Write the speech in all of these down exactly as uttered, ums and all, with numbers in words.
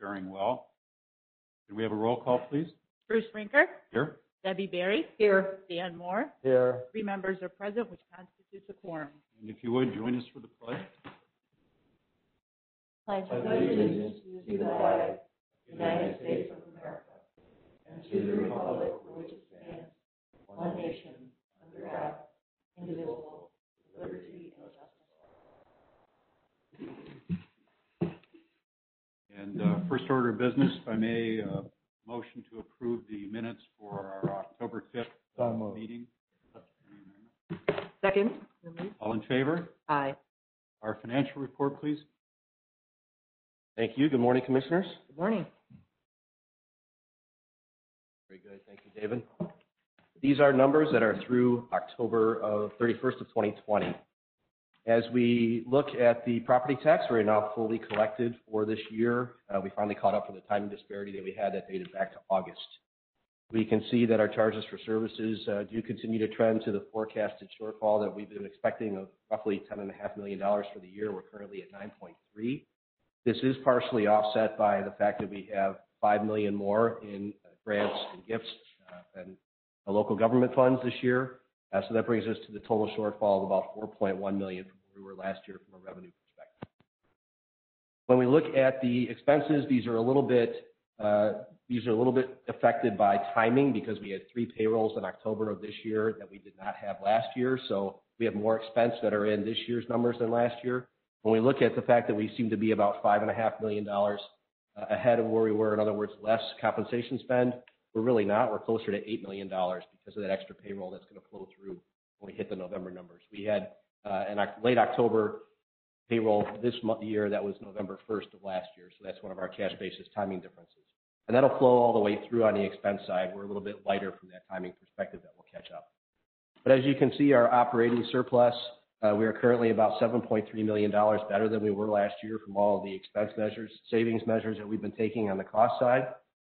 faring well. Can we have a roll call, please? Bruce Brinker. Here. Debbie Berry. Here. Dan Moore. Here. Three members are present, which constitutes a quorum. And if you would, join us for the pledge. Pledge allegiance to the flag of the United States of America and to the republic for which it stands, one nation, under God, indivisible, with liberty and justice. And uh, first order of business, if I may, uh, motion to approve the minutes for our October fifth uh, meeting. Second. All in favor? Aye. Our financial report, please. Thank you. Good morning, Commissioners. Good morning. Very good. Thank you, David. These are numbers that are through October of thirty-first of twenty twenty. As we look at the property tax, we're now fully collected for this year. Uh, we finally caught up for the timing disparity that we had that dated back to August. We can see that our charges for services uh, do continue to trend to the forecasted shortfall that we've been expecting of roughly ten point five million dollars for the year. We're currently at nine point three. This is partially offset by the fact that we have five million dollars more in uh, grants and gifts uh, and uh, local government funds this year. Uh, so that brings us to the total shortfall of about four point one million dollars from where we were last year from a revenue perspective. When we look at the expenses, these are a little bit uh, these are a little bit affected by timing because we had three payrolls in October of this year that we did not have last year. So we have more expense that are in this year's numbers than last year. When we look at the fact that we seem to be about five and a half million dollars uh, ahead of where we were, in other words, less compensation spend, we're really not. We're closer to eight million dollars because of that extra payroll that's going to flow through when we hit the November numbers. We had uh, an late October payroll this month, year that was November first of last year. So that's one of our cash basis timing differences. And that'll flow all the way through on the expense side. We're a little bit lighter from that timing perspective that will catch up. But as you can see, our operating surplus, uh, we are currently about seven point three million dollars better than we were last year from all of the expense measures, savings measures that we've been taking on the cost side.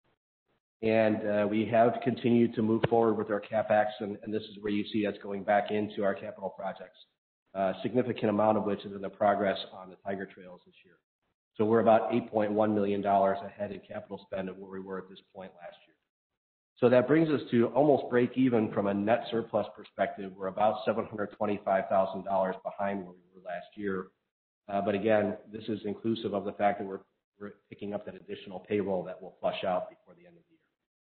And uh, we have continued to move forward with our CapEx, and, and this is where you see us going back into our capital projects. A significant amount of which is in the progress on the Tiger Trails this year. So we're about eight point one million dollars ahead in capital spend of where we were at this point last year. So that brings us to almost break even from a net surplus perspective. We're about seven hundred twenty-five thousand dollars behind where we were last year. Uh, but again, this is inclusive of the fact that we're, we're picking up that additional payroll that will flush out before the end of the year.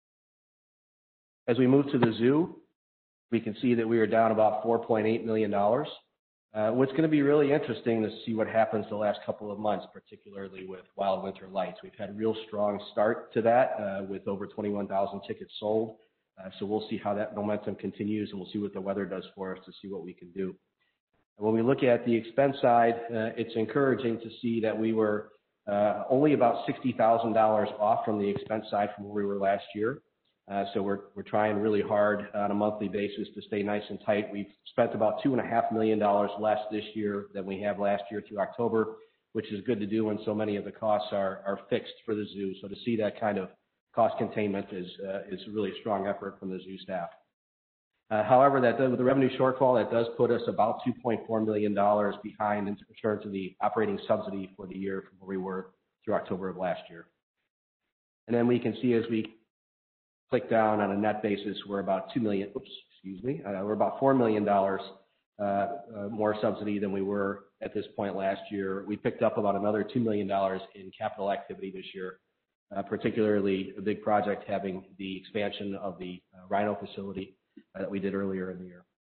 As we move to the zoo, we can see that we are down about four point eight million dollars. Uh, what's going to be really interesting to see what happens the last couple of months, particularly with Wild Winter Lights. We've had a real strong start to that uh, with over twenty-one thousand tickets sold. Uh, so we'll see how that momentum continues, and we'll see what the weather does for us to see what we can do. And when we look at the expense side, uh, it's encouraging to see that we were uh, only about sixty thousand dollars off from the expense side from where we were last year. Uh, so we're, we're trying really hard on a monthly basis to stay nice and tight. We've spent about two and a half million dollars less this year than we have last year through October, which is good to do when so many of the costs are, are fixed for the zoo. So to see that kind of cost containment is, uh, is a really strong effort from the zoo staff. Uh, however, that does, with the revenue shortfall, that does put us about two point four million dollars behind in terms of the operating subsidy for the year from where we were through October of last year. And then we can see as we click down on a net basis, we're about two million, oops, excuse me, uh, we're about four million dollars uh, uh, more subsidy than we were at this point last year. We picked up about another two million dollars in capital activity this year, uh, particularly a big project having the expansion of the uh, Rhino facility uh, that we did earlier in the year.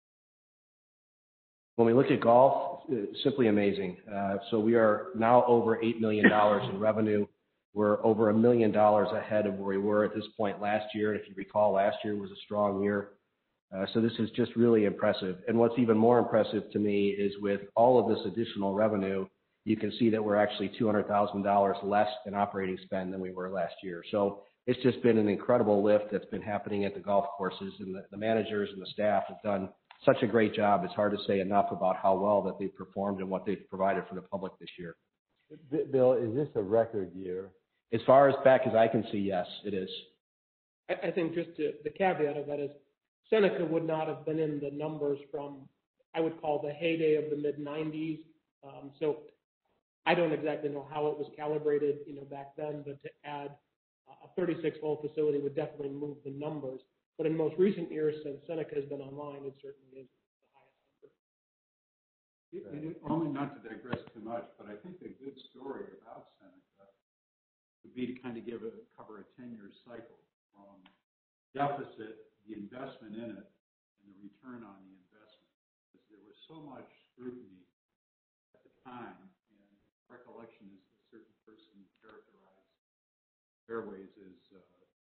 When we look at golf, it's simply amazing. Uh, so we are now over eight million dollars in revenue. We're over a million dollars ahead of where we were at this point last year. If you recall, last year was a strong year. Uh, so this is just really impressive. And what's even more impressive to me is with all of this additional revenue, you can see that we're actually two hundred thousand dollars less in operating spend than we were last year. So it's just been an incredible lift that's been happening at the golf courses, and the, the managers and the staff have done such a great job. It's hard to say enough about how well that they've performed and what they've provided for the public this year. Bill, is this a record year? As far as back as I can see, yes, it is. I, I think just to, the caveat of that is Seneca would not have been in the numbers from, I would call the heyday of the mid nineties. Um, so I don't exactly know how it was calibrated, you know, back then, but to add uh, a thirty-six hole facility would definitely move the numbers. But in most recent years, since Seneca has been online, it certainly is the highest number. It- it- Only not to digress too much, but I think a good story about Seneca would be to kind of give a, cover a ten-year cycle from deficit, the investment in it, and the return on the investment. Because there was so much scrutiny at the time, and recollection is a certain person characterized Fairways as uh,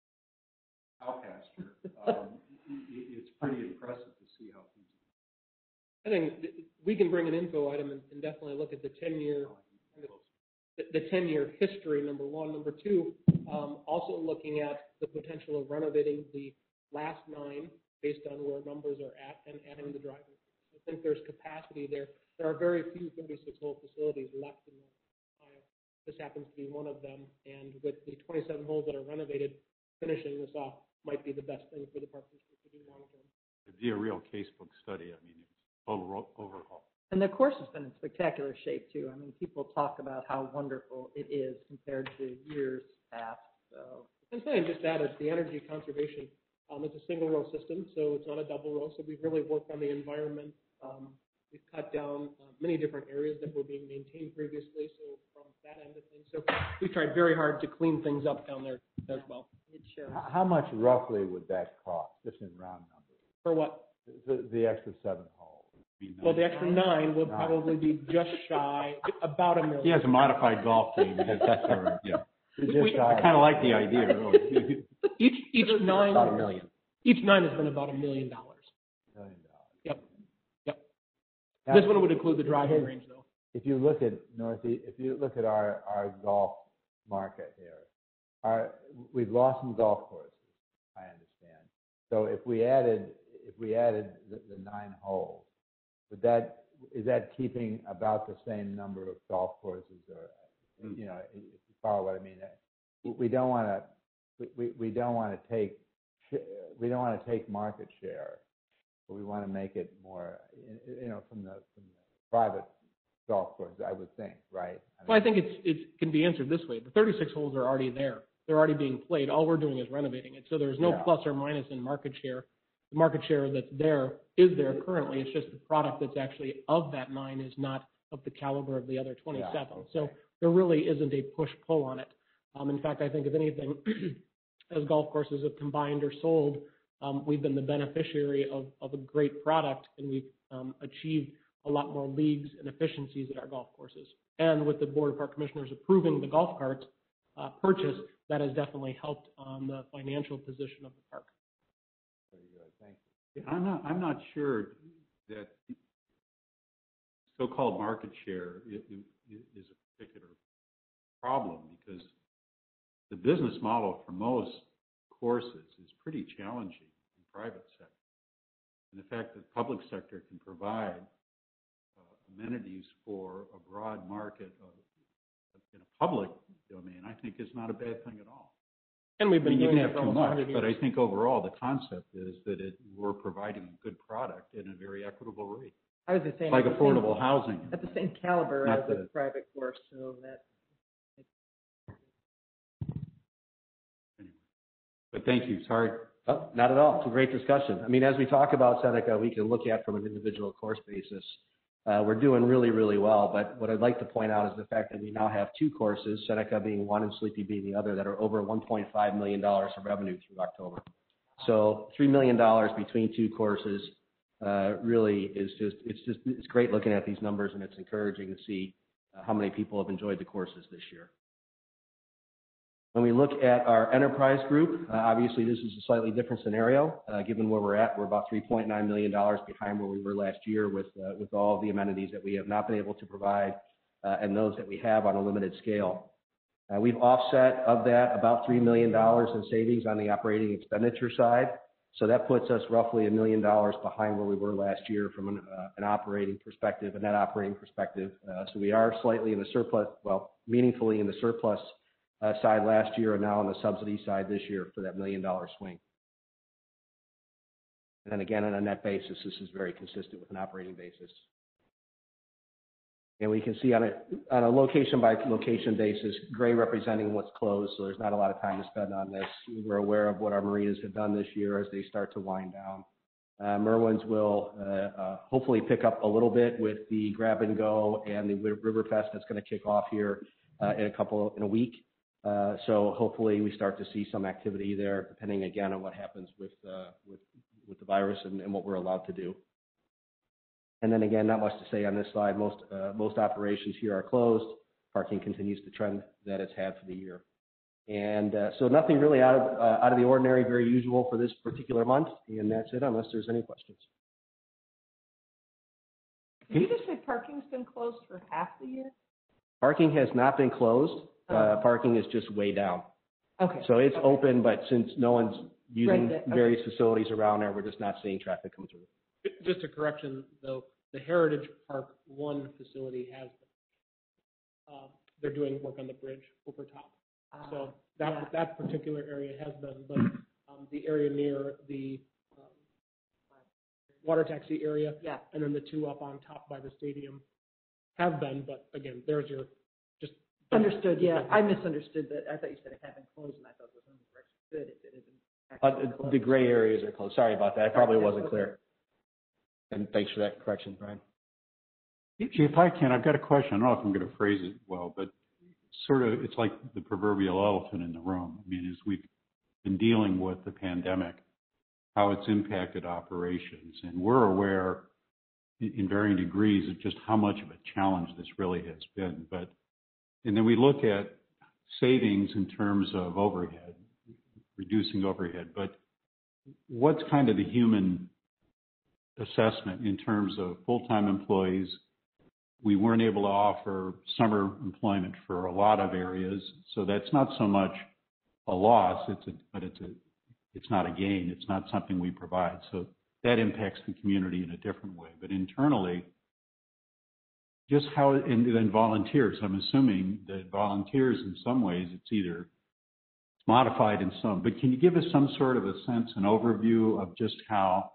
cow pasture. Um, it, it's pretty impressive to see how things are. I think th- we can bring an info item and, and definitely look at the ten-year the, the ten-year history, number one. Number two, um, also looking at the potential of renovating the last nine based on where numbers are at and adding the driving. I think there's capacity there. There are very few thirty-six hole facilities left in Ohio. This happens to be one of them, and with the twenty-seven holes that are renovated, finishing this off might be the best thing for the park district to do long term. It'd be a real casebook study. I mean, it's total overhaul. And the course has been in spectacular shape too. I mean, people talk about how wonderful it is compared to years past. So And saying just added the energy conservation. Um, it's a single row system, so it's not a double row. So we've really worked on the environment. Um, we've cut down uh, many different areas that were being maintained previously. So from that end of things, so we tried very hard to clean things up down there as well. it shows. How- How much roughly would that cost, just in round numbers? For what? The, the extra seven holes? Be Well, the nice. extra nine would Nine. probably be just shy, about a million. He has a modified golf team. Or, yeah. Just We- shy I kind of like the idea, really. Each each nine About a million. each nine has been about a million dollars. million dollars. Yep. Yep. Now, This one would include the driving range, though. If you look at Northeast, if you look at our, our golf market here, our, we've lost some golf courses, I understand. So if we added, if we added the, the nine holes, would that, is that keeping about the same number of golf courses, or, you know, if you follow what I mean? We don't want to, we, we don't want to take, we don't want to take market share, but we want to make it more, you know, from the, from the private golf course, I would think, right? Well, I think it's it can be answered this way. The thirty-six holes are already there. They're already being played. All we're doing is renovating it. So there's no Yeah. plus or minus in market share. The market share that's there is there currently. It's just the product that's actually of that nine is not of the caliber of the other twenty-seven. Yeah, okay. So there really isn't a push-pull on it. Um, in fact, I think if anything, as golf courses have combined or sold, um, we've been the beneficiary of, of a great product, and we've um, achieved a lot more leagues and efficiencies at our golf courses. And with the Board of Park Commissioners approving the golf cart uh, purchase, that has definitely helped on the financial position of the park. Very good, thank you. I'm not, I'm not sure that so-called market share i- i- is a particular problem, because the business model for most courses is pretty challenging in the private sector. And the fact that the public sector can provide uh, amenities for a broad market of, in a public domain, I think is not a bad thing at all. And we've I been mean, you doing can it have for too almost much, one hundred but I years. think overall the concept is that it, we're providing a good product at a very equitable rate. I was just saying. Like at the same- affordable housing. At the same caliber Not as a the- private course, so that. Anyway. But thank you, sorry. Oh, not at all. It's a great discussion. I mean, as we talk about Seneca, we can look at from an individual course basis. Uh, we're doing really, really well. But what I'd like to point out is the fact that we now have two courses, Seneca being one and Sleepy being the other, that are over one point five million dollars of revenue through October. So three million dollars between two courses uh, really is just, it's just, it's great looking at these numbers, and it's encouraging to see uh, how many people have enjoyed the courses this year. When we look at our enterprise group, uh, obviously this is a slightly different scenario. Uh, given where we're at, we're about three point nine million dollars behind where we were last year with, uh, with all of the amenities that we have not been able to provide uh, and those that we have on a limited scale. Uh, we've offset of that about three million dollars in savings on the operating expenditure side. So that puts us roughly a million dollars behind where we were last year from an, uh, an operating perspective, a net operating perspective. Uh, so we are slightly in the surplus, well, meaningfully in the surplus Uh, side last year and now on the subsidy side this year for that million dollar swing. And then again, on a net basis, this is very consistent with an operating basis. And we can see on a, on a location by location basis, gray representing what's closed, so there's not a lot of time to spend on this. We're aware of what our marinas have done this year as they start to wind down. Uh, Merwin's will uh, uh, hopefully pick up a little bit with the grab and go and the Riverfest that's going to kick off here uh, in a couple, in a week. Uh, so hopefully we start to see some activity there, depending again on what happens with, uh, with, with the virus and, and what we're allowed to do. And then again, not much to say on this slide. Most, uh, most operations here are closed. Parking continues the trend that it's had for the year. And uh, so nothing really out of, uh, out of the ordinary, very usual for this particular month. And that's it, unless there's any questions. Did you just say parking's been closed for half the year? Parking has not been closed. Uh, Oh. parking is just way down. Okay. So it's Okay. open, but since no one's using Right there, okay. various facilities around there, we're just not seeing traffic come through. Just a correction, though, the Heritage Park One facility has, uh, they're doing work on the bridge over top. Ah, So that, yeah. that particular area has been, but um, the area near the um, water taxi area Yeah. and then the two up on top by the stadium have been, but again, there's your, just. Understood, yeah. I misunderstood that. I thought you said it had been closed, and I thought it was good if it had been actually Uh, closed. the gray areas are closed. Sorry about that. I probably Okay, wasn't okay. clear. And thanks for that correction, Brian. If I can, I've got a question. I don't know if I'm going to phrase it well, but sort of, it's like the proverbial elephant in the room. I mean, as we've been dealing with the pandemic, how it's impacted operations, and we're aware in, in varying degrees of just how much of a challenge this really has been. But, and then we look at savings in terms of overhead, reducing overhead, but what's kind of the human assessment in terms of full-time employees? We weren't able to offer summer employment for a lot of areas, so that's not so much a loss, it's a, but it's a, it's not a gain. It's not something we provide. So that impacts the community in a different way. But internally, just how, and then volunteers. I'm assuming that volunteers, in some ways, it's either it's modified in some. But can you give us some sort of a sense, an overview of just how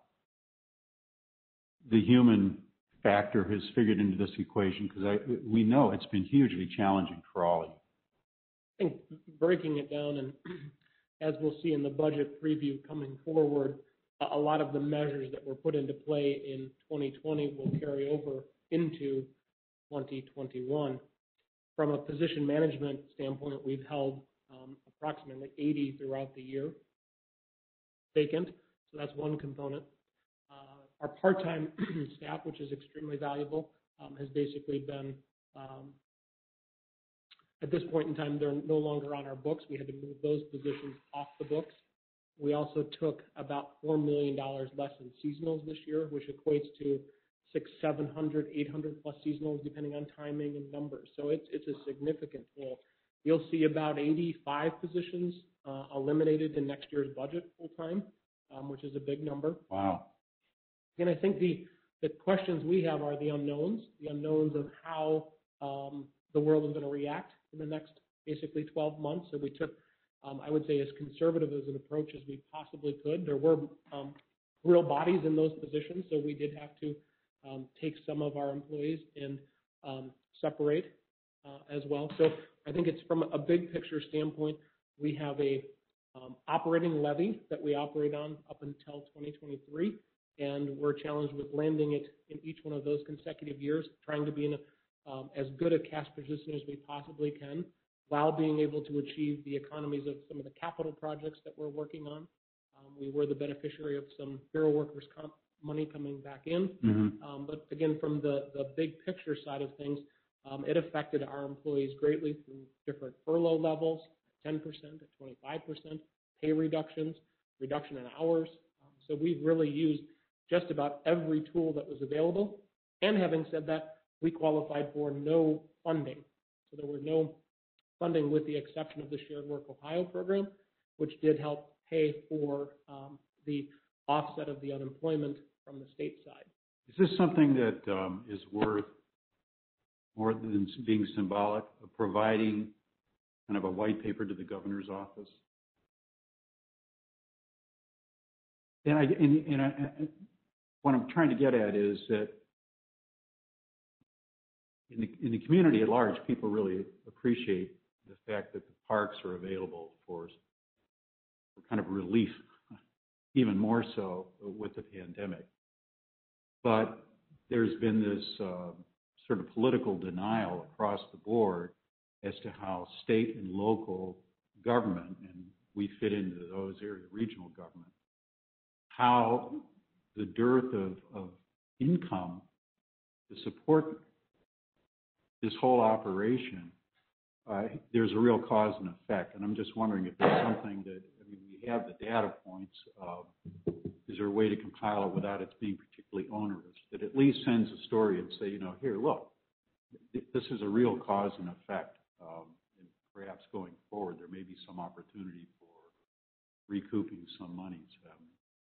the human factor has figured into this equation? Because I, we know it's been hugely challenging for all of you. I think breaking it down, and as we'll see in the budget preview coming forward, a, a lot of the measures that were put into play in twenty twenty will carry over into twenty twenty-one. From a position management standpoint, we've held um, approximately eighty throughout the year vacant, so that's one component. Uh, our part-time staff, which is extremely valuable, um, has basically been, um, at this point in time, they're no longer on our books. We had to move those positions off the books. We also took about four million dollars less in seasonals this year, which equates to six, seven hundred, eight hundred plus seasonals, depending on timing and numbers. So it's, it's a significant toll. You'll see about eighty-five positions uh, eliminated in next year's budget full-time, um, which is a big number. Wow. And I think the, the questions we have are the unknowns, the unknowns of how um, the world is going to react in the next basically twelve months. So we took, um, I would say, as conservative as an approach as we possibly could. There were um, real bodies in those positions, so we did have to um, take some of our employees and um, separate uh, as well. So I think it's from a big picture standpoint, we have a um, operating levy that we operate on up until twenty twenty-three. And we're challenged with landing it in each one of those consecutive years, trying to be in a, um, as good a cash position as we possibly can, while being able to achieve the economies of some of the capital projects that we're working on. Um, we were the beneficiary of some Bureau Workers' Comp money coming back in. Mm-hmm. Um, but again, from the, the big picture side of things, um, it affected our employees greatly through different furlough levels, ten percent, at twenty-five percent, pay reductions, reduction in hours. Um, so we've really used just about every tool that was available. And having said that, we qualified for no funding. So there were no funding with the exception of the Shared Work Ohio program, which did help pay for um, the offset of the unemployment from the state side. Is this something that um, is worth more than being symbolic of providing kind of a white paper to the governor's office? And, I, and, and I, what I'm trying to get at is that in the, in the community at large, people really appreciate the fact that the parks are available for, for kind of relief, even more so with the pandemic. But there's been this uh, sort of political denial across the board as to how state and local government, and we fit into those areas, regional government, how the dearth of, of income to support this whole operation, uh, there's a real cause and effect. And I'm just wondering if there's something that, I mean, we have the data points. Uh, is there a way to compile it without it being particularly onerous, that at least sends a story and say, you know, here, look, this is a real cause and effect. Um, and perhaps going forward, there may be some opportunity for recouping some monies. Um,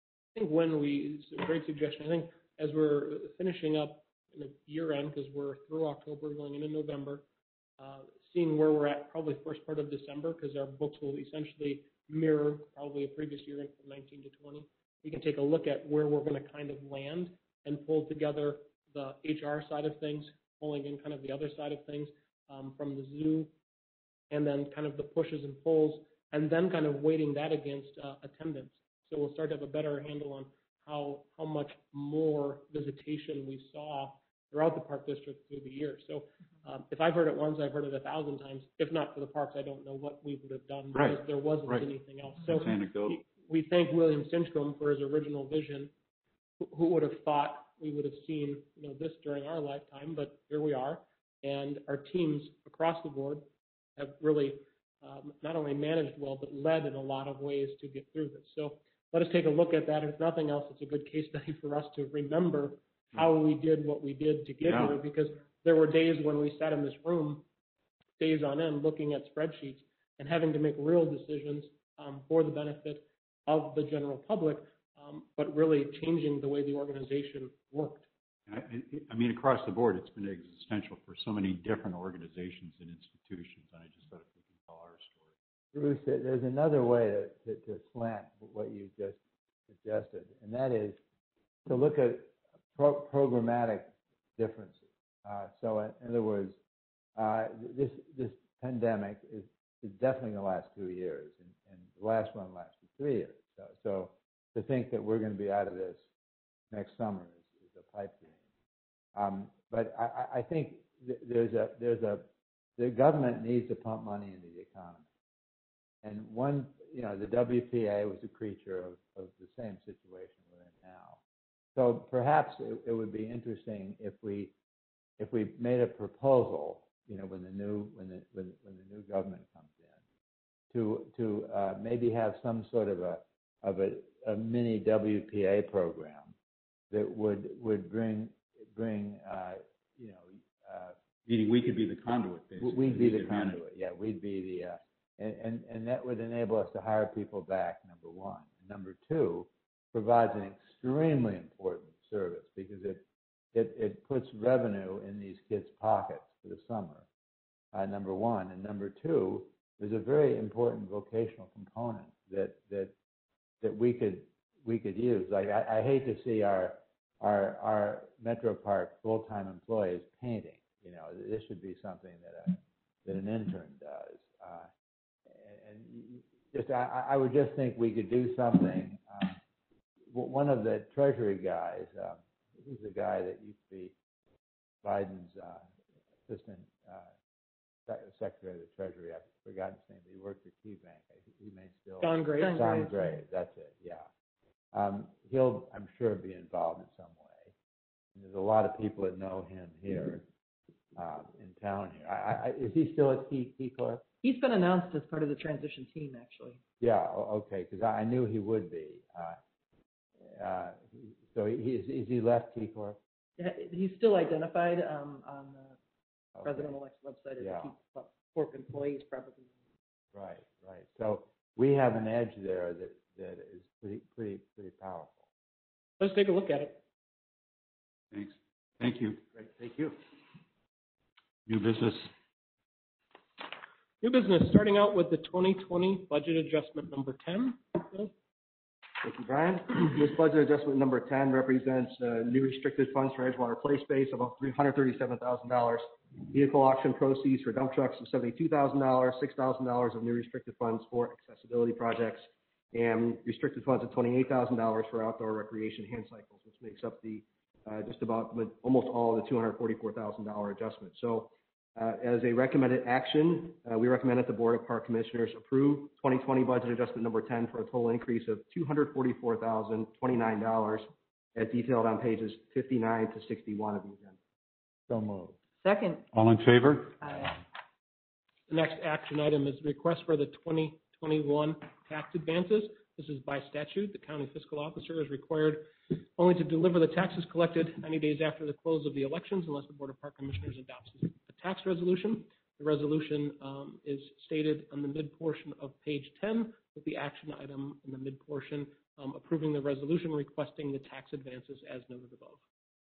I think when we, it's a great suggestion. I think as we're finishing up in the year end, because we're through October, going into November, uh, seeing where we're at probably first part of December, because our books will essentially mirror probably a previous year from nineteen to twenty. We can take a look at where we're going to kind of land and pull together the H R side of things, pulling in kind of the other side of things um, from the zoo, and then kind of the pushes and pulls, and then kind of weighting that against uh, attendance. So we'll start to have a better handle on how how much more visitation we saw throughout the park district through the year. So um, if I've heard it once, I've heard it a thousand times. If not for the parks, I don't know what we would have done because right. there wasn't right. anything else. So anecdotal. We thank William Stinchcomb for his original vision. Who, who would have thought we would have seen you know this during our lifetime? But here we are, and our teams across the board have really um, not only managed well, but led in a lot of ways to get through this. So let us take a look at that. If nothing else, it's a good case study for us to remember how we did what we did to get yeah. here, because there were days when we sat in this room, days on end, looking at spreadsheets and having to make real decisions um, for the benefit of the general public, um, but really changing the way the organization worked. I, I mean, across the board, it's been existential for so many different organizations and institutions, and I just thought if we can tell our story. Bruce, there's another way to, to, to slant what you just suggested, and that is to look at pro- programmatic differences. Uh, so, in, in other words, uh, this this pandemic is, is definitely going to last two years, and, and the last one lasted three years. So, so to think that we're going to be out of this next summer is, is a pipe dream. Um, but I, I think th- there's a there's a the government needs to pump money into the economy. And one, you know, the W P A was a creature of, of the same situation we're in now. So perhaps it, it would be interesting if we if we made a proposal, you know, when the new when the when, when the new government comes in, to to uh, maybe have some sort of a of a, a mini W P A program that would would bring bring uh, you know. Uh, Meaning we could be the conduit, basically. We'd be the conduit. Yeah, we'd be the. Uh, And, and, and that would enable us to hire people back, number one. Number two, provides an extremely important service because it, it, it puts revenue in these kids' pockets for the summer, uh, number one. And number two, there's a very important vocational component that, that, that we could, we could use. Like, I, I hate to see our, our, our Metro Park full-time employees painting. You know, this should be something that, a, that an intern does. Uh, And just, I, I would just think we could do something. Um, one of the Treasury guys, um, who's the guy that used to be Biden's uh, assistant uh, secretary of the Treasury? I've forgotten his name, but he worked for KeyBank. He may still. Don Gray. Don Gray, that's it. Yeah. Um, he'll, I'm sure, be involved in some way. And there's a lot of people that know him here uh, in town here. I, I, is he still at Key, Key Corp? He's been announced as part of the transition team, actually. Yeah, okay, because I knew he would be. Uh, uh, so he, is, is he left Key Corp? Yeah, he's still identified um, on the Okay. president-elect's website as Yeah. a Key Corp employee, probably. Right, right. So we have an edge there that, that is pretty, pretty, pretty powerful. Let's take a look at it. Thanks. Thank you. Great, thank you. New business. New business, starting out with the twenty twenty budget adjustment number ten. Thank you, Brian. This budget adjustment number ten represents uh, new restricted funds for Edgewater Play Space of about three hundred thirty-seven thousand dollars. Vehicle auction proceeds for dump trucks of seventy-two thousand dollars, six thousand dollars of new restricted funds for accessibility projects, and restricted funds of twenty-eight thousand dollars for outdoor recreation hand cycles, which makes up the uh, just about almost all of the two hundred forty-four thousand dollars adjustment. So uh, as a recommended action, uh, we recommend that the Board of Park Commissioners approve twenty twenty budget adjustment number ten for a total increase of two hundred forty-four thousand twenty-nine dollars as detailed on pages fifty-nine to sixty-one of the agenda. So moved. Second. All in favor? Aye. The next action item is the request for the twenty twenty-one tax advances. This is by statute. The county fiscal officer is required only to deliver the taxes collected ninety days after the close of the elections unless the Board of Park Commissioners adopts a tax resolution. The resolution um, is stated on the mid portion of page ten with the action item in the mid portion um, approving the resolution requesting the tax advances as noted above.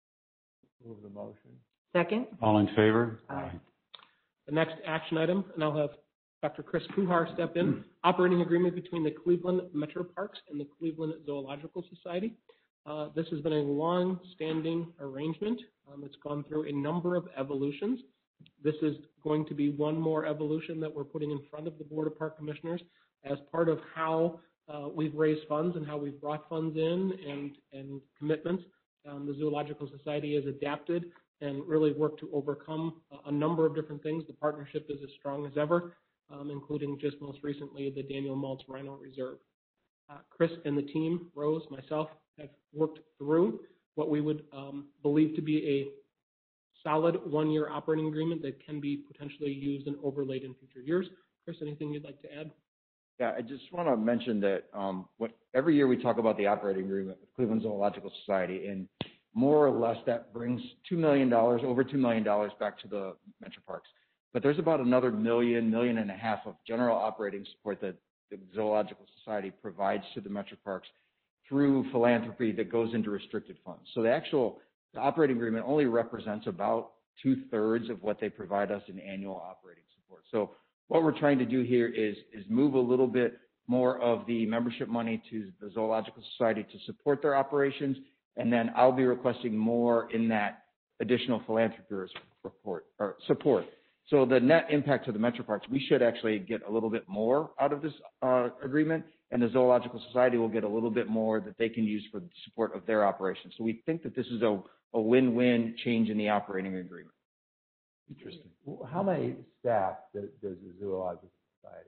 Move the motion. Second. All in favor? Aye. The next action item, and I'll have Doctor Chris Kuhar step in, operating agreement between the Cleveland Metro Parks and the Cleveland Zoological Society. Uh, this has been a long-standing arrangement. Um, it's gone through a number of evolutions. This is going to be one more evolution that we're putting in front of the Board of Park Commissioners as part of how uh, we've raised funds and how we've brought funds in and, and commitments. Um, the Zoological Society has adapted and really worked to overcome a, a number of different things. The partnership is as strong as ever, um, including just most recently the Daniel Maltz Rhino Reserve. Uh, Chris and the team, Rose, myself, have worked through what we would um, believe to be a solid one-year operating agreement that can be potentially used and overlaid in future years. Chris, anything you'd like to add? Yeah, I just want to mention that um, what, every year we talk about the operating agreement with Cleveland Zoological Society, and more or less that brings two million dollars, over two million dollars back to the Metro Parks. But there's about another million, million and a half of general operating support that the Zoological Society provides to the Metro Parks through philanthropy that goes into restricted funds. So the actual the operating agreement only represents about two-thirds of what they provide us in annual operating support. So what we're trying to do here is, is move a little bit more of the membership money to the Zoological Society to support their operations, and then I'll be requesting more in that additional philanthropy report, or support. So the net impact to the Metro Parks, we should actually get a little bit more out of this uh, agreement, and the Zoological Society will get a little bit more that they can use for the support of their operations. So we think that this is a, a win-win change in the operating agreement. Interesting. How many staff does, does the Zoological Society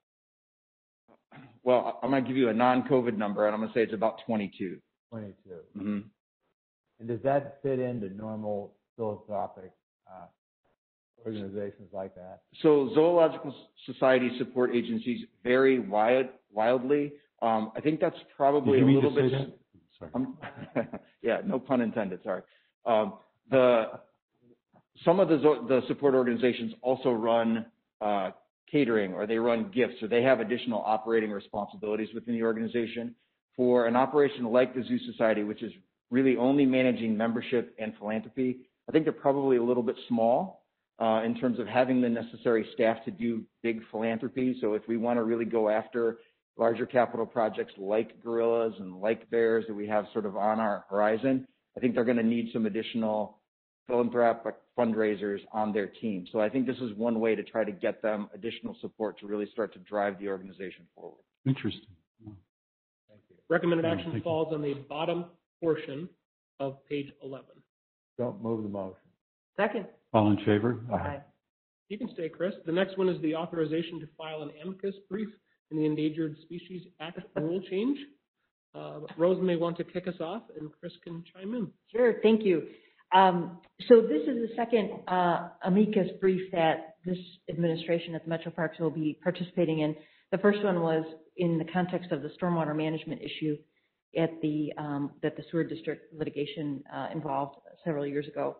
have? Well, I'm going to give you a non-COVID number, and I'm going to say it's about twenty-two. twenty-two. Mm-hmm. And does that fit into normal philanthropic uh, organizations like that? So zoological society support agencies vary wide, wildly. Um, I think that's probably Did you a mean little to bit. say that? Sorry. Um, yeah, no pun intended. Sorry. Um, the some of the zo- the support organizations also run uh, catering, or they run gifts, or they have additional operating responsibilities within the organization. For an operation like the Zoo Society, which is really only managing membership and philanthropy, I think they're probably a little bit small uh, in terms of having the necessary staff to do big philanthropy. So if we want to really go after larger capital projects like gorillas and like bears that we have sort of on our horizon, I think they're going to need some additional philanthropic fundraisers on their team. So I think this is one way to try to get them additional support to really start to drive the organization forward. Interesting. Recommended Yeah, action thank you. falls on the bottom portion of page eleven. Don't move the motion. Second. All in favor? Aye. You can stay, Chris. The next one is the authorization to file an amicus brief in the Endangered Species Act rule change. Uh, Rose may want to kick us off, and Chris can chime in. Sure, thank you. Um, so this is the second uh, amicus brief that this administration at the Metro Parks will be participating in. The first one was in the context of the stormwater management issue at the um, that the sewer district litigation uh, involved several years ago.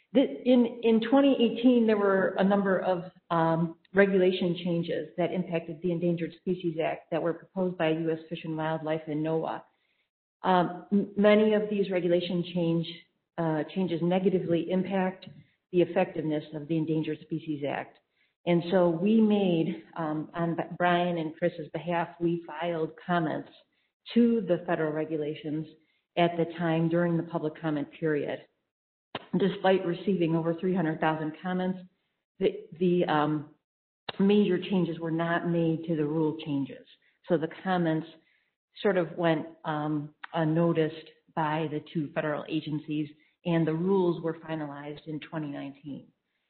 In, in twenty eighteen, there were a number of um, regulation changes that impacted the Endangered Species Act that were proposed by U S Fish and Wildlife and NOAA. Um, many of these regulation change, uh, changes negatively impact the effectiveness of the Endangered Species Act. And so we made, um, on Brian and Chris's behalf, we filed comments to the federal regulations at the time during the public comment period. Despite receiving over three hundred thousand comments, the, the um, major changes were not made to the rule changes. So the comments sort of went um, unnoticed by the two federal agencies, and the rules were finalized in twenty nineteen.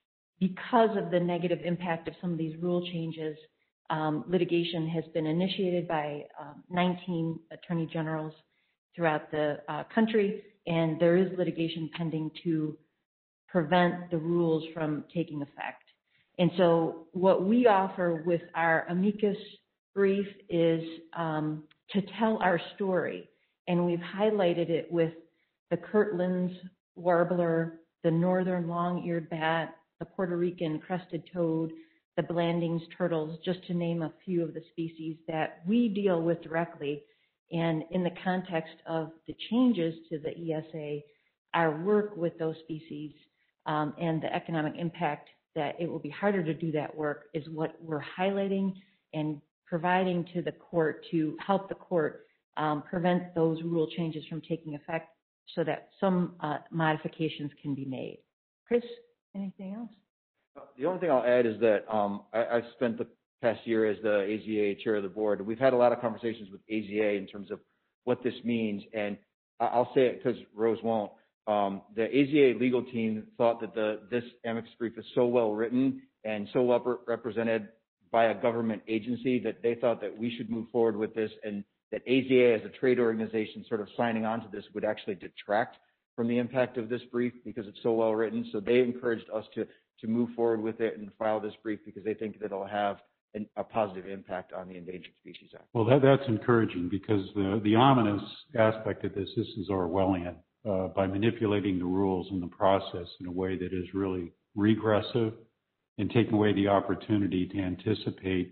Because of the negative impact of some of these rule changes, um, litigation has been initiated by um, nineteen attorney generals throughout the uh, country, and there is litigation pending to prevent the rules from taking effect. And so what we offer with our amicus brief is um, to tell our story, and we've highlighted it with the Kirtland's warbler, the northern long-eared bat, the Puerto Rican crested toad, the Blandings turtles, just to name a few of the species that we deal with directly. And in the context of the changes to the E S A, our work with those species um, and the economic impact that it will be harder to do that work is what we're highlighting and providing to the court to help the court um, prevent those rule changes from taking effect so that some uh, modifications can be made. Chris, anything else? The only thing I'll add is that um, I, I've spent the past year as the A Z A chair of the board. We've had a lot of conversations with A Z A in terms of what this means, and I'll say it because Rose won't. Um, the A Z A legal team thought that the this amicus brief is so well written and so well rep- represented by a government agency that they thought that we should move forward with this, and that A Z A as a trade organization sort of signing on to this would actually detract from the impact of this brief because it's so well written. So they encouraged us to to move forward with it and file this brief because they think that it'll have an, a positive impact on the Endangered Species Act. Well, that, that's encouraging because the, the ominous aspect of this, this is Orwellian, uh, by manipulating the rules and the process in a way that is really regressive and taking away the opportunity to anticipate.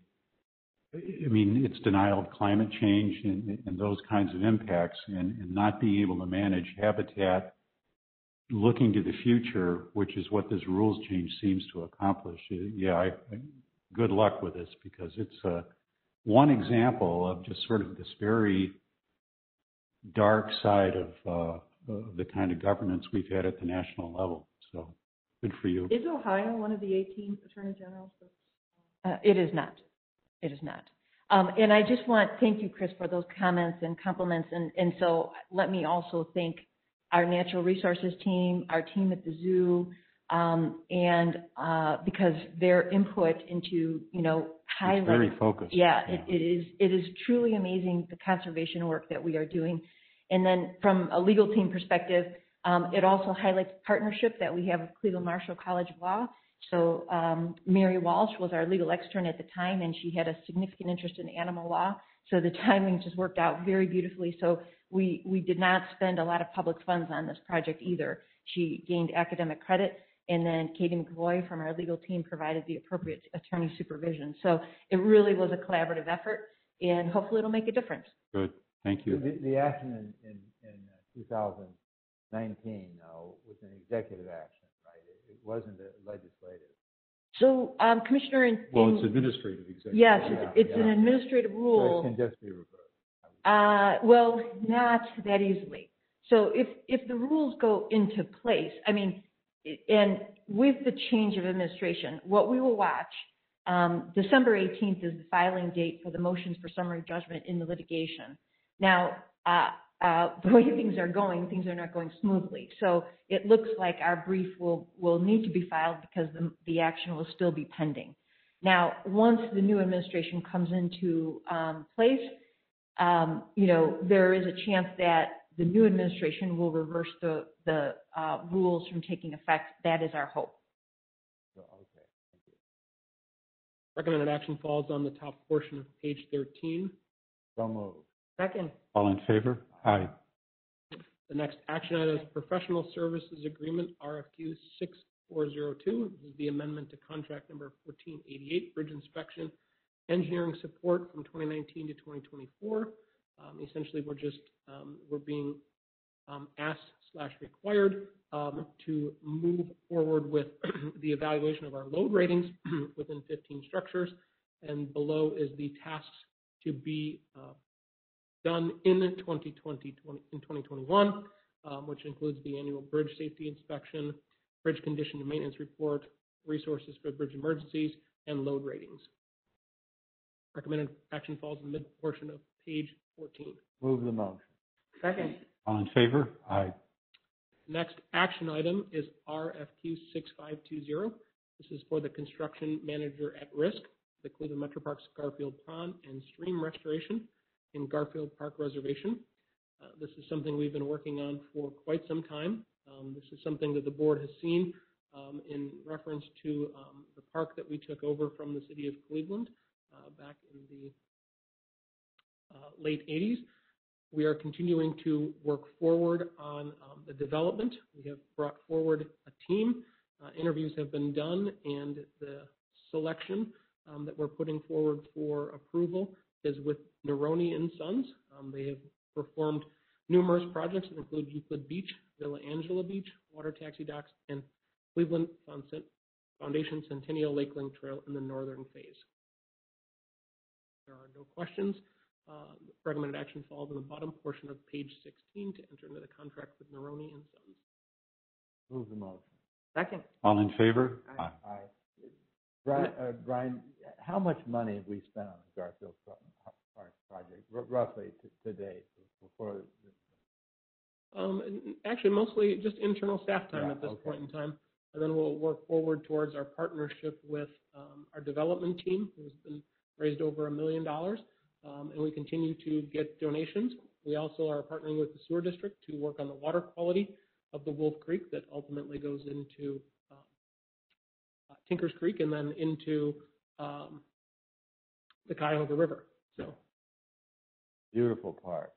I mean, it's denial of climate change and, and those kinds of impacts, and, and not being able to manage habitat, looking to the future, which is what this rules change seems to accomplish. Yeah, I, I, good luck with this because it's uh, one example of just sort of this very dark side of, uh, of the kind of governance we've had at the national level. So good for you. Is Ohio one of the eighteen attorney generals? Uh, it is not. It is not. Um, and I just want, thank you, Chris, for those comments and compliments. And, and so let me also thank our natural resources team, our team at the zoo, um, and uh, because their input into, you know, highlight. It's very focused. Yeah, yeah. It, it is. It is truly amazing the conservation work that we are doing. And then from a legal team perspective, um, it also highlights the partnership that we have with Cleveland Marshall College of Law. So um, Mary Walsh was our legal extern at the time, and she had a significant interest in animal law. So the timing just worked out very beautifully. So we, we did not spend a lot of public funds on this project either. She gained academic credit, and then Katie McVoy from our legal team provided the appropriate attorney supervision. So it really was a collaborative effort, and hopefully it'll make a difference. Good. Thank you. The, the action in, in, in two thousand nineteen uh, was an executive action, right? It, it wasn't a legislative. So, um, Commissioner, in, Well, in- it's administrative executive. yes, Yeah, it's, it's yeah. an administrative So rule. it can just be reversed. Uh, well, not that easily. So if, if the rules go into place, I mean, i- and with the change of administration, what we will watch, um, December eighteenth is the filing date for the motions for summary judgment in the litigation. Now, uh, uh, the way things are going, things are not going smoothly. So it looks like our brief will, will need to be filed because the, the action will still be pending. Now, once the new administration comes into um, place, Um, you know, there is a chance that the new administration will reverse the, the uh, rules from taking effect. That is our hope. So, okay. Thank you. Recommended action falls on the top portion of page thirteen. So moved. Second. All in favor? Aye. The next action item is Professional Services Agreement, R F Q six four zero two. This is the amendment to contract number fourteen eighty-eight, Bridge Inspection Engineering Support from twenty nineteen to twenty twenty-four. Um, essentially, we're just, um, we're being um, asked slash required um, to move forward with the evaluation of our load ratings within fifteen structures, and below is the tasks to be uh, done in twenty twenty, in twenty twenty-one, um, which includes the annual bridge safety inspection, bridge condition and maintenance report, resources for bridge emergencies, and load ratings. Recommended action falls in the mid portion of page fourteen. Move the motion. Second. All in favor? Aye. Next action item is R F Q six five two zero. This is for the construction manager at risk, the Cleveland Metro Parks Garfield Pond and Stream Restoration in Garfield Park Reservation. Uh, this is something we've been working on for quite some time. Um, this is something that the board has seen um, in reference to um, the park that we took over from the city of Cleveland uh, back in the uh, late eighties. We are continuing to work forward on um, the development. We have brought forward a team. Uh, interviews have been done, and the selection um, that we're putting forward for approval is with Neroni and Sons. Um, they have performed numerous projects that include Euclid Beach, Villa Angela Beach, water taxi docks, and Cleveland Foundation Centennial Lake Link Trail in the northern phase. There are no questions. Uh, recommended action falls in the bottom portion of page sixteen to enter into the contract with Neroni and Sons. Move the motion. Second. All in favor? Aye. Aye. Brian, uh, Brian, how much money have we spent on the Garfield Park project, r- roughly to, to date? Before, Um, and actually, mostly just internal staff time Yeah, at this okay. point in time. And then we'll work forward towards our partnership with um, our development team, who's been raised over a million dollars. Um, and we continue to get donations. We also are partnering with the sewer district to work on the water quality of the Wolf Creek that ultimately goes into uh, uh, Tinkers Creek and then into um, the Cuyahoga River. So beautiful park.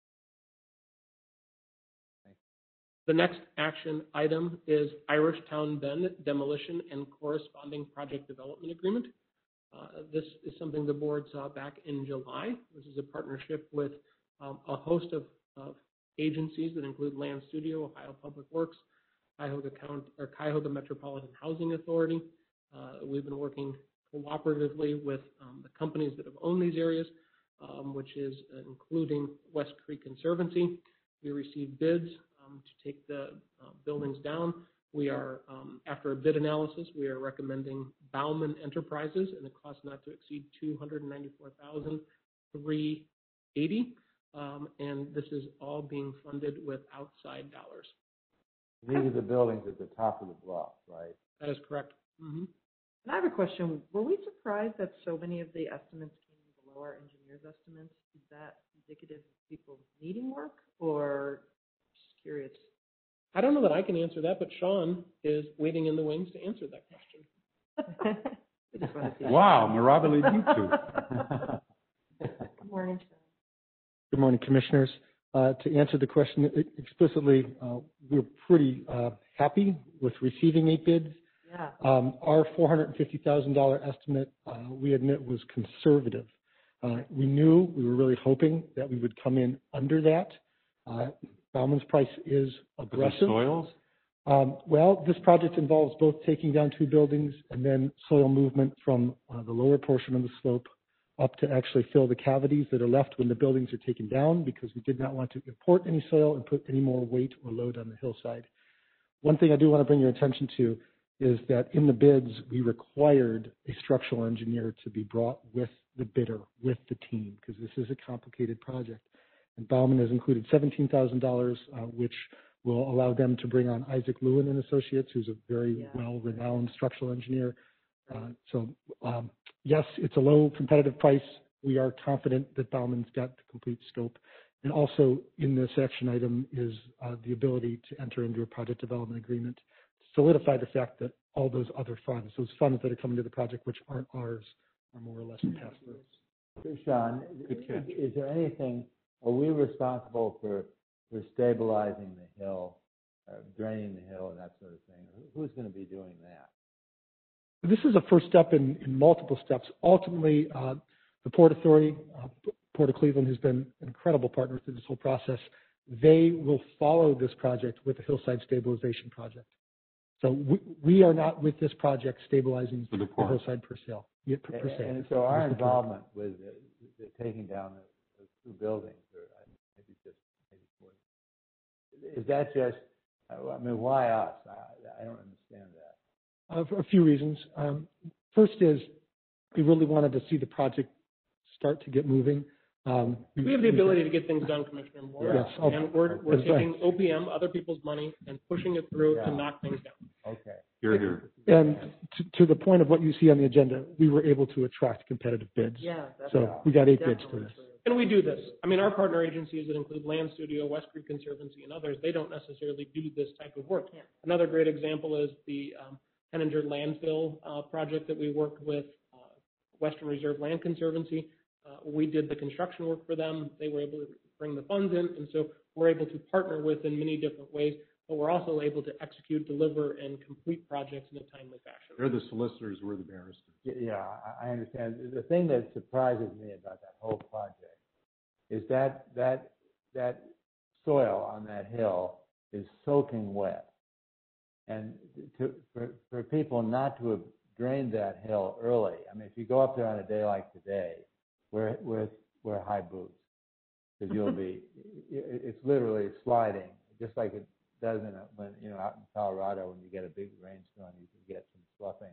the next action item is Irish Town Bend demolition and corresponding project development agreement. Uh, this is something the board saw back in July. This is a partnership with um, a host of, of agencies that include Land Studio, Ohio Public Works, Cuyahoga County or Cuyahoga Metropolitan Housing Authority. Uh, we've been working cooperatively with um, the companies that have owned these areas, um, which is uh, including West Creek Conservancy. We received bids um, to take the uh, buildings down. We are, um, after a bid analysis, we are recommending Bauman Enterprises and a cost not to exceed two hundred ninety-four thousand three hundred eighty dollars, um, and this is all being funded with outside dollars. These are the buildings at the top of the block, right? That is correct. Mm-hmm. And I have a question. Were we surprised that so many of the estimates came below our engineer's estimates? Is that indicative of people needing work, or just curious? I don't know that I can answer that, but Sean is waiting in the wings to answer that question. We just want to see. Wow, Mirabile, you two. Good morning, Sean. Good morning, Commissioners. Uh, to answer the question explicitly, uh, we're pretty uh, happy with receiving eight bids. Yeah. Um, our four hundred fifty thousand dollars estimate, uh, we admit, was conservative. Uh, we knew, we were really hoping that we would come in under that. Uh, Bauman's price is aggressive. Soils? Um, well, this project involves both taking down two buildings and then soil movement from uh, the lower portion of the slope up to actually fill the cavities that are left when the buildings are taken down, because we did not want to import any soil and put any more weight or load on the hillside. One thing I do want to bring your attention to is that in the bids, we required a structural engineer to be brought with the bidder, with the team, because this is a complicated project. And Bauman has included seventeen thousand dollars, uh, which will allow them to bring on Isaac Lewin and Associates, who's a very Yeah. well-renowned structural engineer. Uh, so, um, yes, it's a low competitive price. We are confident that Bauman's got the complete scope. And also in this action item is uh, the ability to enter into a project development agreement to solidify the fact that all those other funds, those funds that are coming to the project which aren't ours, are more or less passed through. Sean, Good catch. is there anything, are we responsible for, for stabilizing the hill, uh, draining the hill and that sort of thing? Who- Who's going to be doing that? This is a first step in, in multiple steps. Ultimately, uh, the Port Authority, uh, Port of Cleveland, has been an incredible partner through this whole process. They will follow this project with the hillside stabilization project. So we, we are not with this project stabilizing For the the port. hillside per se. Yeah, per, per se. And so our Just the port. involvement with the, the taking down the, the two buildings, or uh, maybe just, maybe forty. Is that just, uh, I mean, why us? I, I don't understand that. Uh, for a few reasons. Um, first is we really wanted to see the project start to get moving. Um, We have the ability to get things done, Commissioner Moore. Yes, okay. And we're, we're That's right. taking O P M, other people's money, and pushing it through Yeah. to knock things down. Okay. Here, here. And to, to the point of what you see on the agenda, we were able to attract competitive bids. Yeah, that's So we got eight bids definitely to this. true. And we do this. I mean, our partner agencies that include Land Studio, West Creek Conservancy, and others, they don't necessarily do this type of work. Yeah. Another great example is the um, Henninger landfill uh, project that we worked with uh, Western Reserve Land Conservancy. Uh, we did the construction work for them. They were able to bring the funds in, and so we're able to partner with in many different ways, but we're also able to execute, deliver, and complete projects in a timely fashion. They're the solicitors, we're the barristers. Y- Yeah, I, I understand. The thing that surprises me about that whole project is that, that, that soil on that hill is soaking wet. And to, for, for people not to have drained that hill early, I mean, if you go up there on a day like today, wear, wear, wear high boots, because you'll be, it, it's literally sliding, just like it does in a, when, you know, out in Colorado, when you get a big rainstorm, you can get some sloughing.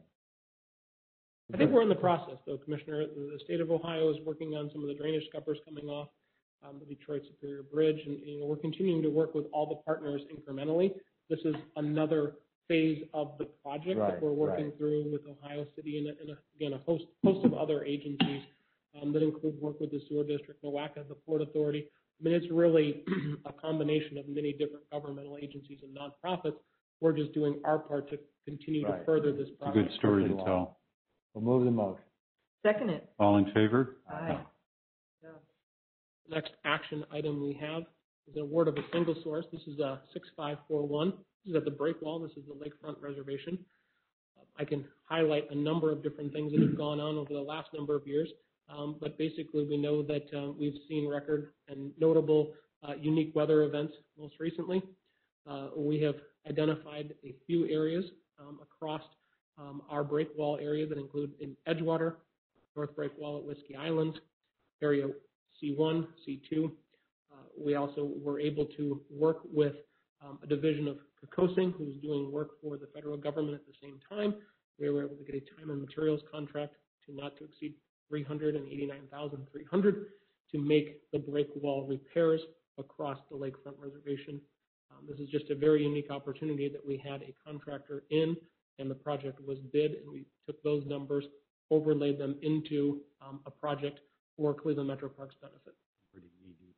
I think we're in the process, though, Commissioner. The state of Ohio is working on some of the drainage scuppers coming off um, the Detroit Superior Bridge, and you know, we're continuing to work with all the partners incrementally. This is another phase of the project Right, that we're working right. through with Ohio City and, a, and a, again, a host, host of other agencies um, that include work with the Sewer District, NOACA, the Port Authority. I mean, it's really a combination of many different governmental agencies and nonprofits. We're just doing our part to continue to Right. further this It's a project. good story to tell. We'll move the motion. Second it. All in favor? Aye. Yeah. The next action item we have is an award of a single source. This is a six five four one. This is at the Breakwall. This is the Lakefront Reservation. Uh, I can highlight a number of different things that have gone on over the last number of years, um, but basically we know that uh, we've seen record and notable uh, unique weather events most recently. Uh, we have identified a few areas um, across um, our Breakwall area that include in Edgewater, North Breakwall at Whiskey Island, area C one, C two. Uh, we also were able to work with um, a division of Kokosing, who's doing work for the federal government at the same time. We were able to get a time and materials contract to not to exceed three hundred eighty-nine thousand three hundred dollars to make the breakwall repairs across the Lakefront Reservation. Um, this is just a very unique opportunity that we had a contractor in, and the project was bid, and we took those numbers, overlaid them into um, a project for Cleveland Metro Parks benefit. Pretty knee-deep.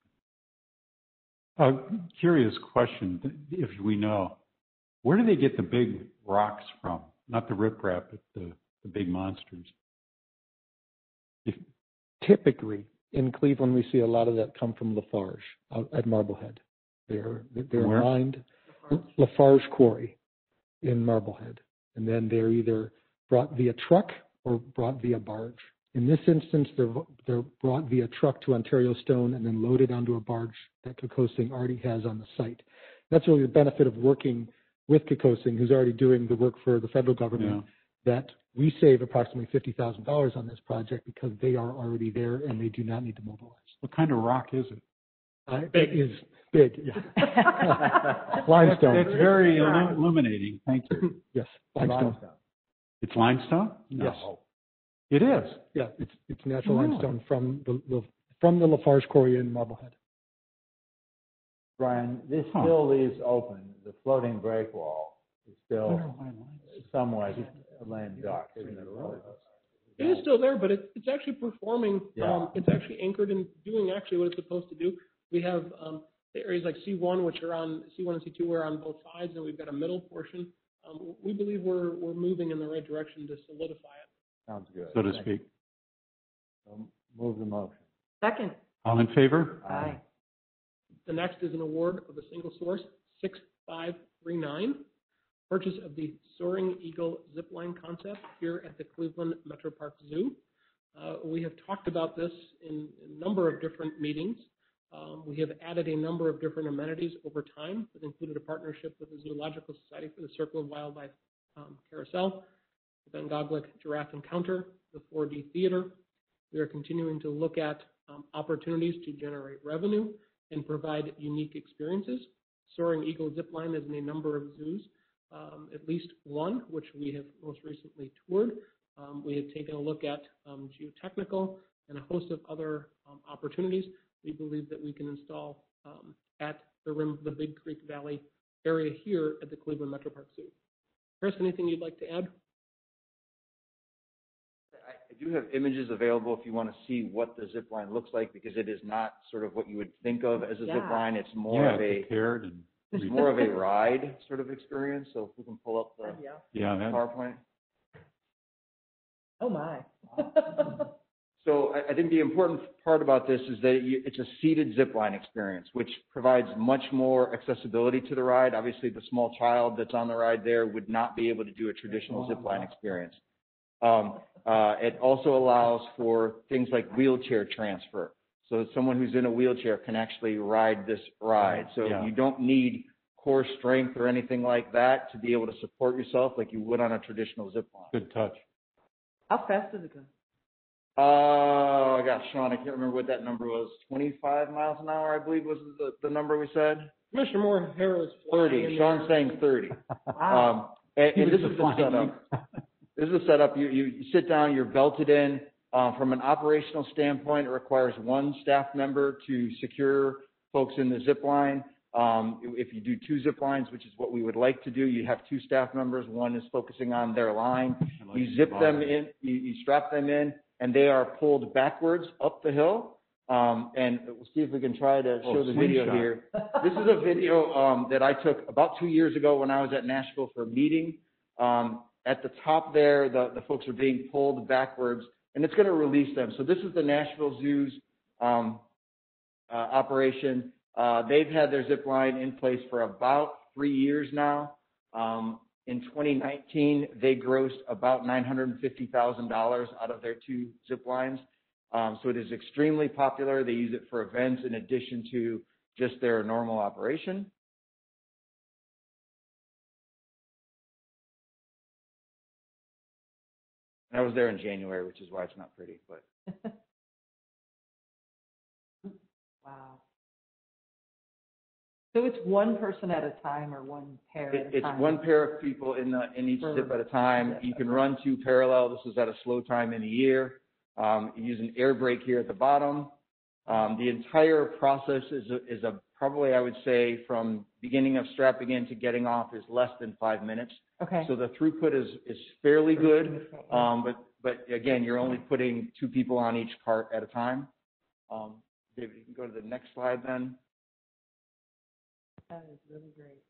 Uh, curious question, if we know, where do they get the big rocks from? Not the riprap, but the, the big monsters. If, Typically, in Cleveland, we see a lot of that come from Lafarge out at Marblehead. They're, they're Where? mined, Lafarge Quarry in Marblehead. And then they're either brought via truck or brought via barge. In this instance, they're, they're brought via truck to Ontario Stone and then loaded onto a barge that Kokosing already has on the site. That's really the benefit of working with Kokosing, who's already doing the work for the federal government, that we save approximately fifty thousand dollars on this project because they are already there and they do not need to mobilize. what kind of rock is it? Uh, Big. It is big, yeah. Limestone, That's very illu- illuminating, thank you. yes, limestone. It's limestone? No. Yes. It is? Yeah, it's, it's natural Really? limestone from the, the, from the Lafarge Quarry in Marblehead. Brian, this Huh. still leaves open, the floating break wall is I wonder still why limestone. somewhat a lame duck, isn't it? It is still there, but it's, it's actually performing. Yeah. Um, it's actually anchored and doing actually what it's supposed to do. We have um, the areas like C one, which are on C one and C two, are on both sides, and we've got a middle portion. Um, we believe we're we're moving in the right direction to solidify it. Sounds good. So to Thank speak. you. So move the motion. Second. All in favor? Aye. The next is an award of a single source, six five three nine, purchase of the Soaring Eagle zipline concept here at the Cleveland Metro Park Zoo. Uh, we have talked about this in a number of different meetings. Um, we have added a number of different amenities over time that included a partnership with the Zoological Society for the Circle of Wildlife um, Carousel, the Van Gogh Giraffe Encounter, the four D Theater. We are continuing to look at um, opportunities to generate revenue and provide unique experiences. Soaring Eagle Zipline is in a number of zoos, um, at least one, which we have most recently toured. Um, we have taken a look at um, geotechnical and a host of other um, opportunities we believe that we can install um, at the rim of the Big Creek Valley area here at the Cleveland Metro Park Zoo. Chris, anything you'd like to add? I I do have images available if you want to see what the zip line looks like, because it is not sort of what you would think of as a zip Yeah. line. It's more Yeah, of a prepared and. it's more of a ride sort of experience. So if we can pull up the Yeah. Yeah, that, PowerPoint. Oh, my. So I, I think the important part about this is that you, it's a seated zip line experience, which provides much more accessibility to the ride. Obviously, the small child that's on the ride there would not be able to do a traditional zip line experience. Um, uh, it also allows for things like wheelchair transfer. So someone who's in a wheelchair can actually ride this ride. So Yeah. you don't need core strength or anything like that to be able to support yourself like you would on a traditional zip line. good touch. How fast does it go? Uh, gosh, Sean, I can't remember what that number was. twenty-five miles an hour, I believe, was the, the number we said. Commissioner Moore, Harrow's flying thirty. in Sean's there. saying thirty. Wow. Um, and, He and was this is the defining. setup. This is the setup. You, you, you sit down, you're belted in. Uh, from an operational standpoint, it requires one staff member to secure folks in the zip line. Um, if you do two zip lines, which is what we would like to do, you have two staff members. One is focusing on their line. I like You zip the them bottom. in, you, you strap them in, and they are pulled backwards up the hill. Um, and we'll see if we can try to Oh, show the video slingshot. here. This is a video um, that I took about two years ago when I was at Nashville for a meeting. Um, at the top there, the, the folks are being pulled backwards, and it's going to release them. So this is the Nashville Zoo's um, uh, operation. Uh, they've had their zip line in place for about three years now. Um, in twenty nineteen, they grossed about nine hundred fifty thousand dollars out of their two zip lines. Um, so it is extremely popular. They use it for events in addition to just their normal operation. And I was there in January, which is why it's not pretty, but. Wow. So it's one person at a time or one pair It, at a it's time? one pair of people in the, in each Per zip at a time. zip, You can okay. run two parallel. This is at a slow time in the year. Um, you use an air brake here at the bottom. Um, the entire process is a, is a, probably I would say from beginning of strapping in to getting off is less than five minutes. Okay. So the throughput is, is fairly good. Um, but, but again, you're only putting two people on each cart at a time. Um, David, you can go to the next slide then. That is really great.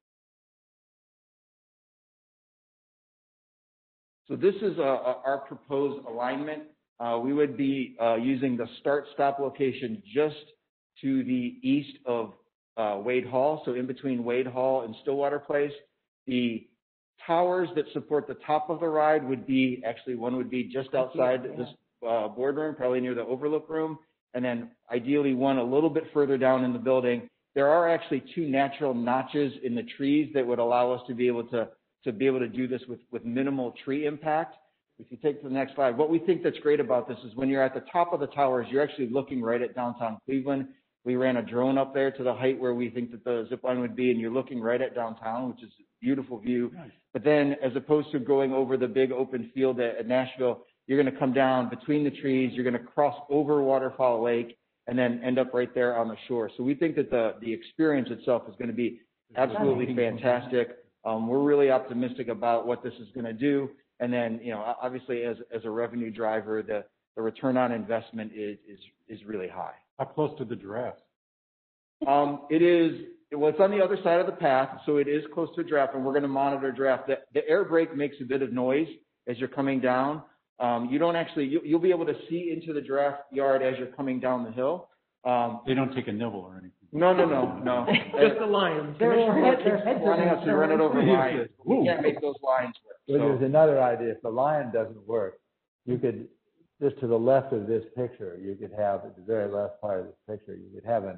So this is uh, uh, our proposed alignment. Uh, we would be uh, using the start-stop location just to the east of uh, Wade Hall, so in between Wade Hall and Stillwater Place. The towers that support the top of the ride would be, actually one would be just outside Yeah. this uh, boardroom, probably near the overlook room, and then ideally one a little bit further down in the building. There are actually two natural notches in the trees that would allow us to be able to, to be able to do this with, with minimal tree impact. If you take to the next slide, what we think that's great about this is when you're at the top of the towers, you're actually looking right at downtown Cleveland. We ran a drone up there to the height where we think that the zip line would be, and you're looking right at downtown, which is a beautiful view. Nice. But then as opposed to going over the big open field at, at Nashville, you're going to come down between the trees, you're going to cross over Waterfall Lake, and then end up right there on the shore. So we think that the, the experience itself is going to be absolutely fantastic. Um, we're really optimistic about what this is going to do. And then, you know, obviously as, as a revenue driver, the, the return on investment is, is, is really high. How close to the giraffe? Um, it is, well, it's on the other side of the path, so it is close to a giraffe, and we're going to monitor giraffe. The, the air brake makes a bit of noise as you're coming down. Um, you don't actually, you, you'll be able to see into the giraffe yard as you're coming down the hill. Um, They don't take a nibble or anything. no, no, no, no. Just the lions. Their Commissioner head- Moore their keeps heads are Wanting us to run it over lines. We can't make those lines work. Well, So- there's another idea. If the line doesn't work, you could, just to the left of this picture, you could have, at the very left part of this picture, you could have an,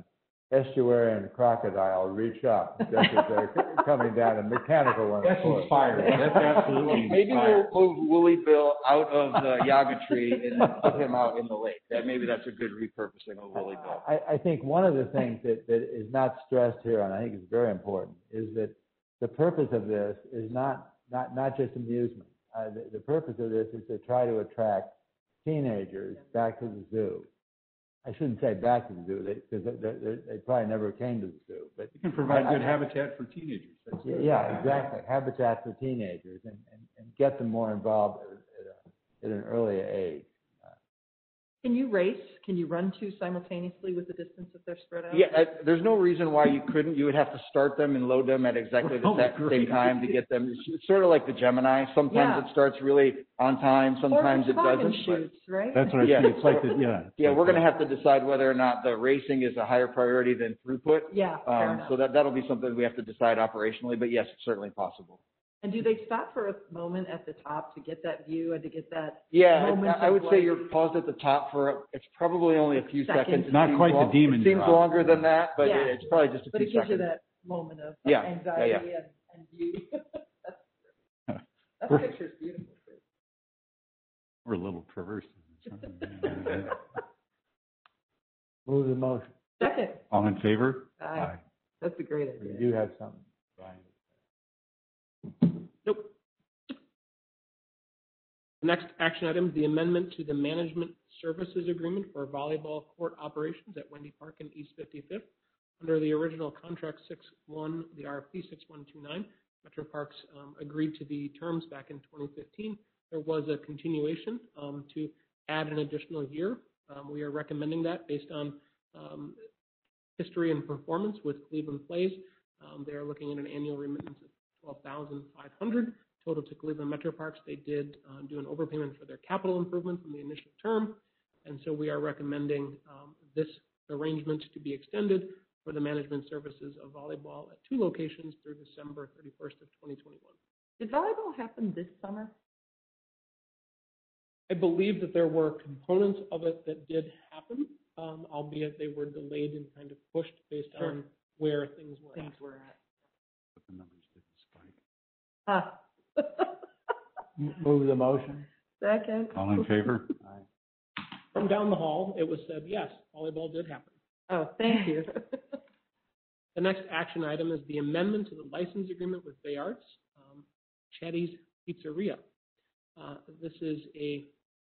estuary and crocodile reach up just as they're c- coming down a mechanical one. That's inspiring. That's absolutely Maybe inspiring. we'll move Wooly Bill out of the Yaga tree and put him out in the lake. That maybe that's a good repurposing of Wooly Bill. I, I think one of the things that, that is not stressed here, and I think is very important, is that the purpose of this is not, not, not just amusement. Uh, the, the purpose of this is to try to attract teenagers back to the zoo. I shouldn't say back to the zoo, because they, they, they, they probably never came to the zoo. But You can provide I- good I- habitat for teenagers. That's good. Yeah, exactly. Habitat for teenagers, and, and, and get them more involved at, a, at an earlier age. Can you race? Can you run two simultaneously with the distance that they're spread out? Yeah, uh, there's no reason why you couldn't. You would have to start them and load them at exactly the Oh, sa- great. same time to get them. It's, it's sort of like the Gemini. Sometimes Yeah. it starts really on time, sometimes or it toboggan doesn't. but- shoots, right? That's what I Yeah. see. It's like the, yeah. it's Yeah, like we're going to the- have to decide whether or not the racing is a higher priority than throughput. Yeah, fair Um, enough. so that, that'll be something we have to decide operationally, but yes, it's certainly possible. And do they stop for a moment at the top to get that view and to get that? Yeah, Moments I, I of would say like- you're paused at the top for, it's probably only a few Seconds. seconds. It Not seems quite the long- demon It seems drop. longer than that, but Yeah. it- it's probably just a But few it gives you seconds. that moment of Yeah, yeah, anxiety yeah. and, and view. That's, that We're- picture's beautiful too. We're a little perverse. Move the motion. Second, All in favor? Aye. That's a great You idea. do have something, Brian. Nope. The next action item is the amendment to the management services agreement for volleyball court operations at Wendy Park and East fifty-fifth. Under the original contract six one, the R F P six one two nine, Metro Parks um, agreed to the terms back in twenty fifteen. There was a continuation um, to add an additional year. Um, we are recommending that based on um, history and performance with Cleveland Plays. Um, they are looking at an annual remittance of twelve thousand five hundred dollars total to Cleveland Metro Parks. They did uh, do an overpayment for their capital improvement from the initial term, and so we are recommending um, this arrangement to be extended for the management services of volleyball at two locations through December thirty-first of twenty twenty-one. Did volleyball happen this summer? I believe that there were components of it that did happen, um, albeit they were delayed and kind of pushed based Sure. on where things were Things at. were at. But the numbers didn't spike. Ah. M- Move the motion. Second. All in favor? From down the hall, it was said, yes, volleyball did happen. Oh, thank you. The next action item is the amendment to the license agreement with Bay Arts, um, Chatty's Pizzeria. Uh, this is a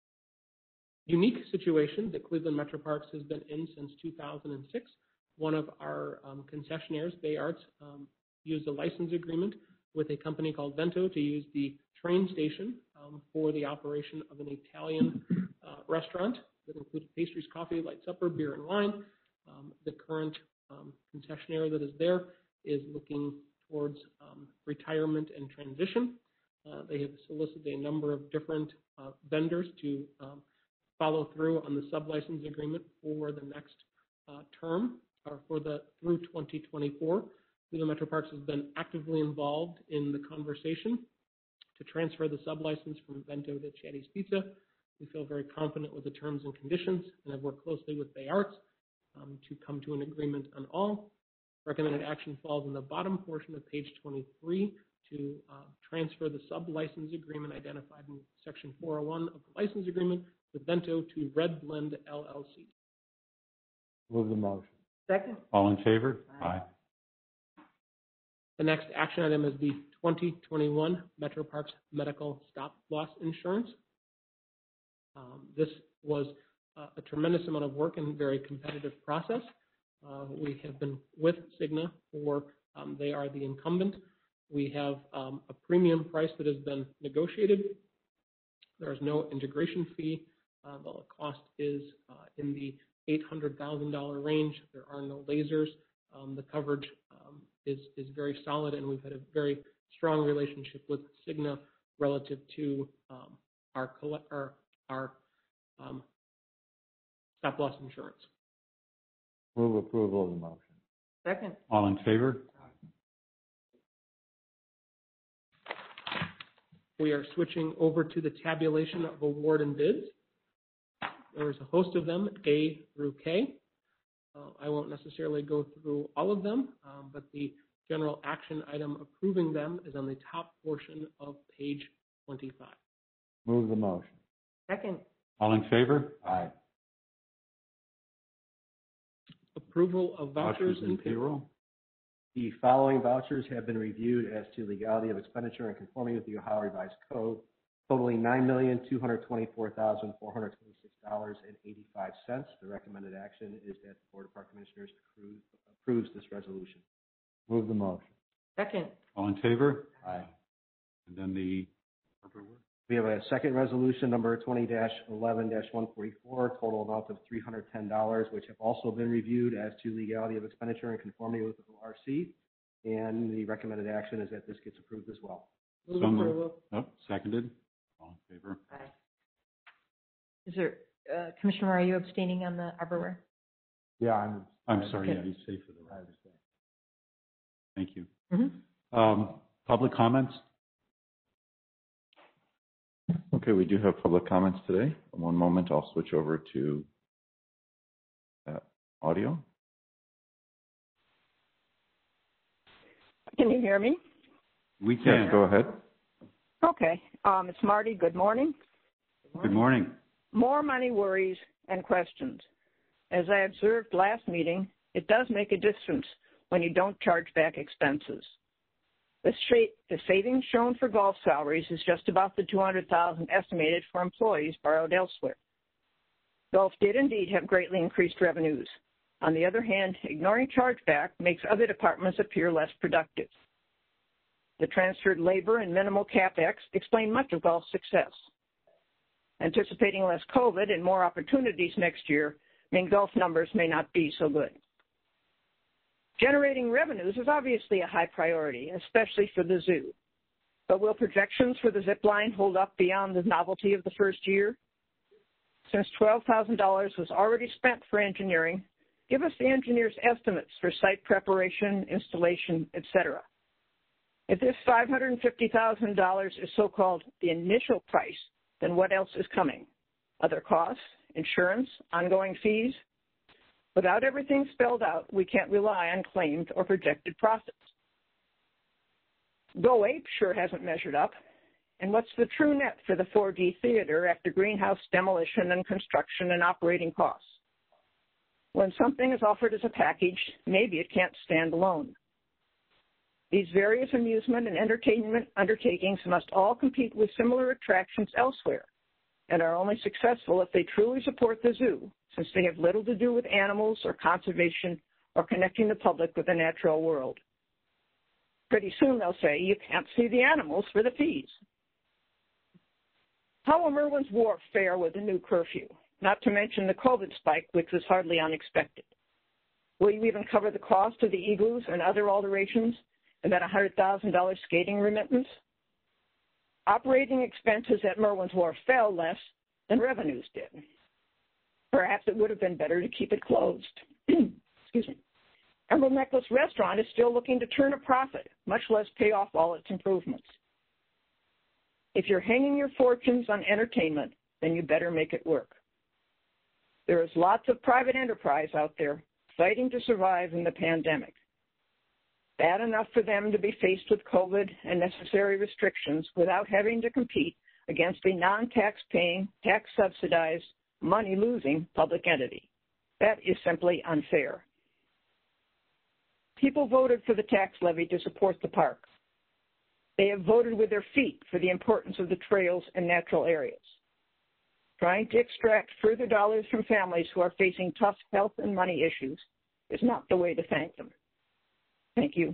unique situation that Cleveland Metro Parks has been in since two thousand six. One of our um, concessionaires, Bay Arts, um, used a license agreement with a company called Vento to use the train station um, for the operation of an Italian uh, restaurant that included pastries, coffee, light supper, beer, and wine. Um, the current um, concessionaire that is there is looking towards um, retirement and transition. Uh, they have solicited a number of different uh, vendors to um, follow through on the sublicense agreement for the next uh, term, or for the through twenty twenty-four. Cleveland Metro Parks has been actively involved in the conversation to transfer the sublicense from Vento to Chatty's Pizza. We feel very confident with the terms and conditions and have worked closely with Bay Arts um, to come to an agreement on all. Recommended action falls in the bottom portion of page twenty-three to uh, transfer the sublicense agreement identified in section four oh one of the license agreement with Vento to Red Blend L L C. Move the motion. Second. All in favor? Aye. The next action item is the twenty twenty-one Metro Parks Medical Stop Loss Insurance. Um, this was uh, a tremendous amount of work and a very competitive process. Uh, we have been with Cigna for, um, they are the incumbent. We have um, a premium price that has been negotiated. There is no integration fee. Uh, the cost is uh, in the eight hundred thousand dollars range. There are no lasers. Um, the coverage um, is, is very solid, and we've had a very strong relationship with Cigna relative to um, our, collect, our, our um, stop loss insurance. Move approval of the motion. Second. All in favor? We are switching over to the tabulation of award and bids. There is a host of them, A through K. Uh, I won't necessarily go through all of them, um, but the general action item approving them is on the top portion of page twenty-five. Move the motion. Second. All in favor? Aye. Approval of vouchers and payroll. The following vouchers have been reviewed as to legality of expenditure and conformity with the Ohio Revised Code, totaling nine million, two hundred twenty-four thousand, four hundred twenty-six dollars and eighty-five cents. The recommended action is that the Board of Park Commissioners approves, approves this resolution. Move the motion. Second. All in favor? Aye. And then the Arbor Work. We have a second resolution, number twenty eleven one forty-four, total amount of three hundred ten dollars, which have also been reviewed as to legality of expenditure and conformity with the O R C. And the recommended action is that this gets approved as well. Move So moved. approval. Oh, seconded. All in favor? Aye. Is there, uh, Commissioner, are you abstaining on the arborware? Yeah, I'm. I'm sorry, Okay. yeah, you say for the I record. understand. Thank you. Mm-hmm. Um, public comments? Okay, we do have public comments today. One moment, I'll switch over to that audio. Can you hear me? We can. Yes, go ahead. Okay. Um, it's Marty. Good morning. Good morning. More money worries and questions. As I observed last meeting, it does make a difference when you don't charge back expenses. The, straight, the savings shown for golf salaries is just about the two hundred thousand dollars estimated for employees borrowed elsewhere. Golf did indeed have greatly increased revenues. On the other hand, ignoring chargeback makes other departments appear less productive. The transferred labor and minimal capex explain much of golf's success. Anticipating less COVID and more opportunities next year mean golf numbers may not be so good. Generating revenues is obviously a high priority, especially for the zoo. But will projections for the zip line hold up beyond the novelty of the first year? Since twelve thousand dollars was already spent for engineering, give us the engineer's estimates for site preparation, installation, et cetera. If this five hundred fifty thousand dollars is so-called the initial price, then what else is coming? Other costs, insurance, ongoing fees? Without everything spelled out, we can't rely on claimed or projected profits. Go Ape sure hasn't measured up. And what's the true net for the four D theater after greenhouse demolition and construction and operating costs? When something is offered as a package, maybe it can't stand alone. These various amusement and entertainment undertakings must all compete with similar attractions elsewhere and are only successful if they truly support the zoo, since they have little to do with animals or conservation or connecting the public with the natural world. Pretty soon they'll say, you can't see the animals for the fees. How will Merwin's Wharf fare with the new curfew? Not to mention the COVID spike, which was hardly unexpected. Will you even cover the cost of the igloos and other alterations and that one hundred thousand dollars skating remittance? Operating expenses at Merwin's Wharf fell less than revenues did. Perhaps it would have been better to keep it closed. Excuse me. Emerald Necklace Restaurant is still looking to turn a profit, much less pay off all its improvements. If you're hanging your fortunes on entertainment, then you better make it work. There is lots of private enterprise out there fighting to survive in the pandemic. Bad enough for them to be faced with COVID and necessary restrictions without having to compete against a non-tax-paying, tax-subsidized, money-losing public entity. That is simply unfair. People voted for the tax levy to support the park. They have voted with their feet for the importance of the trails and natural areas. Trying to extract further dollars from families who are facing tough health and money issues is not the way to thank them. Thank you.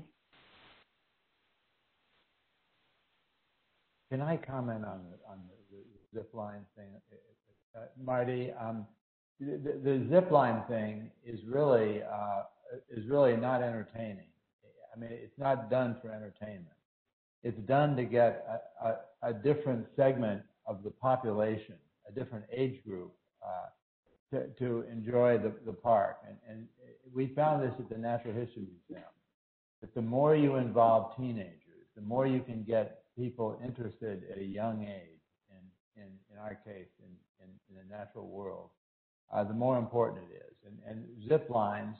Can I comment on the, on the, the zip line thing? Uh, Marty, um, the, the zip line thing is really, uh, is really not entertaining. I mean, it's not done for entertainment. It's done to get a, a, a different segment of the population, a different age group, uh, to, to enjoy the, the park. And, and we found this at the Natural History Museum, that the more you involve teenagers, the more you can get people interested at a young age, in, in, in our case, in, in, in the natural world, uh, the more important it is. And, and zip lines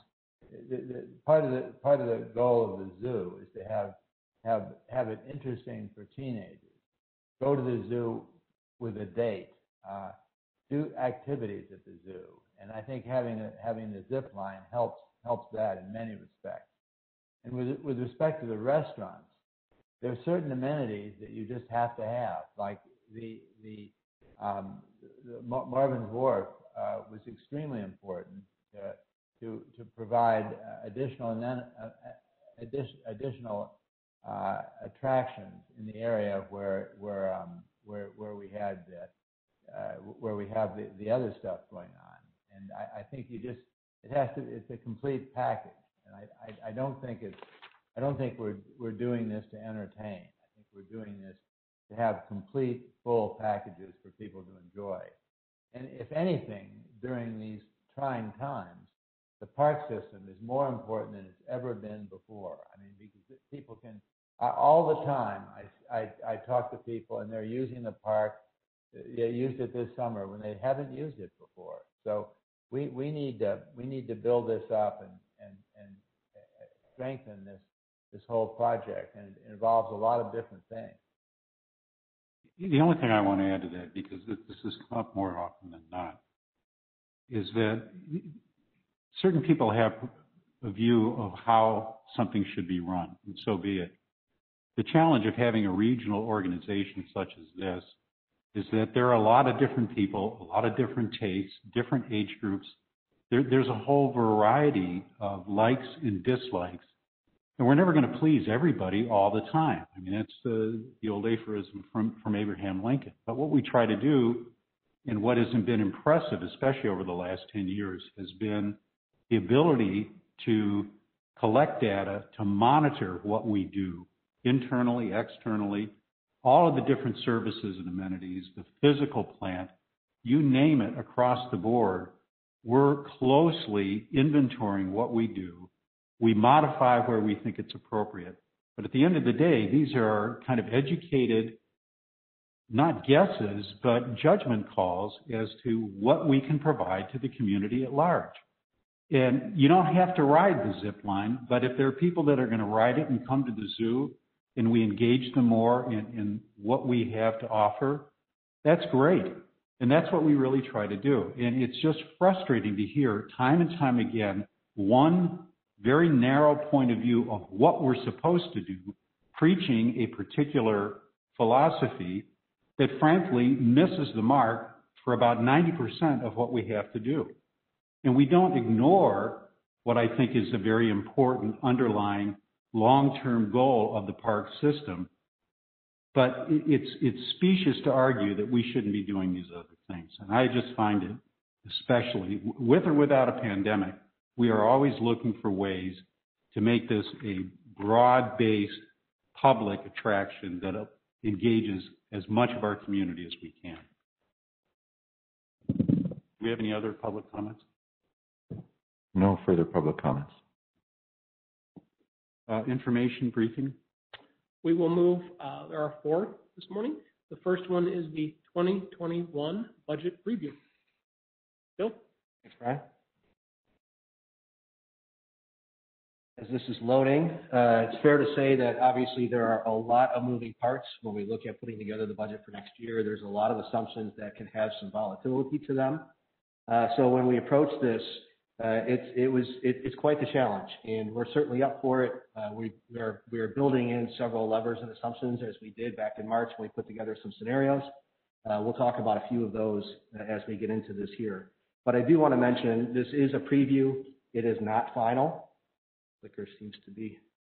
the, the, part of the part of the goal of the zoo is to have have have it interesting for teenagers. Go to the zoo with a date. Uh, do activities at the zoo, and I think having a, having the zip line helps helps that in many respects. And with with respect to the restaurants, there are certain amenities that you just have to have, like the the, um, the Marvin's Wharf uh, was extremely important to to, to provide uh, additional uh, addition, additional uh, attractions in the area where where um, where where we had uh, uh, where we have the, the other stuff going on. And I, I think you just it has to it's a complete package. And I, I, I don't think it's I don't think we're we're doing this to entertain. I think we're doing this to have complete full packages for people to enjoy. And if anything, during these trying times, the park system is more important than it's ever been before. I mean, because people can, I, all the time, I, I, I talk to people and they're using the park. They used it this summer when they haven't used it before. So we, we need to we need to build this up and and and strengthen this this whole project, and it involves a lot of different things. The only thing I want to add to that, because this has come up more often than not, is that certain people have a view of how something should be run, and so be it. The challenge of having a regional organization such as this is that there are a lot of different people, a lot of different tastes, different age groups. There, there's a whole variety of likes and dislikes, and we're never going to please everybody all the time. I mean, that's the, the old aphorism from, from Abraham Lincoln. But what we try to do, and what has been impressive, especially over the last ten years, has been the ability to collect data, to monitor what we do internally, externally, all of the different services and amenities, the physical plant, you name it, across the board. We're closely inventorying what we do. We modify where we think it's appropriate. But at the end of the day, these are kind of educated, not guesses, but judgment calls as to what we can provide to the community at large. And you don't have to ride the zip line, but if there are people that are going to ride it and come to the zoo and we engage them more in, in what we have to offer, that's great. And that's what we really try to do. And it's just frustrating to hear time and time again, one very narrow point of view of what we're supposed to do, preaching a particular philosophy that frankly misses the mark for about ninety percent of what we have to do. And we don't ignore what I think is a very important underlying long-term goal of the park system. But it's, it's specious to argue that we shouldn't be doing these other things. And I just find it, especially with or without a pandemic, we are always looking for ways to make this a broad-based public attraction that engages as much of our community as we can. Do we have any other public comments? No further public comments. Uh, information briefing. We will move, uh, there are four this morning. The first one is the twenty twenty-one budget preview. Bill? Thanks, Brian. As this is loading, uh, it's fair to say that obviously there are a lot of moving parts when we look at putting together the budget for next year. There's a lot of assumptions that can have some volatility to them. Uh, so when we approach this, uh, it's, it was, it, it's quite the challenge, and we're certainly up for it. Uh, we, we are, we are building in several levers and assumptions as we did back in March when we put together some scenarios. Uh, we'll talk about a few of those as we get into this here. But I do want to mention this is a preview. It is not final. Clicker seems to be,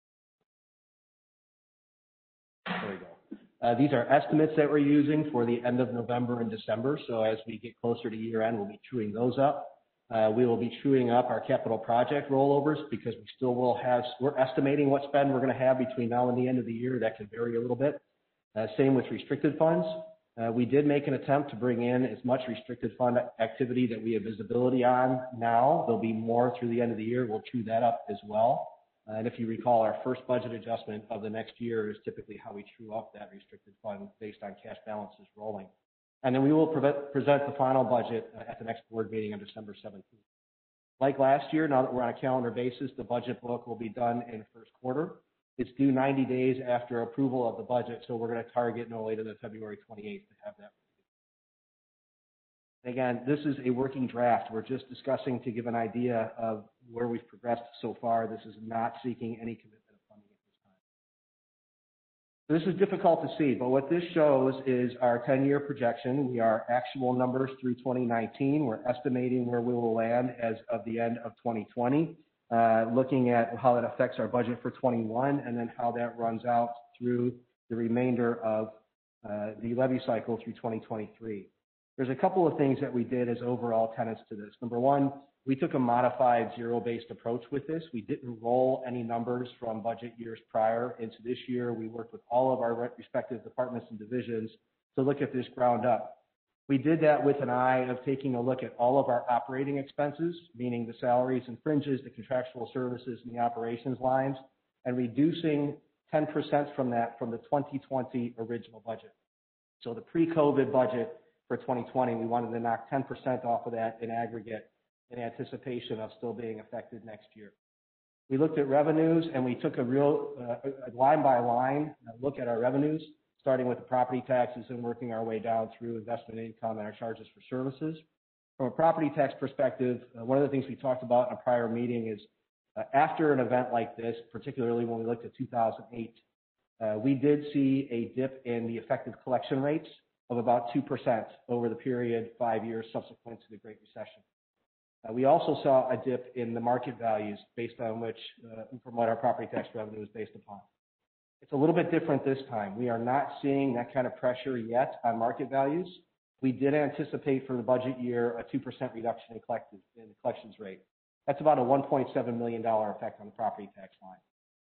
there we go. Uh, these are estimates that we're using for the end of November and December. So as we get closer to year end, we'll be truing those up. Uh, we will be truing up our capital project rollovers because we still will have, we're estimating what spend we're going to have between now and the end of the year. That can vary a little bit. Uh, same with restricted funds. Uh, we did make an attempt to bring in as much restricted fund activity that we have visibility on now. There'll be more through the end of the year. We'll chew that up as well. Uh, and if you recall, our first budget adjustment of the next year is typically how we true up that restricted fund based on cash balances rolling. And then we will pre- present the final budget uh, at the next board meeting on December seventeenth. Like last year, now that we're on a calendar basis, the budget book will be done in the first quarter. It's due ninety days after approval of the budget, so we're going to target no later than February twenty-eighth to have that. Again, this is a working draft. We're just discussing to give an idea of where we've progressed so far. This is not seeking any commitment of funding at this time. This is difficult to see, but what this shows is our ten-year projection. We are actual numbers through twenty nineteen. We're estimating where we will land as of the end of twenty twenty, uh, looking at how that affects our budget for twenty-one, and then how that runs out through the remainder of uh, the levy cycle through twenty twenty-three. There's a couple of things that we did as overall tenets to this. Number one, we took a modified zero-based approach with this. We didn't roll any numbers from budget years prior into this year. We worked with all of our respective departments and divisions to look at this ground up. We did that with an eye of taking a look at all of our operating expenses, meaning the salaries and fringes, the contractual services, and the operations lines, and reducing ten percent from that from the twenty twenty original budget. So the pre-COVID budget for twenty twenty, we wanted to knock ten percent off of that in aggregate in anticipation of still being affected next year. We looked at revenues, and we took a real uh, a line by line look at our revenues, starting with the property taxes and working our way down through investment income and our charges for services. From a property tax perspective, uh, one of the things we talked about in a prior meeting is uh, after an event like this, particularly when we looked at two thousand eight, uh, we did see a dip in the effective collection rates of about two percent over the period five years subsequent to the Great Recession. Uh, we also saw a dip in the market values based on which, uh, from what our property tax revenue is based upon. It's a little bit different this time. We are not seeing that kind of pressure yet on market values. We did anticipate for the budget year a two percent reduction in, collected, in the collections rate. That's about a one point seven million dollars effect on the property tax line.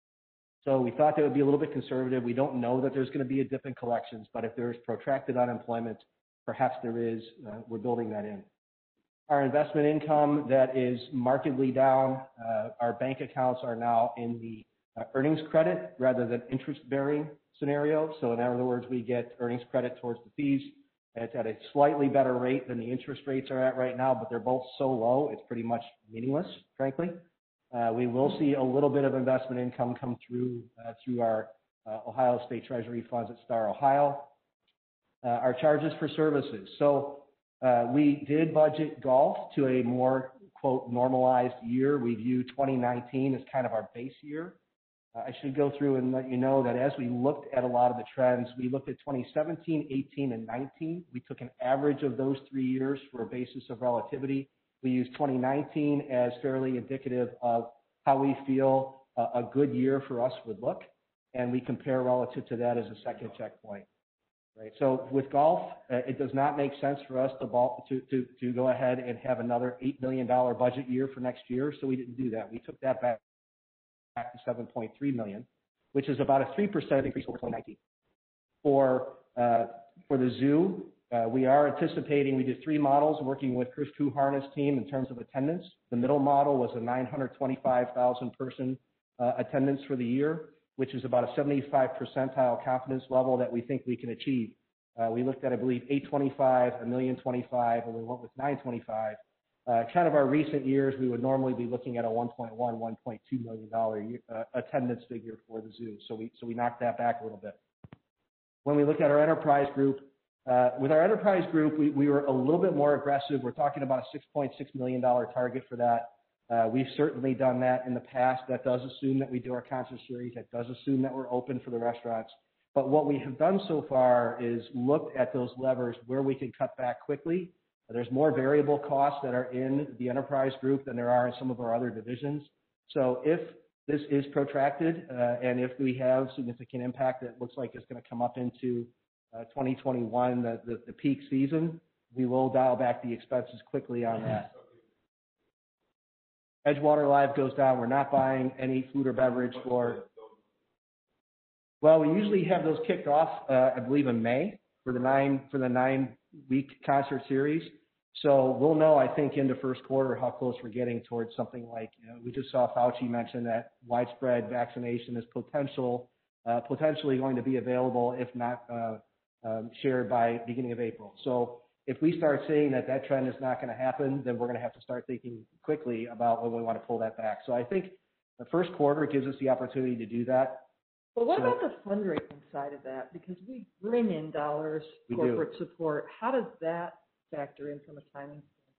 So we thought that would be a little bit conservative. We don't know that there's going to be a dip in collections, but if there's protracted unemployment, perhaps there is. Uh, we're building that in. Our investment income that is markedly down. Uh, our bank accounts are now in the uh, earnings credit rather than interest-bearing scenario. So in other words, we get earnings credit towards the fees. It's at a slightly better rate than the interest rates are at right now, but they're both so low, it's pretty much meaningless, frankly. Uh, we will see a little bit of investment income come through uh, through our uh, Ohio State Treasury funds at Star Ohio. Uh, our charges for services. So uh, we did budget golf to a more, quote, normalized year. We view twenty nineteen as kind of our base year. Uh, I should go through and let you know that as we looked at a lot of the trends, we looked at twenty seventeen, eighteen, and nineteen. We took an average of those three years for a basis of relativity. We use twenty nineteen as fairly indicative of how we feel uh, a good year for us would look, and we compare relative to that as a second checkpoint. Right. So with golf, uh, it does not make sense for us to, ball, to, to, to go ahead and have another eight million dollars budget year for next year, so we didn't do that. We took that back, back to seven point three million dollars, which is about a three percent increase over twenty nineteen. For, uh, for the zoo, Uh, we are anticipating, we did three models working with Chris Kuharna's team in terms of attendance. The middle model was a nine hundred twenty-five thousand person uh, attendance for the year, which is about a seventy-five percentile confidence level that we think we can achieve. Uh, we looked at, I believe, eight twenty-five, one million twenty-five, and we went with nine twenty-five. Uh, kind of our recent years, we would normally be looking at a one point one, one point two million dollars uh, attendance figure for the zoo. So we, so we knocked that back a little bit. When we look at our enterprise group, Uh, with our enterprise group, we, we were a little bit more aggressive. We're talking about a six point six million dollars target for that. Uh, we've certainly done that in the past. That does assume that we do our concert series. That does assume that we're open for the restaurants. But what we have done so far is looked at those levers where we can cut back quickly. There's more variable costs that are in the enterprise group than there are in some of our other divisions. So if this is protracted uh, and if we have significant impact that looks like it's going to come up into Uh, twenty twenty-one, the, the, the peak season, we will dial back the expenses quickly on that. Edgewater Live goes down. We're not buying any food or beverage for, well, we usually have those kicked off, uh, I believe, in May for the nine for the nine week concert series. So we'll know, I think, into first quarter how close we're getting towards something like, you know, we just saw Fauci mention that widespread vaccination is potential, uh, potentially going to be available, if not uh, Um, shared by beginning of April. So if we start seeing that that trend is not going to happen, then we're going to have to start thinking quickly about when we want to pull that back. So I think the first quarter gives us the opportunity to do that. But what So- about the fundraising side of that? Because we bring in dollars, We do. corporate support. How does that factor in from a timing?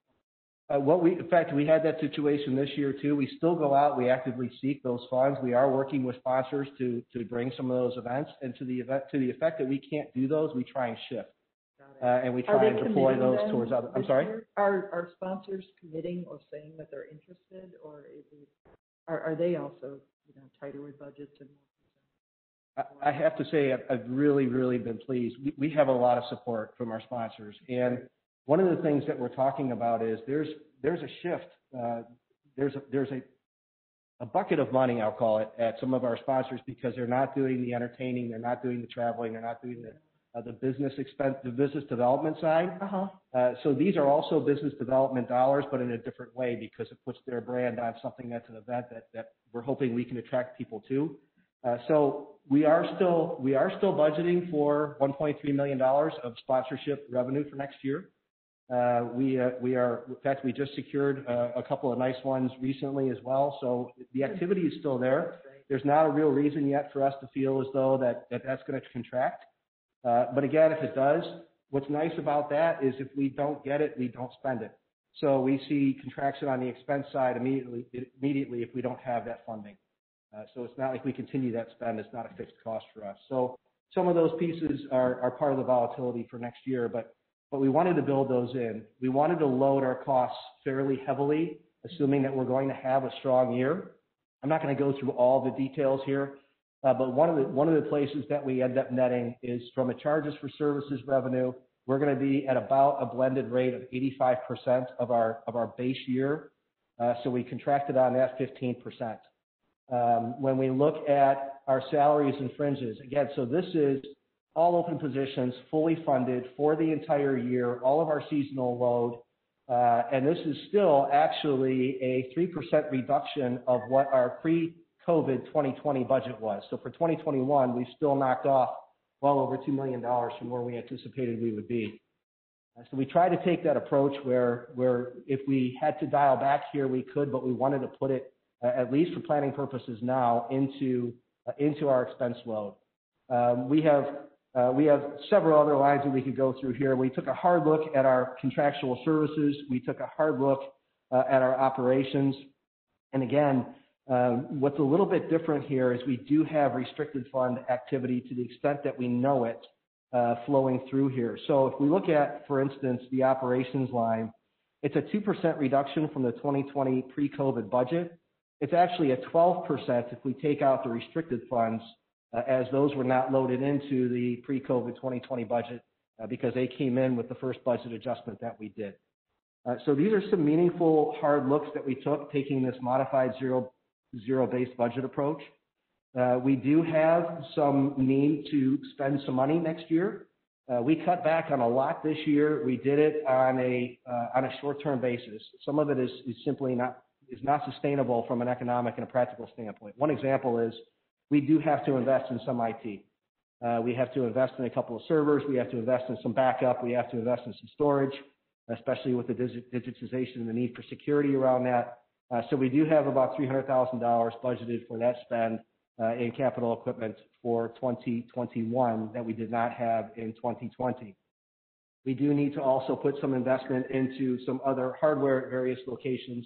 Uh, what we, in fact, we had that situation this year too. We still go out, we actively seek those funds. We are working with sponsors to, to bring some of those events, and to the event, to the effect that we can't do those, we try and shift. Got it. Uh, and we Are try they and deploy committing those then towards other, I'm this sorry? year? Are, are sponsors committing or saying that they're interested, or is it, are, are they also, you know, tighter with budgets and more? I I have to say, I've, I've really, really been pleased. We, we have a lot of support from our sponsors. And one of the things that we're talking about is there's, there's a shift. Uh, there's a, there's a, a bucket of money, I'll call it, at some of our sponsors because they're not doing the entertaining, they're not doing the traveling, they're not doing the, uh, the business expense, the business development side. Uh-huh. Uh, so these are also business development dollars, but in a different way because it puts their brand on something that's an event that, that we're hoping we can attract people to. Uh, so we are still we are still budgeting for one point three million dollars of sponsorship revenue for next year. Uh, we uh, we are in fact we just secured uh, a couple of nice ones recently as well. So the activity is still there. There's not a real reason yet for us to feel as though that, that that's going to contract. Uh, but again, if it does, what's nice about that is if we don't get it, we don't spend it. So we see contraction on the expense side immediately immediately if we don't have that funding. Uh, so it's not like we continue that spend. It's not a fixed cost for us. So some of those pieces are, are part of the volatility for next year, but, but we wanted to build those in. We wanted to load our costs fairly heavily, assuming that we're going to have a strong year. I'm not going to go through all the details here, uh, but one of the, one of the places that we end up netting is from a charges for services revenue. We're going to be at about a blended rate of eighty-five percent of our, of our base year. Uh, so we contracted on that fifteen percent. Um, when we look at our salaries and fringes, again, so this is all open positions, fully funded for the entire year, all of our seasonal load, uh, and this is still actually a three percent reduction of what our pre-COVID twenty twenty budget was. So for twenty twenty-one, we've still knocked off well over two million dollars from where we anticipated we would be. Uh, so we try to take that approach where, where if we had to dial back here, we could, but we wanted to put it Uh, at least for planning purposes now, into uh, into our expense load. Um, we have uh, we have several other lines that we could go through here. We took a hard look at our contractual services. We took a hard look uh, at our operations. And again, um, what's a little bit different here is we do have restricted fund activity to the extent that we know it uh, flowing through here. So if we look at, for instance, the operations line, it's a two percent reduction from the twenty twenty pre-COVID budget. It's actually a twelve percent if we take out the restricted funds, uh, as those were not loaded into the pre-COVID twenty twenty budget uh, because they came in with the first budget adjustment that we did. Uh, so these are some meaningful hard looks that we took taking this modified zero, zero-based budget approach. Uh, we do have some need to spend some money next year. Uh, we cut back on a lot this year. We did it on a, uh, on a short-term basis. Some of it is, is simply not is not sustainable from an economic and a practical standpoint. One example is we do have to invest in some I T. Uh, we have to invest in a couple of servers. We have to invest in some backup. We have to invest in some storage, especially with the digi- digitization and the need for security around that. Uh, so we do have about three hundred thousand dollars budgeted for that spend uh, in capital equipment for twenty twenty-one that we did not have in twenty twenty. We do need to also put some investment into some other hardware at various locations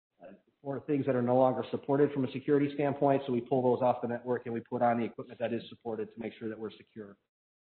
or things that are no longer supported from a security standpoint. So we pull those off the network and we put on the equipment that is supported to make sure that we're secure.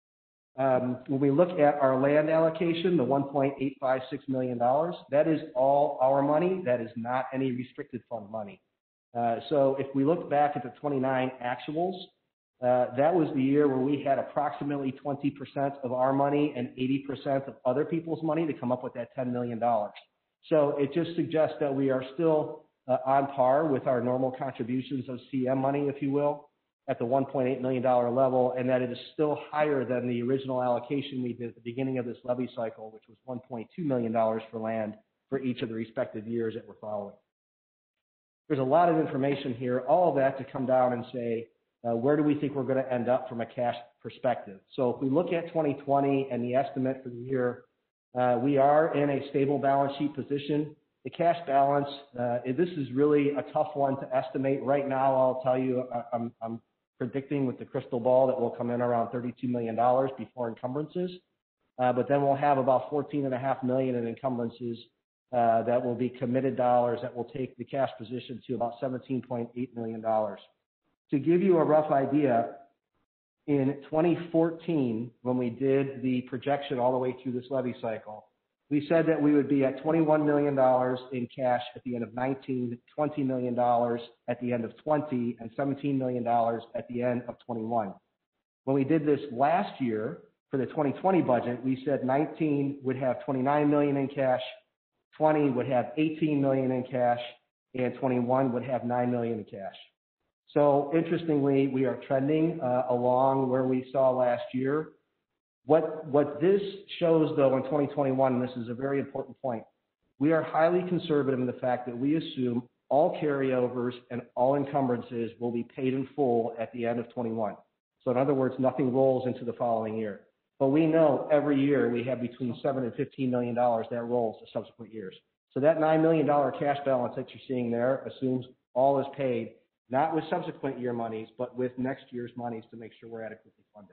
Um, when we look at our land allocation, the one point eight five six million dollars, that is all our money. That is not any restricted fund money. Uh, so if we look back at the twenty-nine actuals, uh, that was the year where we had approximately twenty percent of our money and eighty percent of other people's money to come up with that ten million dollars. So it just suggests that we are still uh, on par with our normal contributions of C M money, if you will, at the one point eight million dollars level, and that it is still higher than the original allocation we did at the beginning of this levy cycle, which was one point two million dollars for land for each of the respective years that we're following. There's a lot of information here, all of that to come down and say, uh, where do we think we're going to end up from a cash perspective? So if we look at twenty twenty and the estimate for the year, Uh, we are in a stable balance sheet position. The cash balance, uh, this is really a tough one to estimate. Right now, I'll tell you, I- I'm, I'm predicting with the crystal ball that will come in around thirty-two million dollars before encumbrances. Uh, but then we'll have about fourteen and a half million in encumbrances uh, that will be committed dollars that will take the cash position to about seventeen point eight million dollars. To give you a rough idea, in twenty fourteen, when we did the projection all the way through this levy cycle, we said that we would be at twenty-one million dollars in cash at the end of nineteen, twenty million dollars at the end of twenty, and seventeen million dollars at the end of twenty-one. When we did this last year, for the twenty twenty budget, we said nineteen would have twenty-nine million dollars in cash, twenty would have eighteen million dollars in cash, and twenty-one would have nine million dollars in cash. So interestingly, we are trending uh, along where we saw last year. What, what this shows, though, in twenty twenty-one, and this is a very important point, we are highly conservative in the fact that we assume all carryovers and all encumbrances will be paid in full at the end of twenty-one. So in other words, nothing rolls into the following year. But we know every year we have between seven and fifteen million dollars that rolls to subsequent years. So that nine million dollars cash balance that you're seeing there assumes all is paid, not with subsequent year monies, but with next year's monies to make sure we're adequately funded.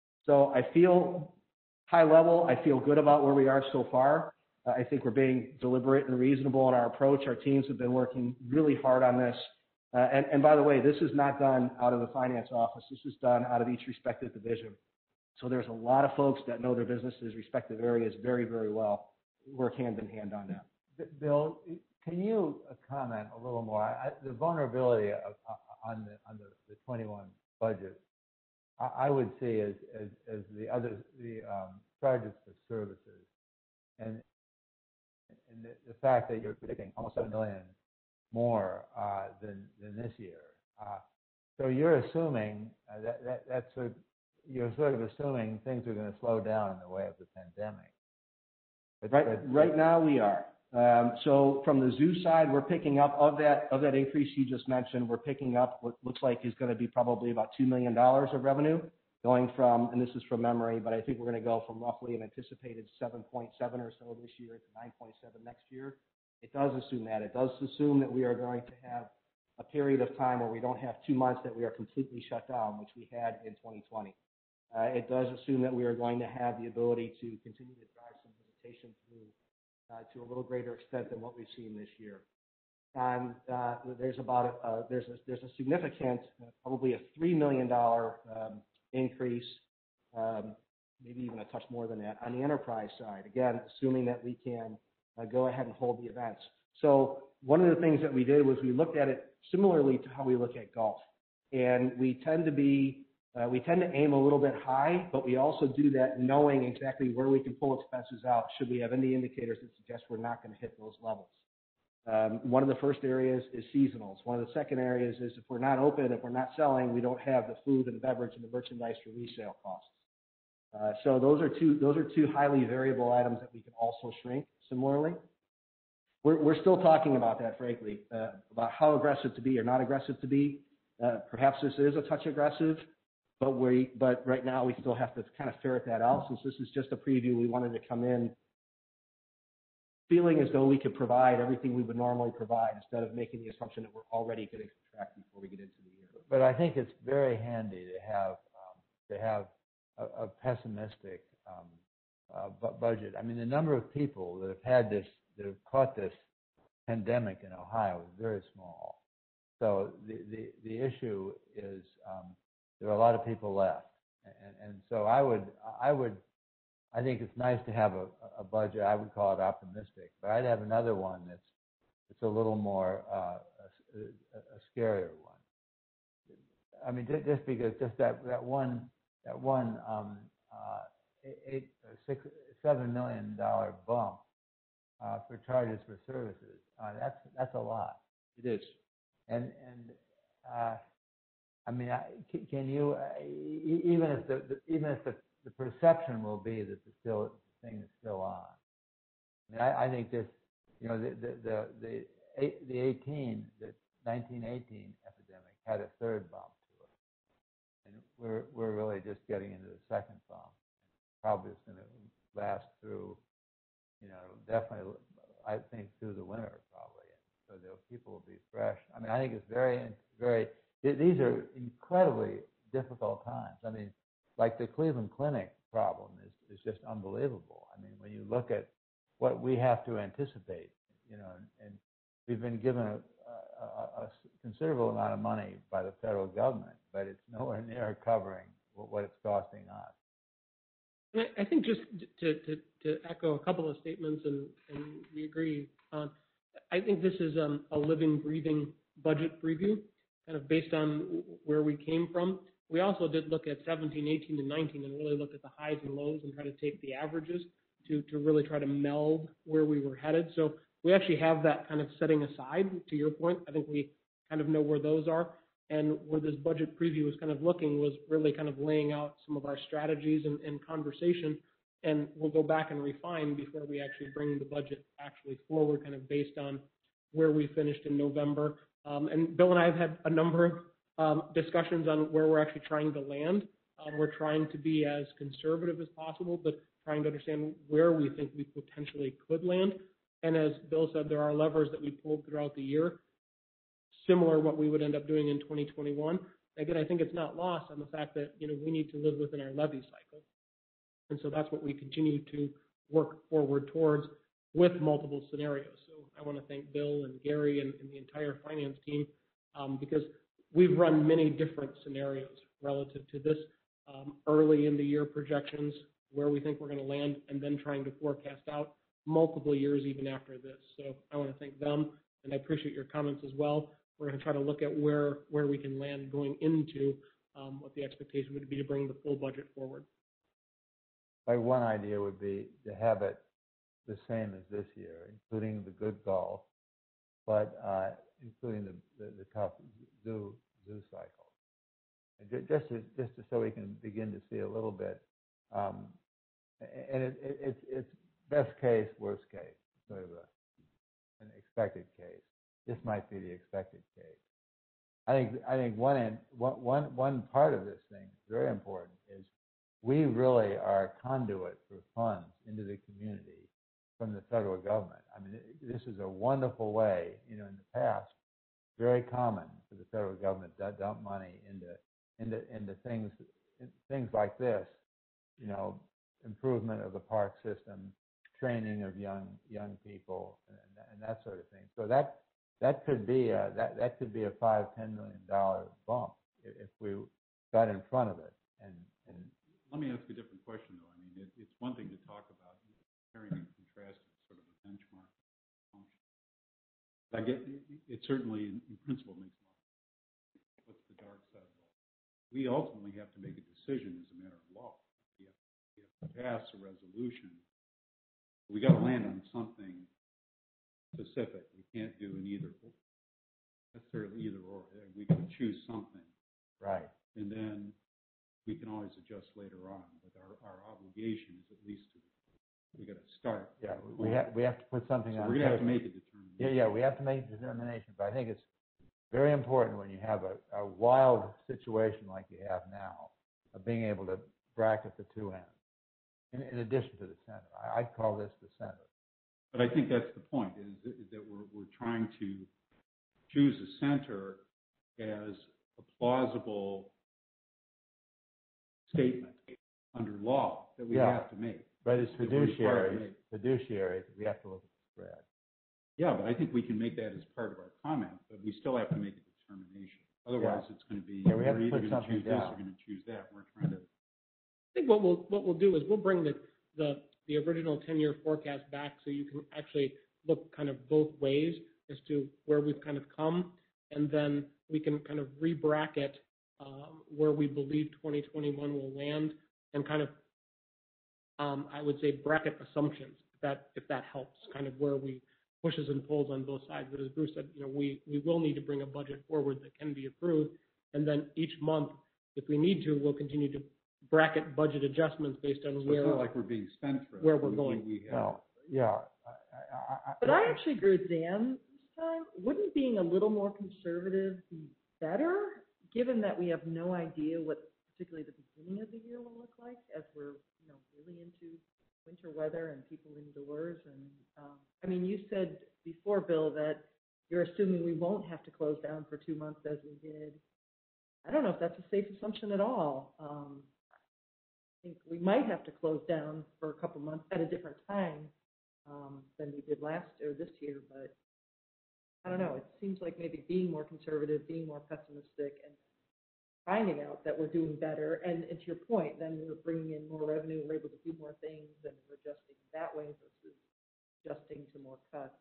So I feel high level, I feel good about where we are so far. Uh, I think we're being deliberate and reasonable in our approach. Our teams have been working really hard on this. Uh, and, and by the way, this is not done out of the finance office. This is done out of each respective division. So there's a lot of folks that know their businesses, respective areas very, very well. Work hand in hand on that. B- Bill, can you uh, comment a little more? I, the vulnerability of, uh, on the on the, the twenty-one budget, I, I would see as, as as the other the um, charges for services, and and the, the fact that you're predicting almost seven million more uh, than than this year. Uh, so you're assuming uh, that that that's a, you're sort of assuming things are going to slow down in the way of the pandemic. But, Right, but, right now we are. Um, so from the zoo side, we're picking up of that of that increase you just mentioned. We're picking up what looks like is going to be probably about two million dollars of revenue, going from, and this is from memory, but I think we're going to go from roughly an anticipated seven point seven or so this year to nine point seven next year. It does assume that. It does assume that we are going to have a period of time where we don't have two months that we are completely shut down, which we had in twenty twenty. Uh, it does assume that we are going to have the ability to continue to drive some visitation through uh, to a little greater extent than what we've seen this year. And uh, there's about a, uh, there's a, there's a significant, uh, probably a three million dollars um, increase, um, maybe even a touch more than that, on the enterprise side. Again, assuming that we can uh, go ahead and hold the events. So one of the things that we did was we looked at it similarly to how we look at golf. And we tend to be, uh, we tend to aim a little bit high, but we also do that knowing exactly where we can pull expenses out should we have any indicators that suggest we're not going to hit those levels. Um, one of the first areas is seasonals. One of the second areas is if we're not open, if we're not selling, we don't have the food and beverage and the merchandise for resale costs. Uh, so those are two those are two highly variable items that we can also shrink similarly. We're, we're still talking about that, frankly, uh, about how aggressive to be or not aggressive to be. Uh, perhaps this is a touch aggressive, but we but right now we still have to kind of ferret that out. Since this is just a preview, we wanted to come in feeling as though we could provide everything we would normally provide instead of making the assumption that we're already going to contract before we get into the year. but I think it's very handy to have um, to have a, a pessimistic um, uh, bu- budget. I mean, the number of people that have had this, that have caught this pandemic in Ohio is very small. So the the, the issue is um, there are a lot of people left, and, and so I would I would. I think it's nice to have a, a budget. I would call it optimistic, but I'd have another one that's it's a little more uh, a, a, a scarier one. I mean, just because just that that one that one um, uh, eight six seven million dollar bump uh, for charges for services. Uh, that's that's a lot. It is. And and uh, I mean, I, can you uh, even if the, the even if the the perception will be that the still the thing is still on. I mean, I, I think this, you know, the the the the, the eighteen, the nineteen eighteen epidemic had a third bump to it, and we're we're really just getting into the second bump. Probably it's going to last through you know, definitely, I think through the winter probably. So the people will be fresh. I mean, I think it's very, very, these are incredibly difficult times. I mean, like the Cleveland Clinic problem is, is just unbelievable. I mean, when you look at what we have to anticipate, you know, and we've been given a, a, a considerable amount of money by the federal government, but it's nowhere near covering what, what it's costing us. And I I think just to, to, to echo a couple of statements, and, and we agree on, I think this is um, a living, breathing budget preview, kind of based on where we came from. We also did look at seventeen, eighteen, and nineteen and really look at the highs and lows and try to take the averages to, to really try to meld where we were headed. So we actually have that kind of setting aside, to your point. I think we kind of know where those are. And where this budget preview was kind of looking was really kind of laying out some of our strategies and, and conversation. And we'll go back and refine before we actually bring the budget actually forward, kind of based on where we finished in November. Um, and Bill and I have had a number of um, discussions on where we're actually trying to land. Um, we're trying to be as conservative as possible, but trying to understand where we think we potentially could land. And as Bill said, there are levers that we pulled throughout the year, similar to what we would end up doing in twenty twenty-one. Again, I think it's not lost on the fact that, you know, we need to live within our levy cycle. And so that's what we continue to work forward towards with multiple scenarios. So I want to thank Bill and Gary and, and the entire finance team um, because we've run many different scenarios relative to this um, early in the year projections, where we think we're going to land, and then trying to forecast out multiple years even after this. So I want to thank them, and I appreciate your comments as well. We're going to try to look at where, where we can land going into um, what the expectation would be to bring the full budget forward. Like one idea would be to have it the same as this year, including the good golf, but uh, including the, the, the tough zoo zoo cycle. And ju- just to, just to, so we can begin to see a little bit. Um, and it, it, it's it's best case, worst case, sort of a, an expected case. This might be the expected case. I think I think one end, one, one, one part of this thing, very important, is we really are a conduit for funds into the community from the federal government. I mean, this is a wonderful way, you know, in the past, very common for the federal government to dump money into into into things things like this, you know, improvement of the park system, training of young young people, and, and that sort of thing. So that that could be a, that that could be a five ten million dollar bump if, if we got in front of it. And and let me ask you a different question though. I mean, it, it's one thing to talk about comparing and contrasting sort of a benchmark function. I get it certainly in principle makes a lot of sense. What's the dark side of all? We ultimately have to make a decision as a matter of law. We have, we have to pass a resolution. We got to land on something specific. We can't do an either or, necessarily either or. We got to choose something. Right. And then we can always adjust later on. But our, our obligation is at least to we got to start. Yeah, we have we have to put something so on. We're gonna have to make a determination. Yeah, yeah, we have to make a determination. But I think it's very important when you have a, a wild situation like you have now of being able to bracket the two ends. In, in addition to the center, I, I call this the center. But I think that's the point: is that, is that we're we're trying to choose a center as a plausible statement under law that we Yeah. have to make. But it's that we're required to fiduciary, make. fiduciary, we have to look at the spread. Yeah, but I think we can make that as part of our comment, but we still have to make a determination. Otherwise, it's going to be Yeah, we have we're to either put going to something choose this down. or going to choose that. We're trying to. I think what we'll what we'll do is we'll bring the the, the original ten-year forecast back so you can actually look kind of both ways as to where we've kind of come, and then we can kind of re-bracket um, where we believe twenty twenty-one will land, and kind of um, I would say bracket assumptions, if that if that helps, kind of where we pushes and pulls on both sides. But as Bruce said, you know, we we will need to bring a budget forward that can be approved, and then each month, if we need to, we'll continue to bracket budget adjustments based on So where it's not like we're being spendthrift. where we're We- going. We, we have, No, yeah. I, I, I, But I actually agree with Dan this time. Wouldn't being a little more conservative be better, given that we have no idea what particularly the beginning of the year will look like as we're, you know, really into winter weather and people indoors. And, um, I mean, you said before, Bill, that you're assuming we won't have to close down for two months as we did. I don't know if that's a safe assumption at all. Um, I think we might have to close down for a couple months at a different time um, than we did last or this year, but I don't know. It seems like maybe being more conservative, being more pessimistic, and finding out that we're doing better. And, and to your point, then we're bringing in more revenue, we're able to do more things, and we're adjusting that way versus adjusting to more cuts.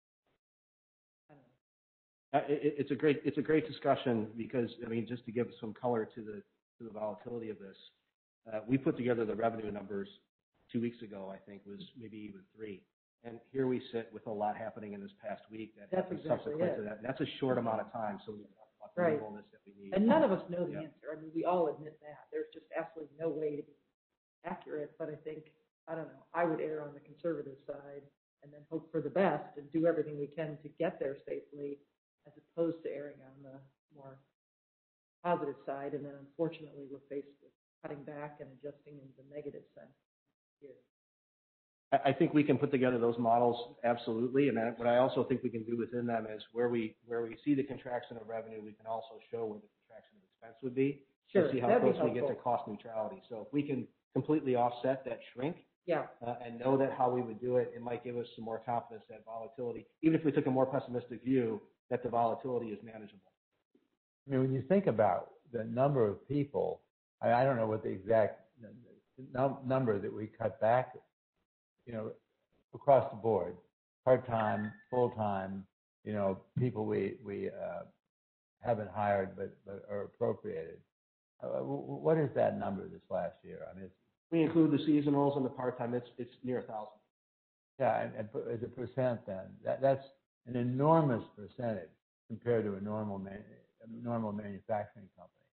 I don't know. Uh, it, it's a great it's a great discussion because I mean just to give some color to the to the volatility of this, uh, we put together the revenue numbers two weeks ago. I think was maybe even three, and here we sit with a lot happening in this past week that That's happened exactly subsequent it. to that. And that's a short amount of time, so we talk about the Right. nimbleness that we need. And none of us know the Yeah. answer. I mean, we all admit that. There's just absolutely no way to be accurate, but I think, I don't know, I would err on the conservative side and then hope for the best and do everything we can to get there safely, as opposed to erring on the more positive side. And then unfortunately, we're faced with cutting back and adjusting in the negative sense here. I I think we can put together those models absolutely, and I- what I also think we can do within them is where we where we see the contraction of revenue, we can also show where the contraction of expense would be Sure, and see how that'd be close we get to helpful. cost neutrality. So if we can completely offset that shrink Yeah, uh, and know that how we would do it, it might give us some more confidence that volatility, even if we took a more pessimistic view, that the volatility is manageable. I mean, when you think about the number of people, I, I don't know what the exact num- number that we cut back, you know, across the board, part-time, full-time, you know, people we, we uh, haven't hired but, but are appropriated. Uh, w- w- what is that number this last year? I mean, it's, We include the seasonals and the part-time, it's, it's near a thousand. yeah, and, and per- as a percent then, that, that's an enormous percentage compared to a normal man, a normal manufacturing company.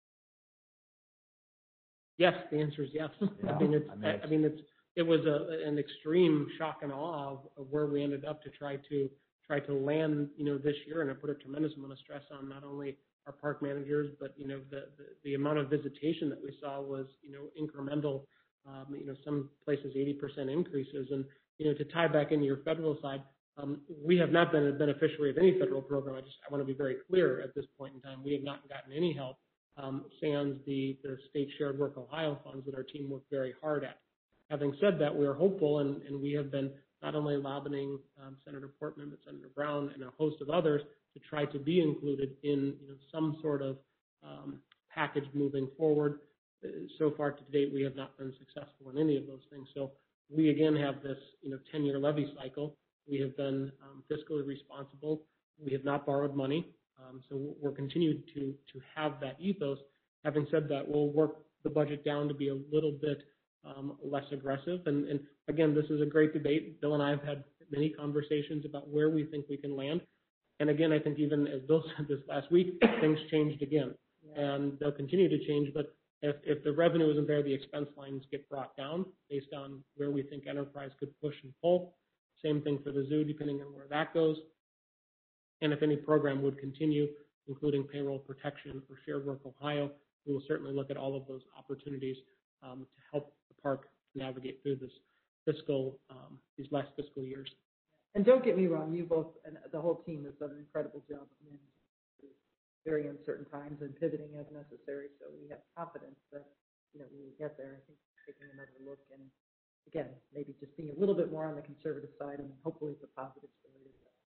Yes, the answer is yes. Yeah, I mean, it's, I mean, I, it's- I mean, it's, it was a, an extreme shock and awe of, of where we ended up to try to, try to land, you know, this year. And it put a tremendous amount of stress on not only our park managers, but, you know, the, the, the amount of visitation that we saw was, you know, incremental, um, you know, some places eighty percent increases. And, you know, to tie back into your federal side, um, we have not been a beneficiary of any federal program. I just, I want to be very clear at this point in time. We have not gotten any help, um, sans the, the state shared work Ohio funds that our team worked very hard at. Having said that, we are hopeful, and, and we have been not only lobbying um, Senator Portman, but Senator Brown and a host of others to try to be included in, you know, some sort of um, package moving forward. Uh, so far to date, we have not been successful in any of those things. So we again have this, you know, ten-year levy cycle. We have been um, fiscally responsible. We have not borrowed money. Um, so we're continuing to to have that ethos. Having said that, we'll work the budget down to be a little bit um, less aggressive. And, and again, this is a great debate. Bill and I have had many conversations about where we think we can land. And again, I think even as Bill said this last week, things changed again, and they'll continue to change. But if, if the revenue isn't there, the expense lines get brought down based on where we think enterprise could push and pull. Same thing for the zoo, depending on where that goes. And if any program would continue, including payroll protection or Shared Work Ohio, we will certainly look at all of those opportunities um, to help the park navigate through this fiscal, um, these last fiscal years. and don't get me wrong, you both and the whole team has done an incredible job of managing through very uncertain times and pivoting as necessary. So we have confidence that, you know, we will get there. I think taking another look and again, maybe just being a little bit more on the conservative side, and hopefully it's a positive story.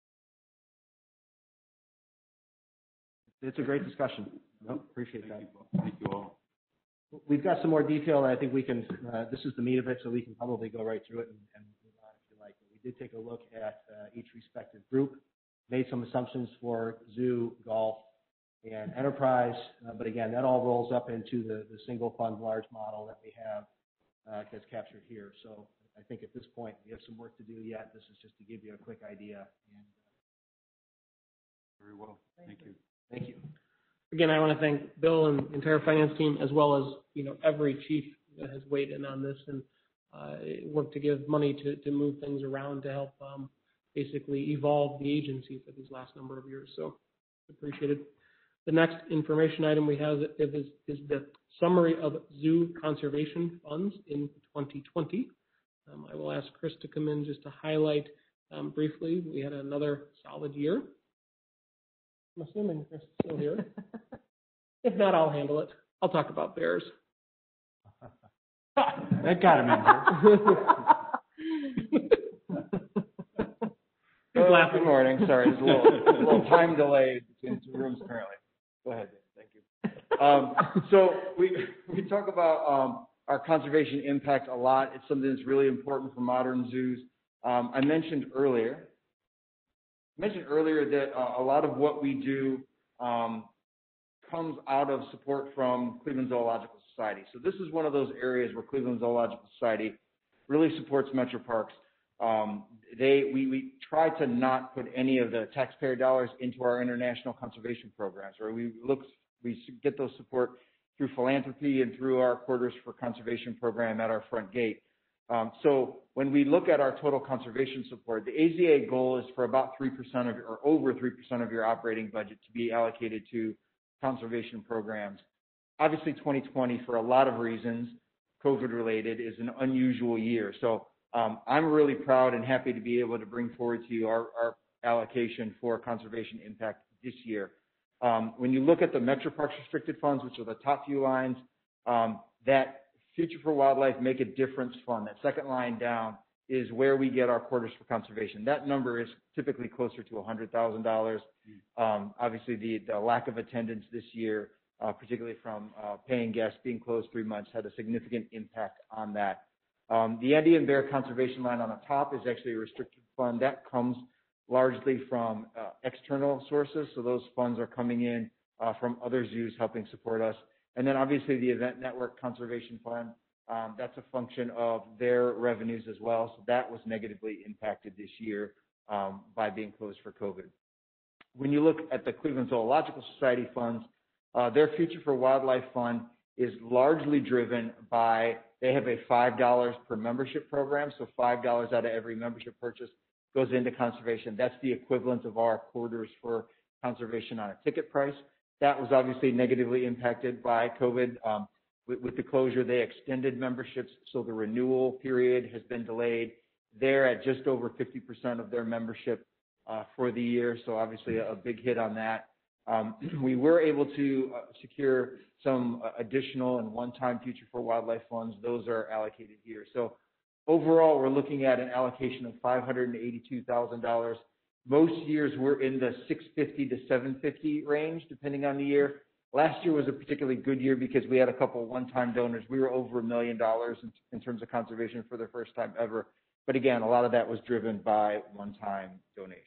It's a great discussion. No, appreciate that. Thank you, thank you all. We've got some more detail, and I think we can, uh, this is the meat of it, so we can probably go right through it and, and move on if you like. But we did take a look at uh, each respective group, made some assumptions for zoo, golf, and enterprise. Uh, but again, that all rolls up into the, the single fund large model that we have uh, that's captured here. So I think at this point, we have some work to do yet. This is just to give you a quick idea. And, uh, Very well, thank you. thank you. Again, I want to thank Bill and the entire finance team, as well as, you know, every chief that has weighed in on this and uh, worked to give money to, to move things around to help um, basically evolve the agency for these last number of years. So appreciated. The next information item we have is, is the summary of zoo conservation funds in twenty twenty. Um, I will ask Chris to come in just to highlight um, briefly. We had another solid year. I'm assuming Chris is still here. If not, I'll handle it. I'll talk about bears. That got him in here. He's Uh, laughing. Good morning. Sorry, there's a little, a little time delay between two rooms currently. Go ahead, Dave. Thank you. Um, so we we talk about um, our conservation impact a lot. It's something that's really important for modern zoos. Um, I mentioned earlier, I mentioned earlier that uh, a lot of what we do um, comes out of support from Cleveland Zoological Society. So this is one of those areas where Cleveland Zoological Society really supports Metro Parks. Um, they, we, we try to not put any of the taxpayer dollars into our international conservation programs, or we look, we get those support through philanthropy and through our Quarters for Conservation program at our front gate. Um, so when we look at our total conservation support, the A Z A goal is for about three percent of, or over three percent of your operating budget to be allocated to conservation programs. Obviously, twenty twenty, for a lot of reasons, COVID related, is an unusual year. So um, I'm really proud and happy to be able to bring forward to you our, our allocation for conservation impact this year. Um, when you look at the Metro Parks restricted funds, which are the top few lines, um, that Future for Wildlife Make a Difference fund, that second line down, is where we get our Quarters for Conservation. That number is typically closer to one hundred thousand dollars. Um, obviously, the, the lack of attendance this year, uh, particularly from uh, paying guests being closed three months, had a significant impact on that. Um, the Andean Bear Conservation line on the top is actually a restricted fund. That comes largely from uh, external sources, so those funds are coming in uh, from other zoos helping support us. And then obviously the Event Network Conservation Fund, um, that's a function of their revenues as well, so that was negatively impacted this year um, by being closed for COVID. When you look at the Cleveland Zoological Society funds, uh, their Future for Wildlife Fund is largely driven by, they have a five dollars per membership program, so five dollars out of every membership purchase goes into conservation. That's the equivalent of our Quarters for Conservation on a ticket price. That was obviously negatively impacted by COVID. Um, with, with the closure, they extended memberships, so the renewal period has been delayed. They're at just over fifty percent of their membership uh, for the year, so obviously a, a big hit on that. Um, we were able to uh, secure some uh, additional and one-time Future for Wildlife funds. Those are allocated here. So overall, we're looking at an allocation of five hundred eighty-two thousand dollars. Most years we're in the six fifty to seven fifty range, depending on the year. Last year was a particularly good year because we had a couple of one-time donors. We were over a million dollars in, in terms of conservation for the first time ever. But again, a lot of that was driven by one-time donations.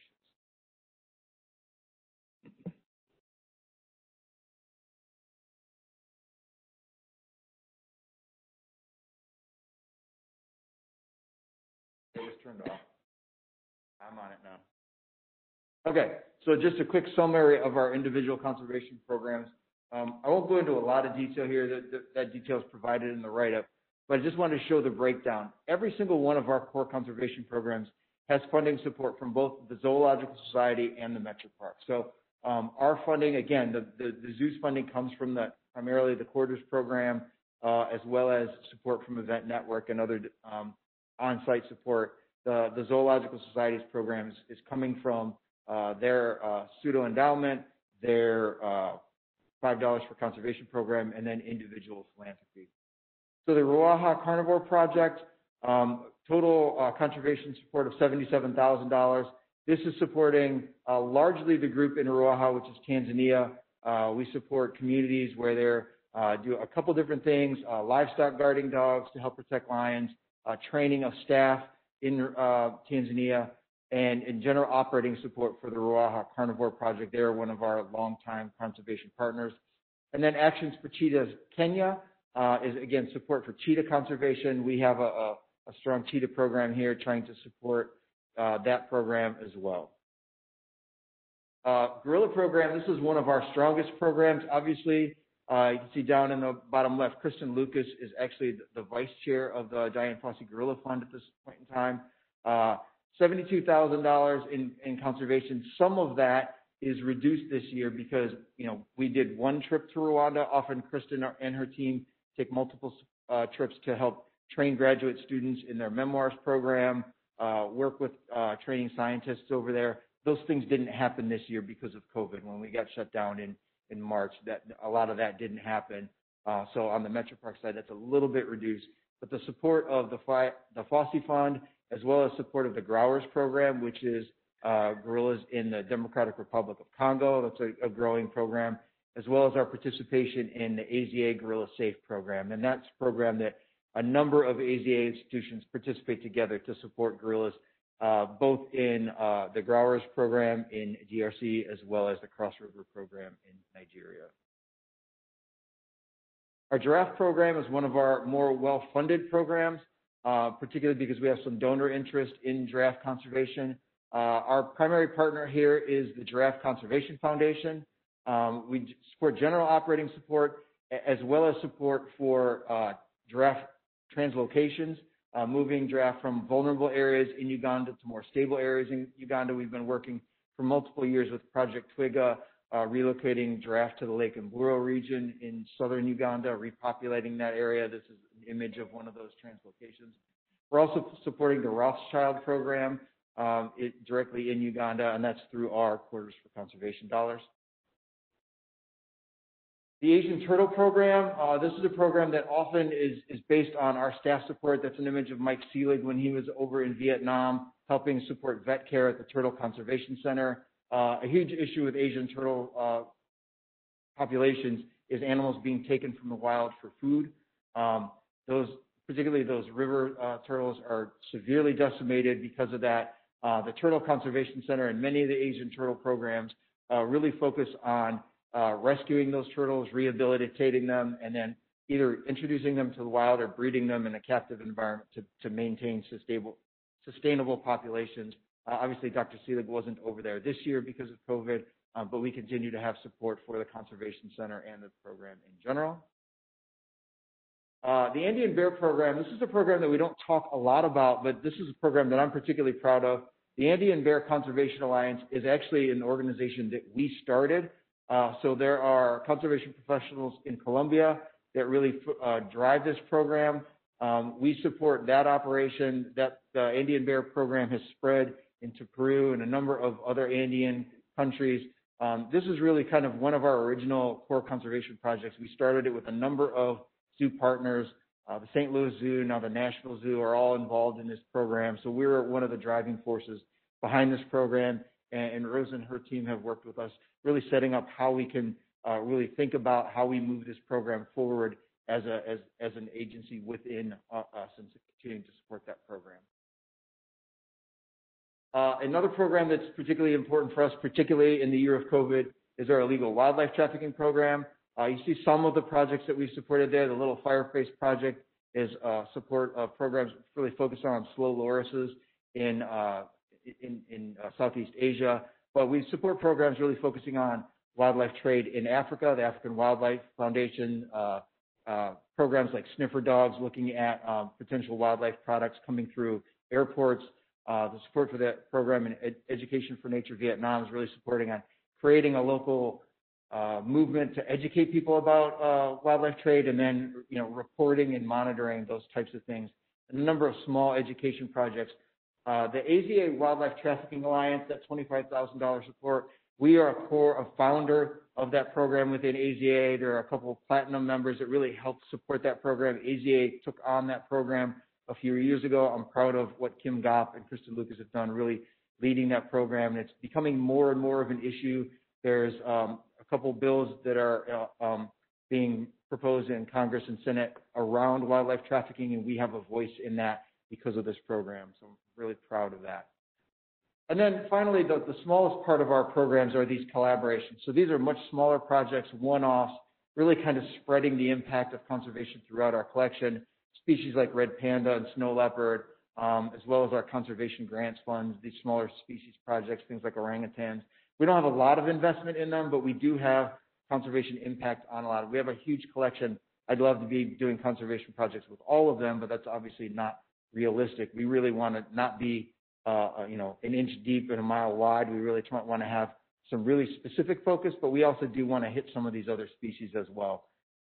It was turned off. I'm on it now. Okay, so just a quick summary of our individual conservation programs. Um, I won't go into a lot of detail here. That, that, that detail is provided in the write-up, but I just wanted to show the breakdown. Every single one of our core conservation programs has funding support from both the Zoological Society and the Metro Park. So um, our funding, again, the, the, the zoo's funding comes from the, primarily the Quarters program, uh, as well as support from Event Network and other um, on-site support. The, the Zoological Society's programs is coming from uh, their uh, pseudo endowment, their uh, five dollars for conservation program, and then individual philanthropy. So the Ruaha Carnivore Project, um, total uh, conservation support of seventy-seven thousand dollars. This is supporting uh, largely the group in Ruaha, which is Tanzania. Uh, we support communities where they're uh, do a couple different things, uh, livestock guarding dogs to help protect lions, uh, training of staff in uh, Tanzania, and in general operating support for the Ruaha Carnivore Project. They're one of our longtime conservation partners. And then Actions for Cheetahs Kenya uh, is, again, support for cheetah conservation. We have a, a, a strong cheetah program here trying to support uh, that program as well. Uh, gorilla program, this is one of our strongest programs. Obviously, uh, you can see down in the bottom left, Kristen Lucas is actually the, the vice chair of the Diane Fossey Gorilla Fund at this point in time. Uh, seventy-two thousand dollars in, in conservation. Some of that is reduced this year because, you know, we did one trip to Rwanda. Often Kristen and her team take multiple uh, trips to help train graduate students in their memoirs program, uh, work with uh, training scientists over there. Those things didn't happen this year because of COVID. When we got shut down in, in March, that a lot of that didn't happen. Uh, so on the Metro Park side, that's a little bit reduced. But the support of the, Fi- the FOSSI Fund, as well as support of the Growers program, which is uh, gorillas in the Democratic Republic of Congo, that's a, a growing program, as well as our participation in the A Z A Gorilla Safe program. And that's a program that a number of A Z A institutions participate together to support gorillas, uh, both in uh, the Growers program in D R C, as well as the Cross River program in Nigeria. Our giraffe program is one of our more well-funded programs, uh, particularly because we have some donor interest in giraffe conservation. Uh, our primary partner here is the Giraffe Conservation Foundation. Um, we support general operating support, as well as support for uh, giraffe translocations, uh, moving giraffe from vulnerable areas in Uganda to more stable areas in Uganda. We've been working for multiple years with Project Twiga, Uh, relocating giraffe to the Lake Mburo region in southern Uganda, repopulating that area. This is an image of one of those translocations. We're also supporting the Rothschild program um, it, directly in Uganda, and that's through our Quarters for Conservation dollars. The Asian Turtle Program, uh, this is a program that often is, is based on our staff support. That's an image of Mike Seelig when he was over in Vietnam, helping support vet care at the Turtle Conservation Center. Uh, a huge issue with Asian turtle uh, populations is animals being taken from the wild for food. Um, those, particularly those river uh, turtles, are severely decimated because of that. Uh, the Turtle Conservation Center and many of the Asian turtle programs uh, really focus on uh, rescuing those turtles, rehabilitating them, and then either introducing them to the wild or breeding them in a captive environment to, to maintain sustainable, sustainable populations. Uh, obviously, Doctor Seelig wasn't over there this year because of COVID, uh, but we continue to have support for the Conservation Center and the program in general. Uh, the Andean Bear Program, this is a program that we don't talk a lot about, but this is a program that I'm particularly proud of. The Andean Bear Conservation Alliance is actually an organization that we started. Uh, so there are conservation professionals in Colombia that really uh, drive this program. Um, we support that operation. That the Andean Bear Program has spread into Peru and a number of other Andean countries. Um, this is really kind of one of our original core conservation projects. We started it with a number of zoo partners. Uh, the Saint Louis Zoo, now the Nashville Zoo, are all involved in this program. So we were one of the driving forces behind this program, and, and Rose and her team have worked with us, really setting up how we can uh, really think about how we move this program forward as, a, as, as an agency within uh, us and continuing to support that program. Uh, another program that's particularly important for us, particularly in the year of COVID, is our illegal wildlife trafficking program. Uh, you see some of the projects that we've supported there. The Little Fireface Project is uh, support of programs really focused on slow lorises in, uh, in, in uh, Southeast Asia. But we support programs really focusing on wildlife trade in Africa, the African Wildlife Foundation, uh, uh, programs like sniffer dogs, looking at um, potential wildlife products coming through airports. Uh, the support for that program in Ed Education for Nature Vietnam is really supporting on creating a local uh, movement to educate people about uh, wildlife trade, and then you know reporting and monitoring those types of things. And a number of small education projects. Uh, the A Z A Wildlife Trafficking Alliance, that twenty-five thousand dollars support, we are a core, a founder of that program within A Z A. There are a couple of platinum members that really helped support that program. A Z A took on that program a few years ago. I'm proud of what Kim Gopp and Kristen Lucas have done, really leading that program. And it's becoming more and more of an issue. There's um, a couple bills that are uh, um, being proposed in Congress and Senate around wildlife trafficking, and we have a voice in that because of this program. So I'm really proud of that. And then finally, the, the smallest part of our programs are these collaborations. So these are much smaller projects, one-offs, really kind of spreading the impact of conservation throughout our collection. Species like red panda and snow leopard, um, as well as our conservation grants funds, these smaller species projects, things like orangutans. We don't have a lot of investment in them, but we do have conservation impact on a lot of. We have a huge collection. I'd love to be doing conservation projects with all of them, but that's obviously not realistic. We really want to not be, uh, you know, an inch deep and a mile wide. We really want to have some really specific focus, but we also do want to hit some of these other species as well.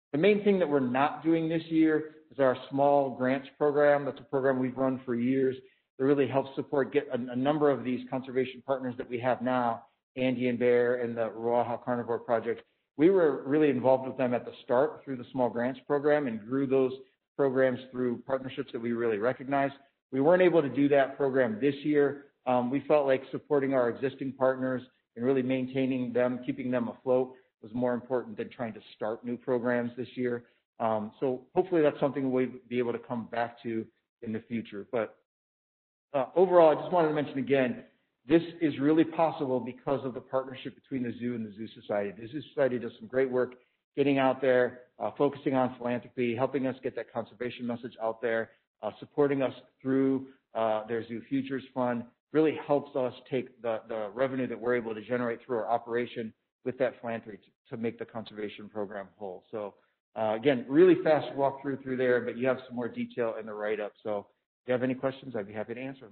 The main thing that we're not doing this year is our small grants program. That's a program we've run for years that really helps support get a, a number of these conservation partners that we have now, Andean Bear and the Ruaha Carnivore Project. We were really involved with them at the start through the small grants program and grew those programs through partnerships that we really recognize. We weren't able to do that program this year. Um, we felt like supporting our existing partners and really maintaining them, keeping them afloat was more important than trying to start new programs this year. Um, so hopefully that's something we'll be able to come back to in the future. But uh, overall, I just wanted to mention again, this is really possible because of the partnership between the zoo and the Zoo Society. The Zoo Society does some great work getting out there, uh, focusing on philanthropy, helping us get that conservation message out there, uh, supporting us through uh, their Zoo Futures Fund, really helps us take the, the revenue that we're able to generate through our operation with that philanthropy to, to make the conservation program whole. So uh, again, really fast walk through through there, but you have some more detail in the write-up. So if you have any questions, I'd be happy to answer them.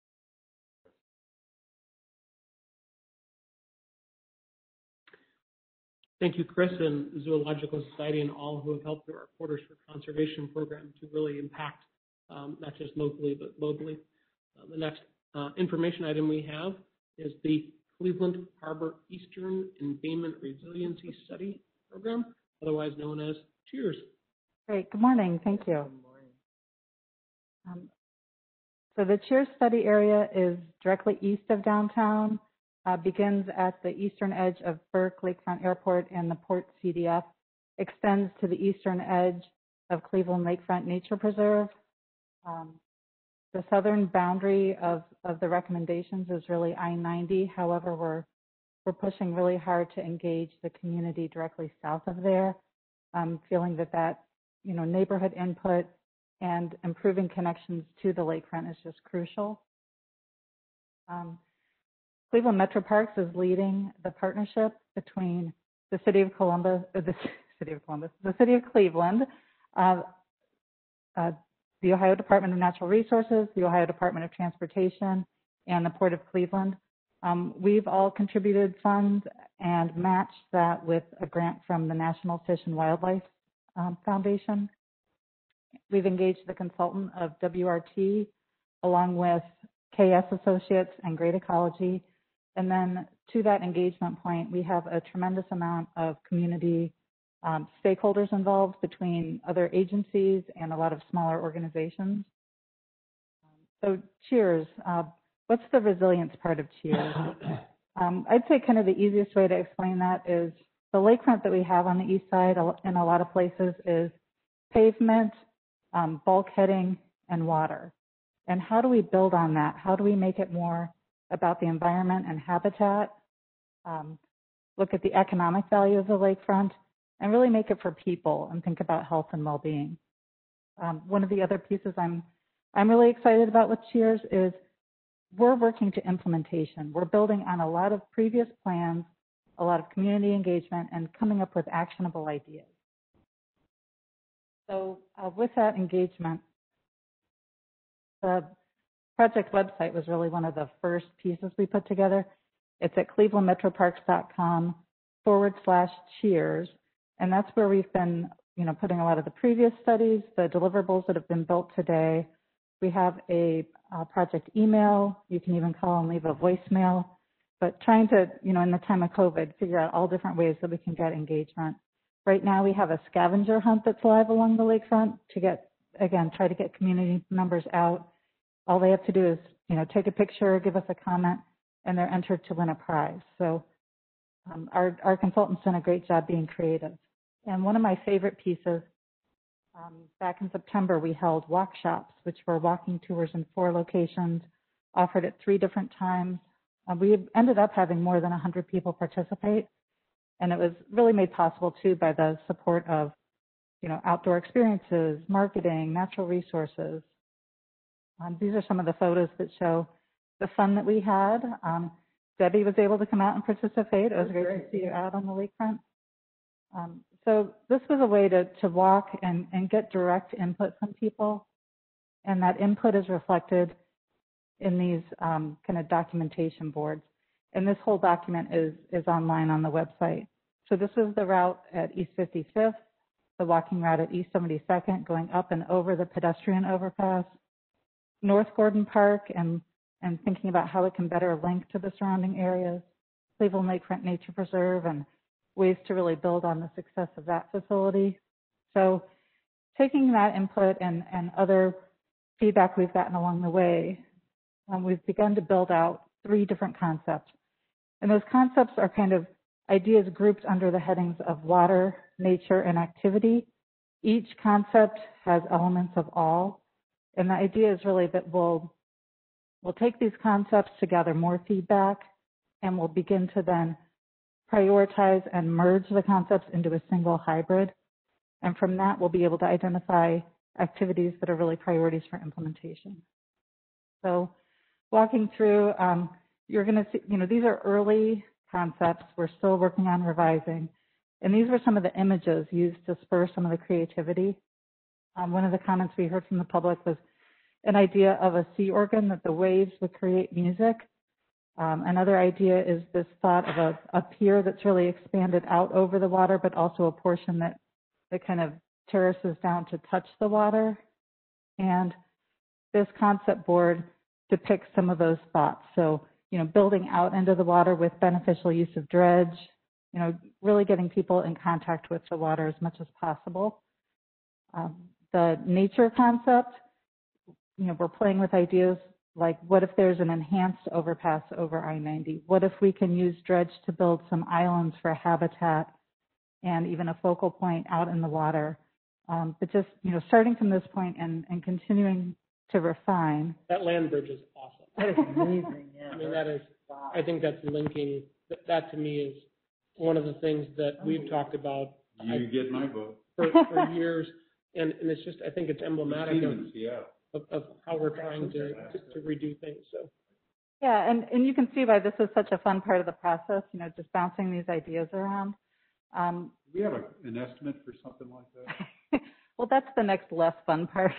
Thank you, Chris, and the Zoological Society and all who have helped through our Porters for Conservation program to really impact um, not just locally, but globally. Uh, the next uh, information item we have is the Cleveland Harbor Eastern Embayment Resiliency Study Program, otherwise known as CHEERS. Great. Good morning. Thank you. Um, so the CHEERS study area is directly east of downtown. Uh, begins at the eastern edge of Burke Lakefront Airport and the Port C D F, extends to the eastern edge of Cleveland Lakefront Nature Preserve. Um, the southern boundary of, of the recommendations is really I ninety. However, we're, we're pushing really hard to engage the community directly south of there, um, feeling that that, you know, neighborhood input and improving connections to the lakefront is just crucial. Um, Cleveland Metro Parks is leading the partnership between the City of Columbus, uh, the City of Columbus, the City of Cleveland, uh, uh, the Ohio Department of Natural Resources, the Ohio Department of Transportation, and the Port of Cleveland. Um, we've all contributed funds and matched that with a grant from the National Fish and Wildlife um, Foundation. We've engaged the consultant of W R T along with K S Associates and Great Ecology. And then to that engagement point, we have a tremendous amount of community um, stakeholders involved between other agencies and a lot of smaller organizations. So CHEERS, uh, what's the resilience part of CHEERS? um, I'd say kind of the easiest way to explain that is the lakefront that we have on the east side in a lot of places is pavement, um, bulkheading, and water. And how do we build on that? How do we make it more about the environment and habitat, um, look at the economic value of the lakefront, and really make it for people and think about health and well-being. Um, one of the other pieces I'm, I'm really excited about with CHEERS is we're working to implementation. We're building on a lot of previous plans, a lot of community engagement, and coming up with actionable ideas. So uh, with that engagement, the project website was really one of the first pieces we put together. It's at clevelandmetroparks.com forward slash cheers. And that's where we've been, you know, putting a lot of the previous studies, the deliverables that have been built today. We have a, a project email. You can even call and leave a voicemail. But trying to, you know, in the time of COVID, figure out all different ways that we can get engagement. Right now we have a scavenger hunt that's live along the lakefront to get, again, try to get community members out. All they have to do is, you know, take a picture, give us a comment, and they're entered to win a prize. So um, our, our consultants done a great job being creative. And one of my favorite pieces, um, back in September, we held walk shops, which were walking tours in four locations, offered at three different times. Uh, we ended up having more than one hundred people participate, and it was really made possible, too, by the support of, you know, outdoor experiences, marketing, natural resources. Um, these are some of the photos that show the fun that we had. Um, Debbie was able to come out and participate. It was great, great to see you out on the lakefront. Um, so this was a way to, to walk and, and get direct input from people. And that input is reflected in these um, kind of documentation boards. And this whole document is, is online on the website. So this was the route at East fifty-fifth, the walking route at East seventy-second, going up and over the pedestrian overpass, North Gordon Park, and, and thinking about how it can better link to the surrounding areas, Cleveland Lakefront Nature Preserve, and ways to really build on the success of that facility. So taking that input and, and other feedback we've gotten along the way, um, we've begun to build out three different concepts. And those concepts are kind of ideas grouped under the headings of water, nature, and activity. Each concept has elements of all. And the idea is really that we'll, we'll take these concepts to gather more feedback, and we'll begin to then prioritize and merge the concepts into a single hybrid. And from that, we'll be able to identify activities that are really priorities for implementation. So walking through, um, you're going to see, you know, these are early concepts. We're still working on revising. And these were some of the images used to spur some of the creativity. Um, one of the comments we heard from the public was an idea of a sea organ, that the waves would create music. Um, another idea is this thought of a, a pier that's really expanded out over the water, but also a portion that, that kind of terraces down to touch the water. And this concept board depicts some of those thoughts. So, you know, building out into the water with beneficial use of dredge, you know, really getting people in contact with the water as much as possible. Um, the nature concept, you know, we're playing with ideas like, what if there's an enhanced overpass over I ninety? What if we can use dredge to build some islands for habitat and even a focal point out in the water? Um, but just, you know, starting from this point and, and continuing to refine. That land bridge is awesome. That is amazing, yeah. I mean, that is, Wow. I think that's linking, that, that to me is one of the things that we've talked about. You I, get my vote. For, for years, and, and it's just, I think it's emblematic of, Yeah. of, of how we're trying to, to, to redo things, so. Yeah, and, and you can see why this is such a fun part of the process, you know, just bouncing these ideas around. Um, Do we have a, an estimate for something like that? well, that's the next less fun part.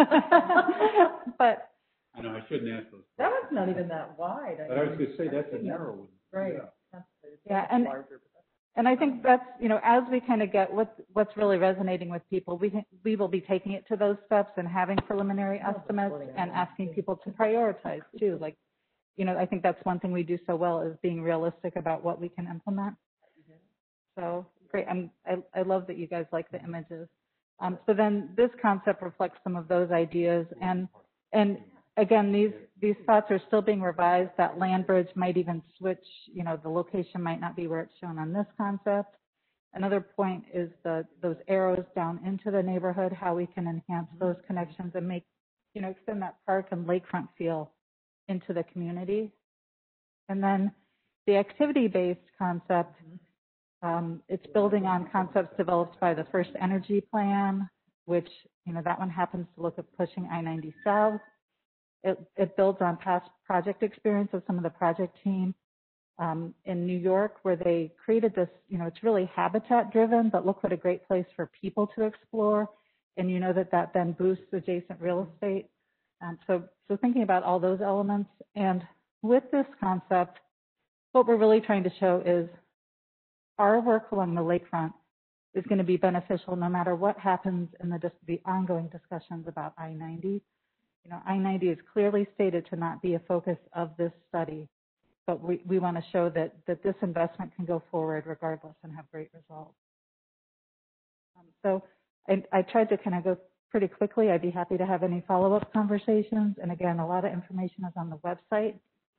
But I know, I shouldn't ask those. That was not even that wide. But I was going to say, that's a narrow one. Right. Yeah. yeah, and and I think that's, you know, as we kind of get what what's really resonating with people, we can, we will be taking it to those steps and having preliminary estimates and asking people to prioritize too. Like, you know, I think that's one thing we do so well, is being realistic about what we can implement. So great. I'm, I, I love that you guys like the images. Um, so then this concept reflects some of those ideas. And, and again, these, these thoughts are still being revised. That land bridge might even switch, you know, the location might not be where it's shown on this concept. Another point is the, those arrows down into the neighborhood, how we can enhance those connections and make, you know, extend that park and lakefront feel into the community. And then the activity-based concept, um, it's building on concepts developed by the first energy plan, which, you know, that one happens to look at pushing I ninety south. It, it builds on past project experience of some of the project team um, in New York, where they created this, you know, it's really habitat driven, but look what a great place for people to explore. And you know that that then boosts adjacent real estate. Um, so, so thinking about all those elements. And with this concept, what we're really trying to show is our work along the lakefront is going to be beneficial no matter what happens in the, the ongoing discussions about I ninety. You know, I ninety is clearly stated to not be a focus of this study, but we, we want to show that, that this investment can go forward regardless and have great results. Um, so I, I tried to kind of go pretty quickly. I'd be happy to have any follow-up conversations. And again, a lot of information is on the website.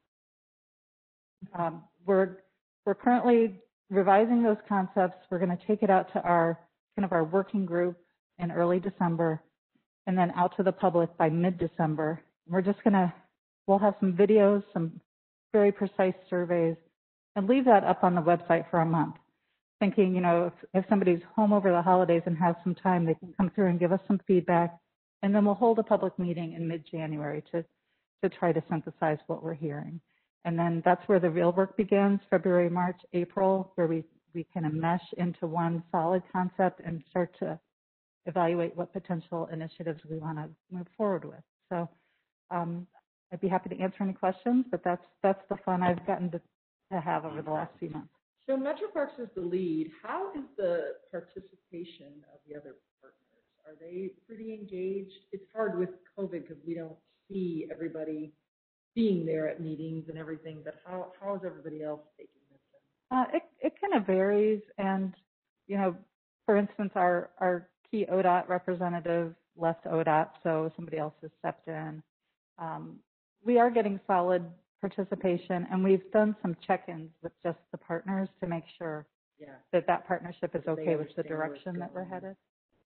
Um, we're, we're currently revising those concepts. We're going to take it out to our kind of our working group in early December, and then out to the public by mid-December. We're just going to, we'll have some videos, some very precise surveys, and leave that up on the website for a month. Thinking, you know, if, if somebody's home over the holidays and has some time, they can come through and give us some feedback, and then we'll hold a public meeting in mid-January to, to try to synthesize what we're hearing. And then that's where the real work begins, February, March, April, where we, we kind of mesh into one solid concept and start to evaluate what potential initiatives we want to move forward with. So um, I'd be happy to answer any questions, but that's, that's the fun I've gotten to, to have over the last few months. So Metro Parks is the lead. How is the participation of the other at meetings and everything, but how, how is everybody else taking this in? Uh, it, it kind of varies. And, you know, for instance, our, our key O D O T representative left O D O T, so somebody else has stepped in. Um, we are getting solid participation, and we've done some check-ins with just the partners to make sure Yeah. that that partnership is That they okay with the understand where it's direction that we're going. headed.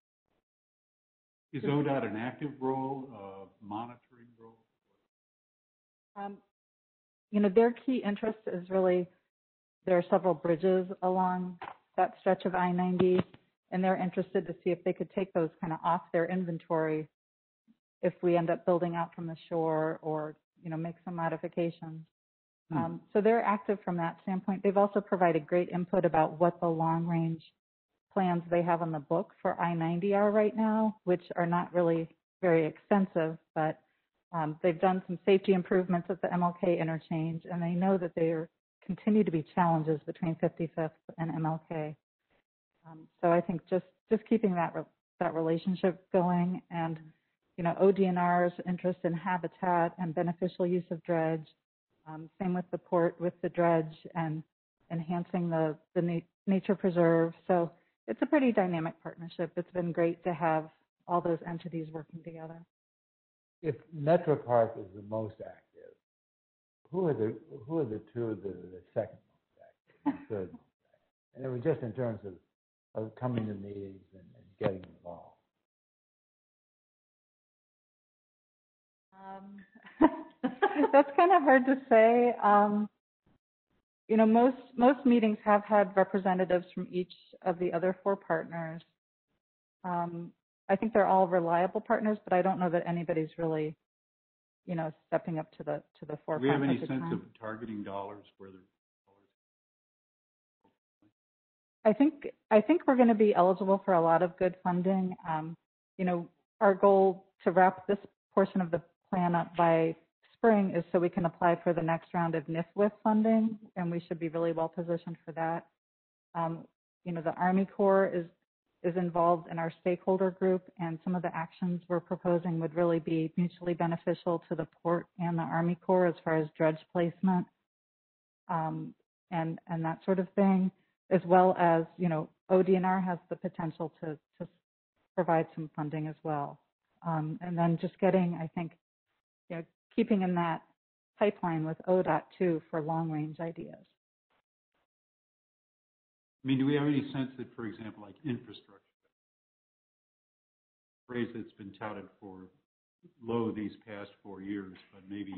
Is O D O T an active role, uh, monitoring role? Um, you know, their key interest is really, there are several bridges along that stretch of I ninety, and they're interested to see if they could take those kind of off their inventory if we end up building out from the shore or, you know, make some modifications. Hmm. Um, so they're active from that standpoint. They've also provided great input about what the long-range plans they have on the book for I ninety are right now, which are not really very extensive, but um, they've done some safety improvements at the M L K interchange, and they know that there continue to be challenges between fifty-fifth and M L K. Um, so I think just, just keeping that re- that relationship going, and you know, O D N R's interest in habitat and beneficial use of dredge. Um, same with the port with the dredge and enhancing the, the na- nature preserve. So it's a pretty dynamic partnership. It's been great to have all those entities working together. If Metro Park is the most active, who are the who are the two that are the second most active, and third most active? And it was just in terms of, of coming to meetings and, and getting involved. Um, that's kind of hard to say. Um, you know, most most meetings have had representatives from each of the other four partners. Um, I think they're all reliable partners, but I don't know that anybody's really, you know, stepping up to the to the Do forefront. we have any at the sense time. of targeting dollars where they're? I think I think we're going to be eligible for a lot of good funding. Um, you know, our goal to wrap this portion of the plan up by spring is so we can apply for the next round of N I F W I F funding, and we should be really well positioned for that. Um, you know, the Army Corps is is involved in our stakeholder group, and some of the actions we're proposing would really be mutually beneficial to the port and the Army Corps as far as dredge placement um, and and that sort of thing, as well as, you know, O D N R has the potential to, to provide some funding as well. Um, and then just getting, I think, you know, keeping in that pipeline with O D O T too for long range ideas. I mean, do we have any sense that, for example, like infrastructure, phrase that's been touted for low these past four years, but maybe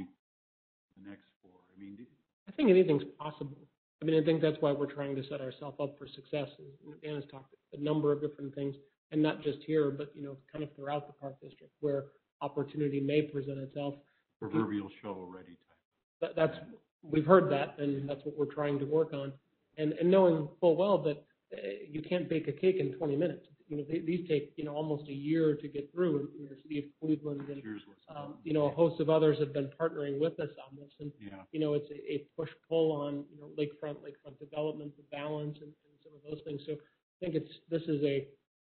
the next four? I mean, I think anything's possible. I mean, I think that's why we're trying to set ourselves up for success. Dan has talked a number of different things, and not just here, but, you know, kind of throughout the Park District where opportunity may present itself. proverbial shovel-ready type. That, that's, we've heard that, and that's what we're trying to work on. And, and knowing full well that uh, you can't bake a cake in twenty minutes. You know, they, these take, you know, almost a year to get through in, in the city of Cleveland. And, um, you know, a host of others have been partnering with us on this. And, yeah. you know, it's a, a push-pull on, you know, lakefront, lakefront development, the balance, and, and some of those things. So I think it's, this is a,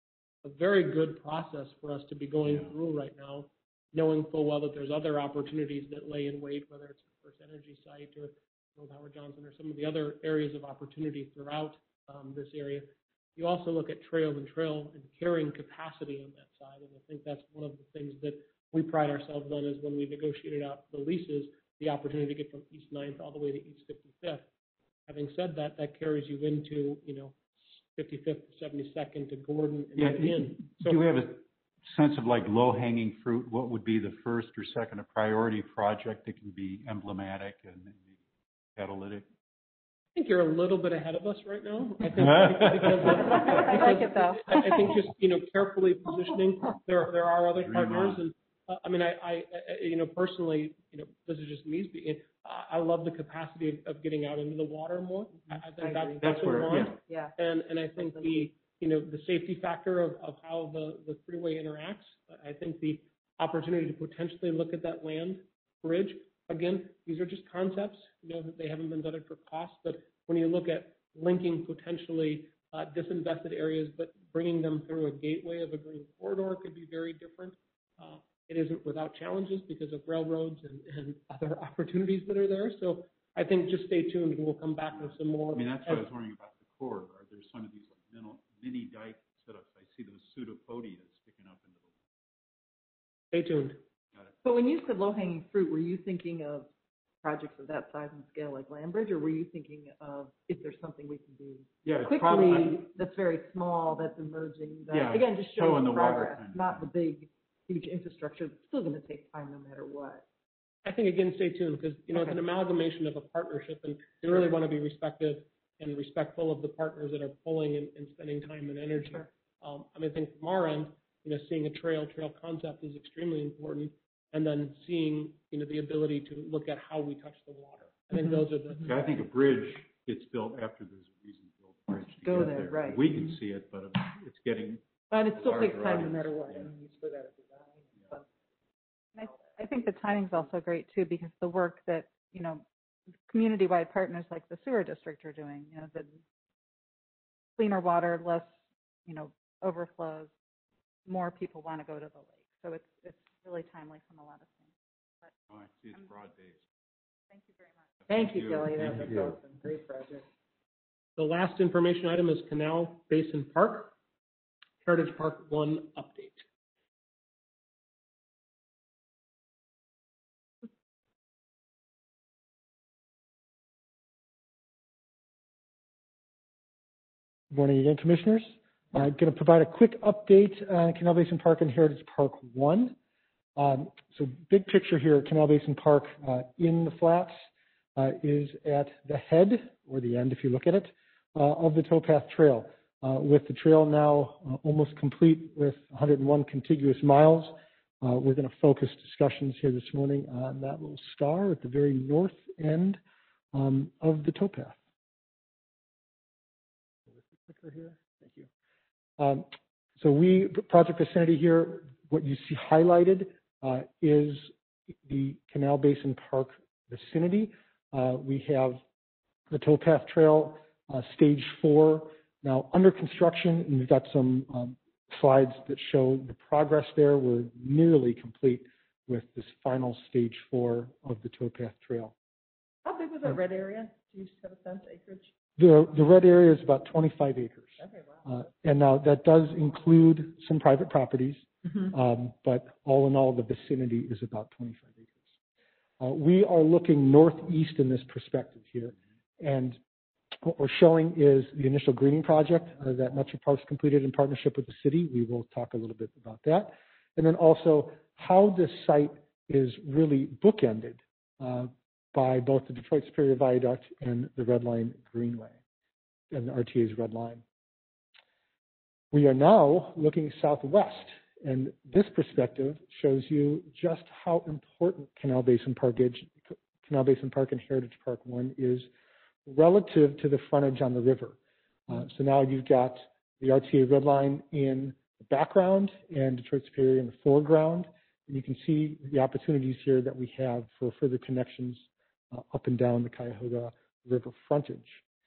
a very good process for us to be going Yeah. through right now, knowing full well that there's other opportunities that lay in wait, whether it's the First Energy site or Old Howard Johnson or some of the other areas of opportunity throughout um, this area. You also look at trail and trail and carrying capacity on that side, and I think that's one of the things that we pride ourselves on is when we negotiated out the leases, the opportunity to get from East ninth all the way to East fifty-fifth. Having said that, that carries you into, you know, fifty-fifth to seventy-second to Gordon and Yeah. then in. So, do we have a sense of like low-hanging fruit? What would be the first or second a priority project that can be emblematic and catalytic? I think you're a little bit ahead of us right now. I think because, I like it though. I I think just, you know, carefully positioning. There there are other Dream partners, on. and uh, I mean, I, I, I, you know, personally, you know, this is just me speaking. I, I love the capacity of, of getting out into the water more. I, I think I that's, agree. that's That's what we where- want. Yeah. And and I think the, you know, the safety factor of, of how the, the freeway interacts. I think the opportunity to potentially look at that land bridge. Again, these are just concepts. You know, they haven't been vetted for cost, but when you look at linking potentially uh, disinvested areas, but bringing them through a gateway of a green corridor could be very different. Uh, it isn't without challenges because of railroads and, and other opportunities that are there. So I think just stay tuned and we'll come back with some more. I mean, that's what I was wondering about the corridor. There's some of these like mini, mini dike setups. I see those pseudopodias sticking up into the. Stay tuned. Got it. But when you said low-hanging fruit, were you thinking of projects of that size and scale like Landbridge, or were you thinking of, is there something we can do Yeah, it's quickly probably, that's very small, that's emerging, that, Yeah, again, just toe shows in the water progress, kind of not the thing. big, huge infrastructure that's still gonna take time no matter what. I think, again, stay tuned because, you know, it's Okay. an amalgamation of a partnership and they really want to be respective and respectful of the partners that are pulling and, and spending time and energy. Sure. Um, I mean, I think from our end, you know, seeing a trail, trail concept is extremely important. And then seeing, you know, the ability to look at how we touch the water. I think Mhm. those are the, yeah, I think a bridge gets built after there's a reason to build a bridge to Go get there, there. right. We can see it, but it's getting, And it still Larger takes time no audience, matter what, yeah. I mean, you still gotta design and stuff. And I, I think the timing's also great too, because the work that, you know, community-wide partners like the sewer district are doing, you know, the cleaner water, less, you know, overflows, more people want to go to the lake. So it's, it's really timely from a lot of things. But oh, I see it's Um, broad-based. thank you very much. Thank you, Kelly, Thank that's you. awesome, great project. the last information item is Canal Basin Park, Heritage Park One update. Good morning again, Commissioners. I'm going to provide a quick update on Canal Basin Park and Heritage Park One. Um, so big picture here, Canal Basin Park uh, in the flats uh, is at the head, or the end if you look at it, uh, of the towpath trail. Uh, with the trail now uh, almost complete with one hundred one contiguous miles, uh, we're going to focus discussions here this morning on that little star at the very north end um, of the towpath. Clicker here. Thank you. Um, so we, project vicinity here, what you see highlighted uh, is the Canal Basin Park vicinity. Uh, we have the towpath trail, uh, stage four, now under construction, and we've got some um, slides that show the progress there. We're nearly complete with this final stage four of the towpath trail. How big was that red area? Do you have a sense, acreage? The, the red area is about twenty-five acres. Okay, wow. Uh, and now that does include some private properties, Mhm. um, but all in all, the vicinity is about twenty-five acres. Uh, we are looking northeast in this perspective here, and what we're showing is the initial greening project uh, that Metro Parks completed in partnership with the city. We will talk a little bit about that. And then also how this site is really bookended uh, by both the Detroit Superior Viaduct and the Red Line Greenway, and the R T A's Red Line. We are now looking southwest, and this perspective shows you just how important Canal Basin Park, Canal Basin Park and Heritage Park One is relative to the frontage on the river. Uh, so now you've got the R T A Red Line in the background and Detroit Superior in the foreground, and you can see the opportunities here that we have for further connections uh, up and down the Cuyahoga River frontage.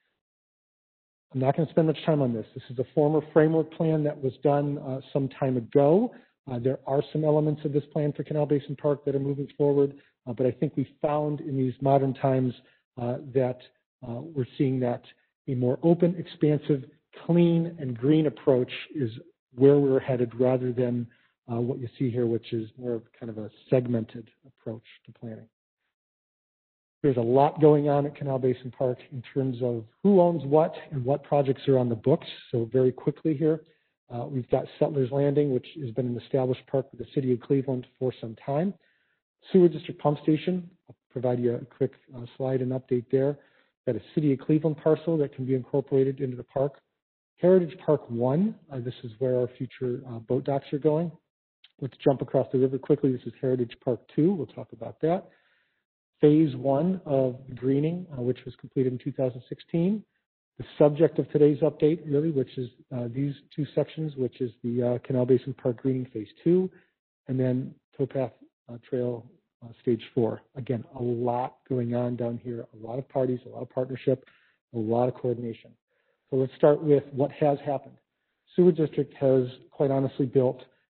I'm not going to spend much time on this. This is a former framework plan that was done uh, some time ago. Uh, there are some elements of this plan for Canal Basin Park that are moving forward, uh, but I think we found in these modern times uh, that uh, we're seeing that a more open, expansive, clean, and green approach is where we're headed rather than uh, what you see here, which is more of kind of a segmented approach to planning. There's a lot going on at Canal Basin Park in terms of who owns what and what projects are on the books. So very quickly here, uh, we've got Settlers Landing, which has been an established park with the city of Cleveland for some time. Sewer District Pump Station, I'll provide you a quick uh, slide and update there. Got a City of Cleveland parcel that can be incorporated into the park. Heritage Park One, uh, this is where our future uh, boat docks are going. Let's jump across the river quickly. This is Heritage Park Two. We'll talk about that. Phase one of the greening, uh, which was completed in two thousand sixteen. The subject of today's update, really, which is uh, these two sections, which is the uh, Canal Basin Park Greening Phase Two, and then Towpath uh, Trail uh, Stage Four. Again, a lot going on down here, a lot of parties, a lot of partnership, a lot of coordination. So let's start with what has happened. Sewer District has, quite honestly, built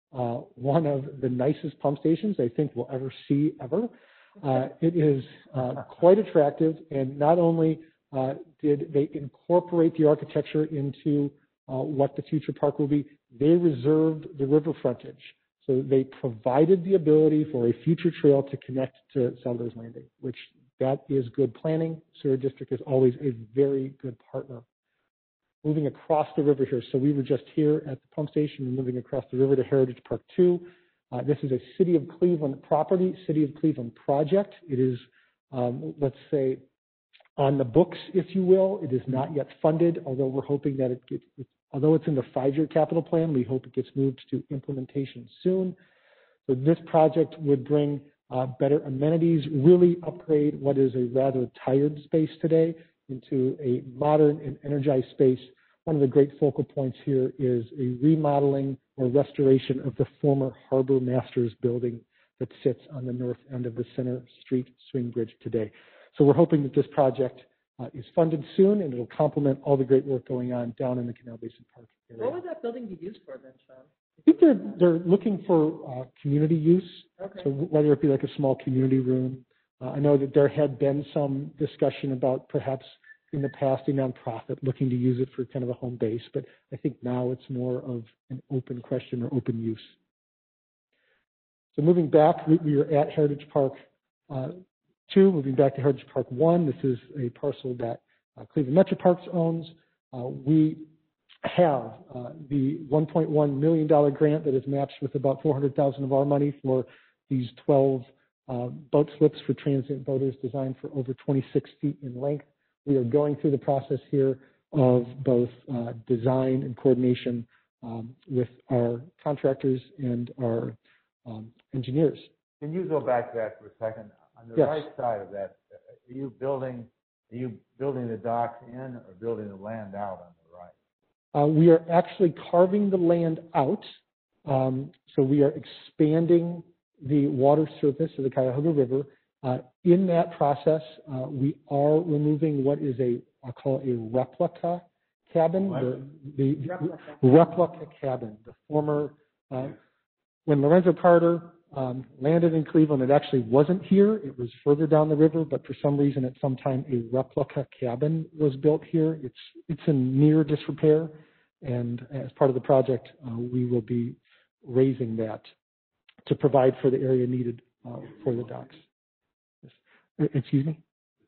uh, one of the nicest pump stations I think we'll ever see ever. Uh, it is uh, quite attractive, and not only uh, did they incorporate the architecture into uh, what the future park will be, they reserved the river frontage. So they provided the ability for a future trail to connect to Settlers Landing, which that is good planning. Sewer District is always a very good partner. Moving across the river here. So we were just here at the pump station and moving across the river to Heritage Park two. Uh, this is a City of Cleveland property, City of Cleveland project. It is, um, let's say, on the books, if you will. It is not yet funded, although we're hoping that it gets, although it's in the five-year capital plan, we hope it gets moved to implementation soon. So this project would bring uh, better amenities, really upgrade what is a rather tired space today into a modern and energized space. One of the great focal points here is a remodeling or restoration of the former Harbor Masters building that sits on the north end of the Center Street Swing Bridge today. So we're hoping that this project uh, is funded soon, and it'll complement all the great work going on down in the Canal Basin Park area. What would that building be used for then, Sean? I think they're, they're looking for uh, community use. Okay. So whether it be like a small community room. Uh, I know that there had been some discussion about perhaps in the past a nonprofit looking to use it for kind of a home base, but I think now it's more of an open question or open use. So moving back, we, we are at Heritage Park uh, two, moving back to Heritage Park one. This is a parcel that uh, Cleveland Metro Parks owns. Uh, we have uh, the one point one million dollar grant that is matched with about four hundred thousand dollars of our money for these twelve uh, boat slips for transient boaters designed for over twenty-six feet in length. We are going through the process here of both uh, design and coordination um, with our contractors and our um, engineers. Can you go back to that for a second? On the Yes. right side of that, are you building, are you building the docks in or building the land out on the right? Uh, we are actually carving the land out. Um, so we are expanding the water surface of the Cuyahoga River. Uh, in that process, uh, we are removing what is a, I'll call it a replica cabin. The, the Replica. replica cabin. The former, uh, when Lorenzo Carter um, landed in Cleveland, it actually wasn't here. It was further down the river, but for some reason at some time a replica cabin was built here. It's, it's in near disrepair, and as part of the project, uh, we will be raising that to provide for the area needed uh, for the docks. Excuse me?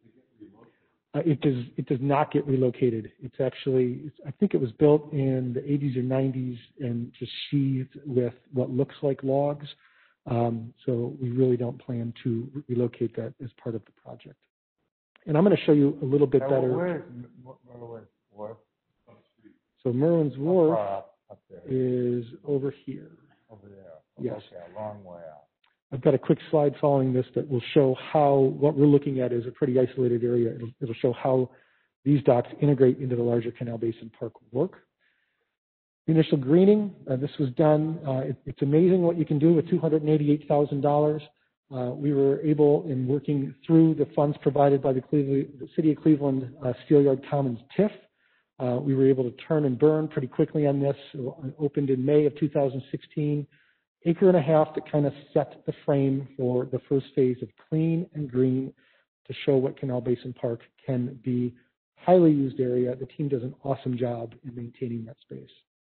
Uh, it does. It does not get relocated. It's actually. It's, I think it was built in the eighties or nineties and just sheathed with what looks like logs. Um, so we really don't plan to relocate that as part of the project. And I'm going to show you a little bit Now, better. Where is M- Merwin's Wharf? So Merwin's How Wharf far up, up there? is over here. Over there. Yes. Okay, a long way out. I've got a quick slide following this that will show how what we're looking at is a pretty isolated area. It'll, it'll show how these docks integrate into the larger Canal Basin Park work. The initial greening, uh, this was done. Uh, it, it's amazing what you can do with two hundred eighty-eight thousand dollars. Uh, we were able, in working through the funds provided by the, Cleveland, the City of Cleveland uh, Steelyard Commons T I F, uh, we were able to turn and burn pretty quickly on this. It opened in May of two thousand sixteen. Acre and a half that kind of set the frame for the first phase of clean and green to show what Canal Basin Park can be. Highly used area. The team does an awesome job in maintaining that space.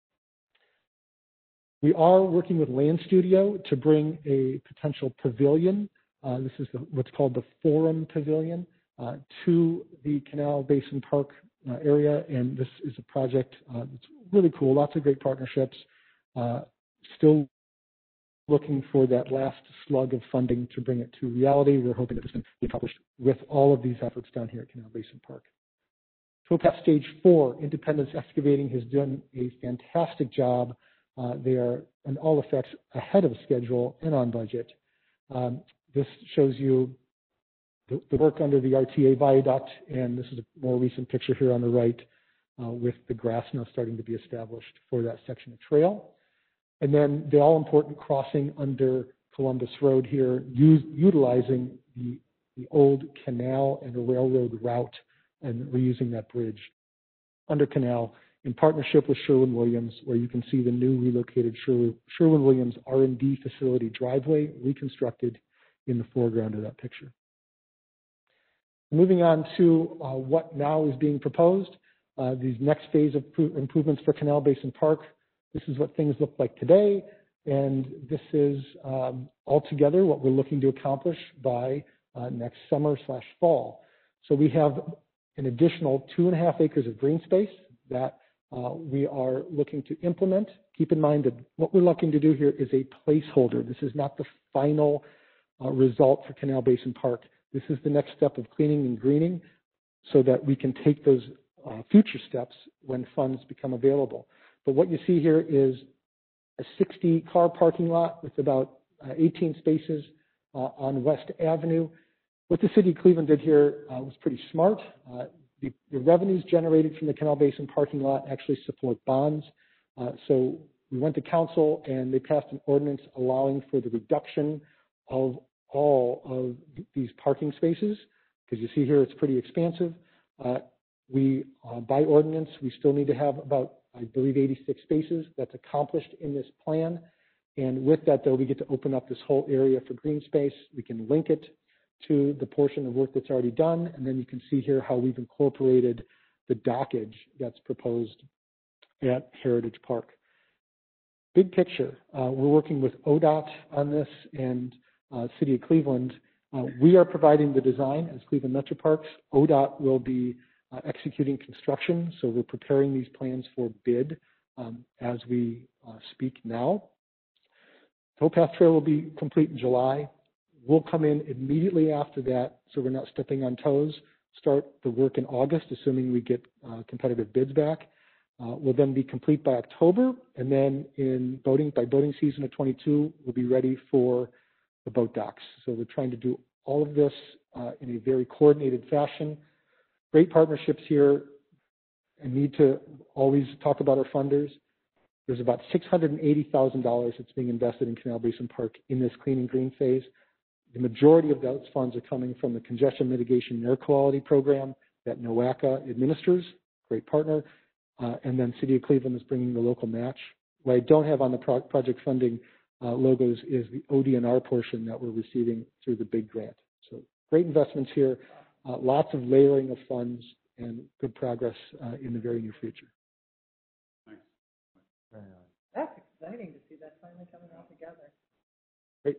We are working with Land Studio to bring a potential pavilion. Uh, this is the, what's called the Forum Pavilion uh, to the Canal Basin Park uh, area, and this is a project uh, that's really cool. Lots of great partnerships. Uh, still looking for that last slug of funding to bring it to reality. We're hoping that this can be accomplished with all of these efforts down here at Canal Basin Park. Towpath Stage four, Independence Excavating has done a fantastic job. Uh, they are, in all effects, ahead of schedule and on budget. Um, this shows you the, the work under the R T A viaduct, and this is a more recent picture here on the right uh, with the grass now starting to be established for that section of trail. And then the all-important crossing under Columbus Road here, use, utilizing the, the old canal and railroad route and reusing that bridge under canal in partnership with Sherwin-Williams, where you can see the new relocated Sher- Sherwin-Williams R and D facility driveway reconstructed in the foreground of that picture. Moving on to uh, what now is being proposed, uh, these next phase of pro- improvements for Canal Basin Park. This is what things look like today, and this is um, altogether what we're looking to accomplish by uh, next summer slash fall. So we have an additional two and a half acres of green space that uh, we are looking to implement. Keep in mind that what we're looking to do here is a placeholder. This is not the final uh, result for Canal Basin Park. This is the next step of cleaning and greening so that we can take those uh, future steps when funds become available. But what you see here is a sixty car parking lot with about uh, eighteen spaces uh, on West Avenue. What the city of Cleveland did here uh, was pretty smart. Uh, the, the revenues generated from the Canal Basin parking lot actually support bonds. Uh, so we went to council and they passed an ordinance allowing for the reduction of all of these parking spaces, because you see here it's pretty expansive. Uh, we, uh, by ordinance, we still need to have about, I believe, eighty-six spaces. That's accomplished in this plan. And with that, though, we get to open up this whole area for green space. We can link it to the portion of work that's already done. And then you can see here how we've incorporated the dockage that's proposed at Heritage Park. Big picture, uh, we're working with O D O T on this and uh, City of Cleveland. Uh, we are providing the design as Cleveland Metro Parks. O D O T will be uh, executing construction, so we're preparing these plans for bid um, as we uh, speak now. Towpath Trail will be complete in July. We'll come in immediately after that, so we're not stepping on toes, start the work in August, assuming we get uh, competitive bids back. Uh, we'll then be complete by October, and then in boating, by boating season of twenty-two, we'll be ready for the boat docks. So we're trying to do all of this uh, in a very coordinated fashion. Great partnerships here, and need to always talk about our funders. There's about six hundred eighty thousand dollars that's being invested in Canal Basin Park in this clean and green phase. The majority of those funds are coming from the Congestion Mitigation and Air Quality Program that NOACA administers, great partner, uh, and then City of Cleveland is bringing the local match. What I don't have on the pro project funding uh, logos is the O D N R portion that we're receiving through the big grant. So great investments here, uh, lots of layering of funds, and good progress uh, in the very near future. Thanks. Very nice. That's exciting to see that finally coming all together. Great.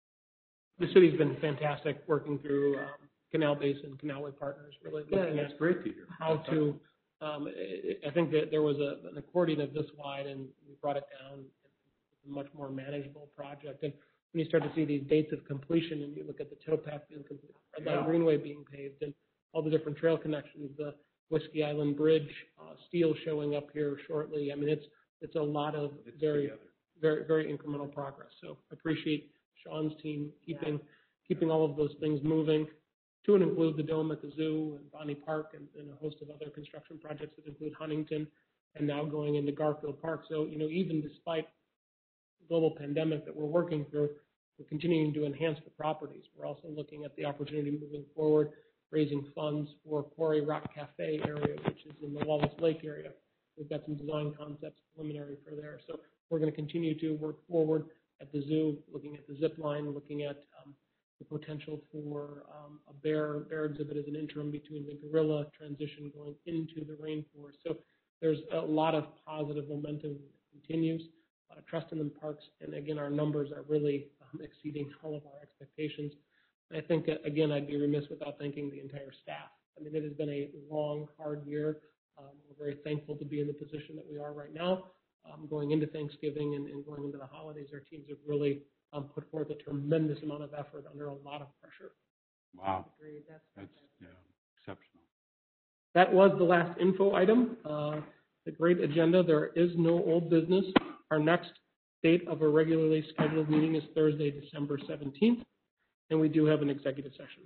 The city's been fantastic working through um, Canal Basin, Canalway Partners, really looking Yeah, at that's great to hear. how to, um, I I think that there was a, an accordion of this wide and we brought it down. It's a much more manageable project. And when you start to see these dates of completion and you look at the towpath being complete, Red Line Yeah. Greenway being paved, and all the different trail connections, the Whiskey Island Bridge, uh, steel showing up here shortly. I mean, it's, it's a lot of It's very, together. very, very incremental progress. So I appreciate Sean's team keeping yeah. keeping all of those things moving, to include the dome at the zoo and Bonnie Park and, and a host of other construction projects that include Huntington and now going into Garfield Park. So, you know, even despite the global pandemic that we're working through, we're continuing to enhance the properties. We're also looking at the opportunity moving forward, raising funds for Quarry Rock Cafe area, which is in the Wallace Lake area. We've got some design concepts preliminary for there. So we're going to continue to work forward at the zoo, looking at the zip line, looking at um, the potential for um, a bear bear exhibit as an interim between the gorilla transition going into the rainforest. So there's a lot of positive momentum that continues, a lot of trust in the parks, and again, our numbers are really um, exceeding all of our expectations. And I think, uh, again, I'd be remiss without thanking the entire staff. I mean, it has been a long, hard year. Um, we're very thankful to be in the position that we are right now. Um, going into Thanksgiving and, and going into the holidays, our teams have really um, put forth a tremendous amount of effort under a lot of pressure. Wow. Agreed. That's, That's yeah, exceptional. That was the last info item. Uh, the great agenda. There is no old business. Our next date of a regularly scheduled meeting is Thursday, December seventeenth, and we do have an executive session.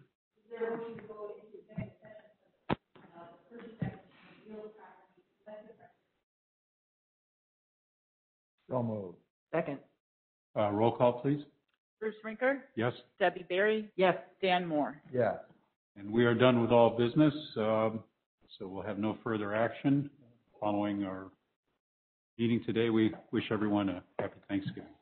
So moved. second. Uh, roll call, please. Bruce Rinker, Yes. Debbie Berry, Yes. Dan Moore. Yes. And we are done with all business, um, so we'll have no further action. following our meeting today. We wish everyone a happy Thanksgiving.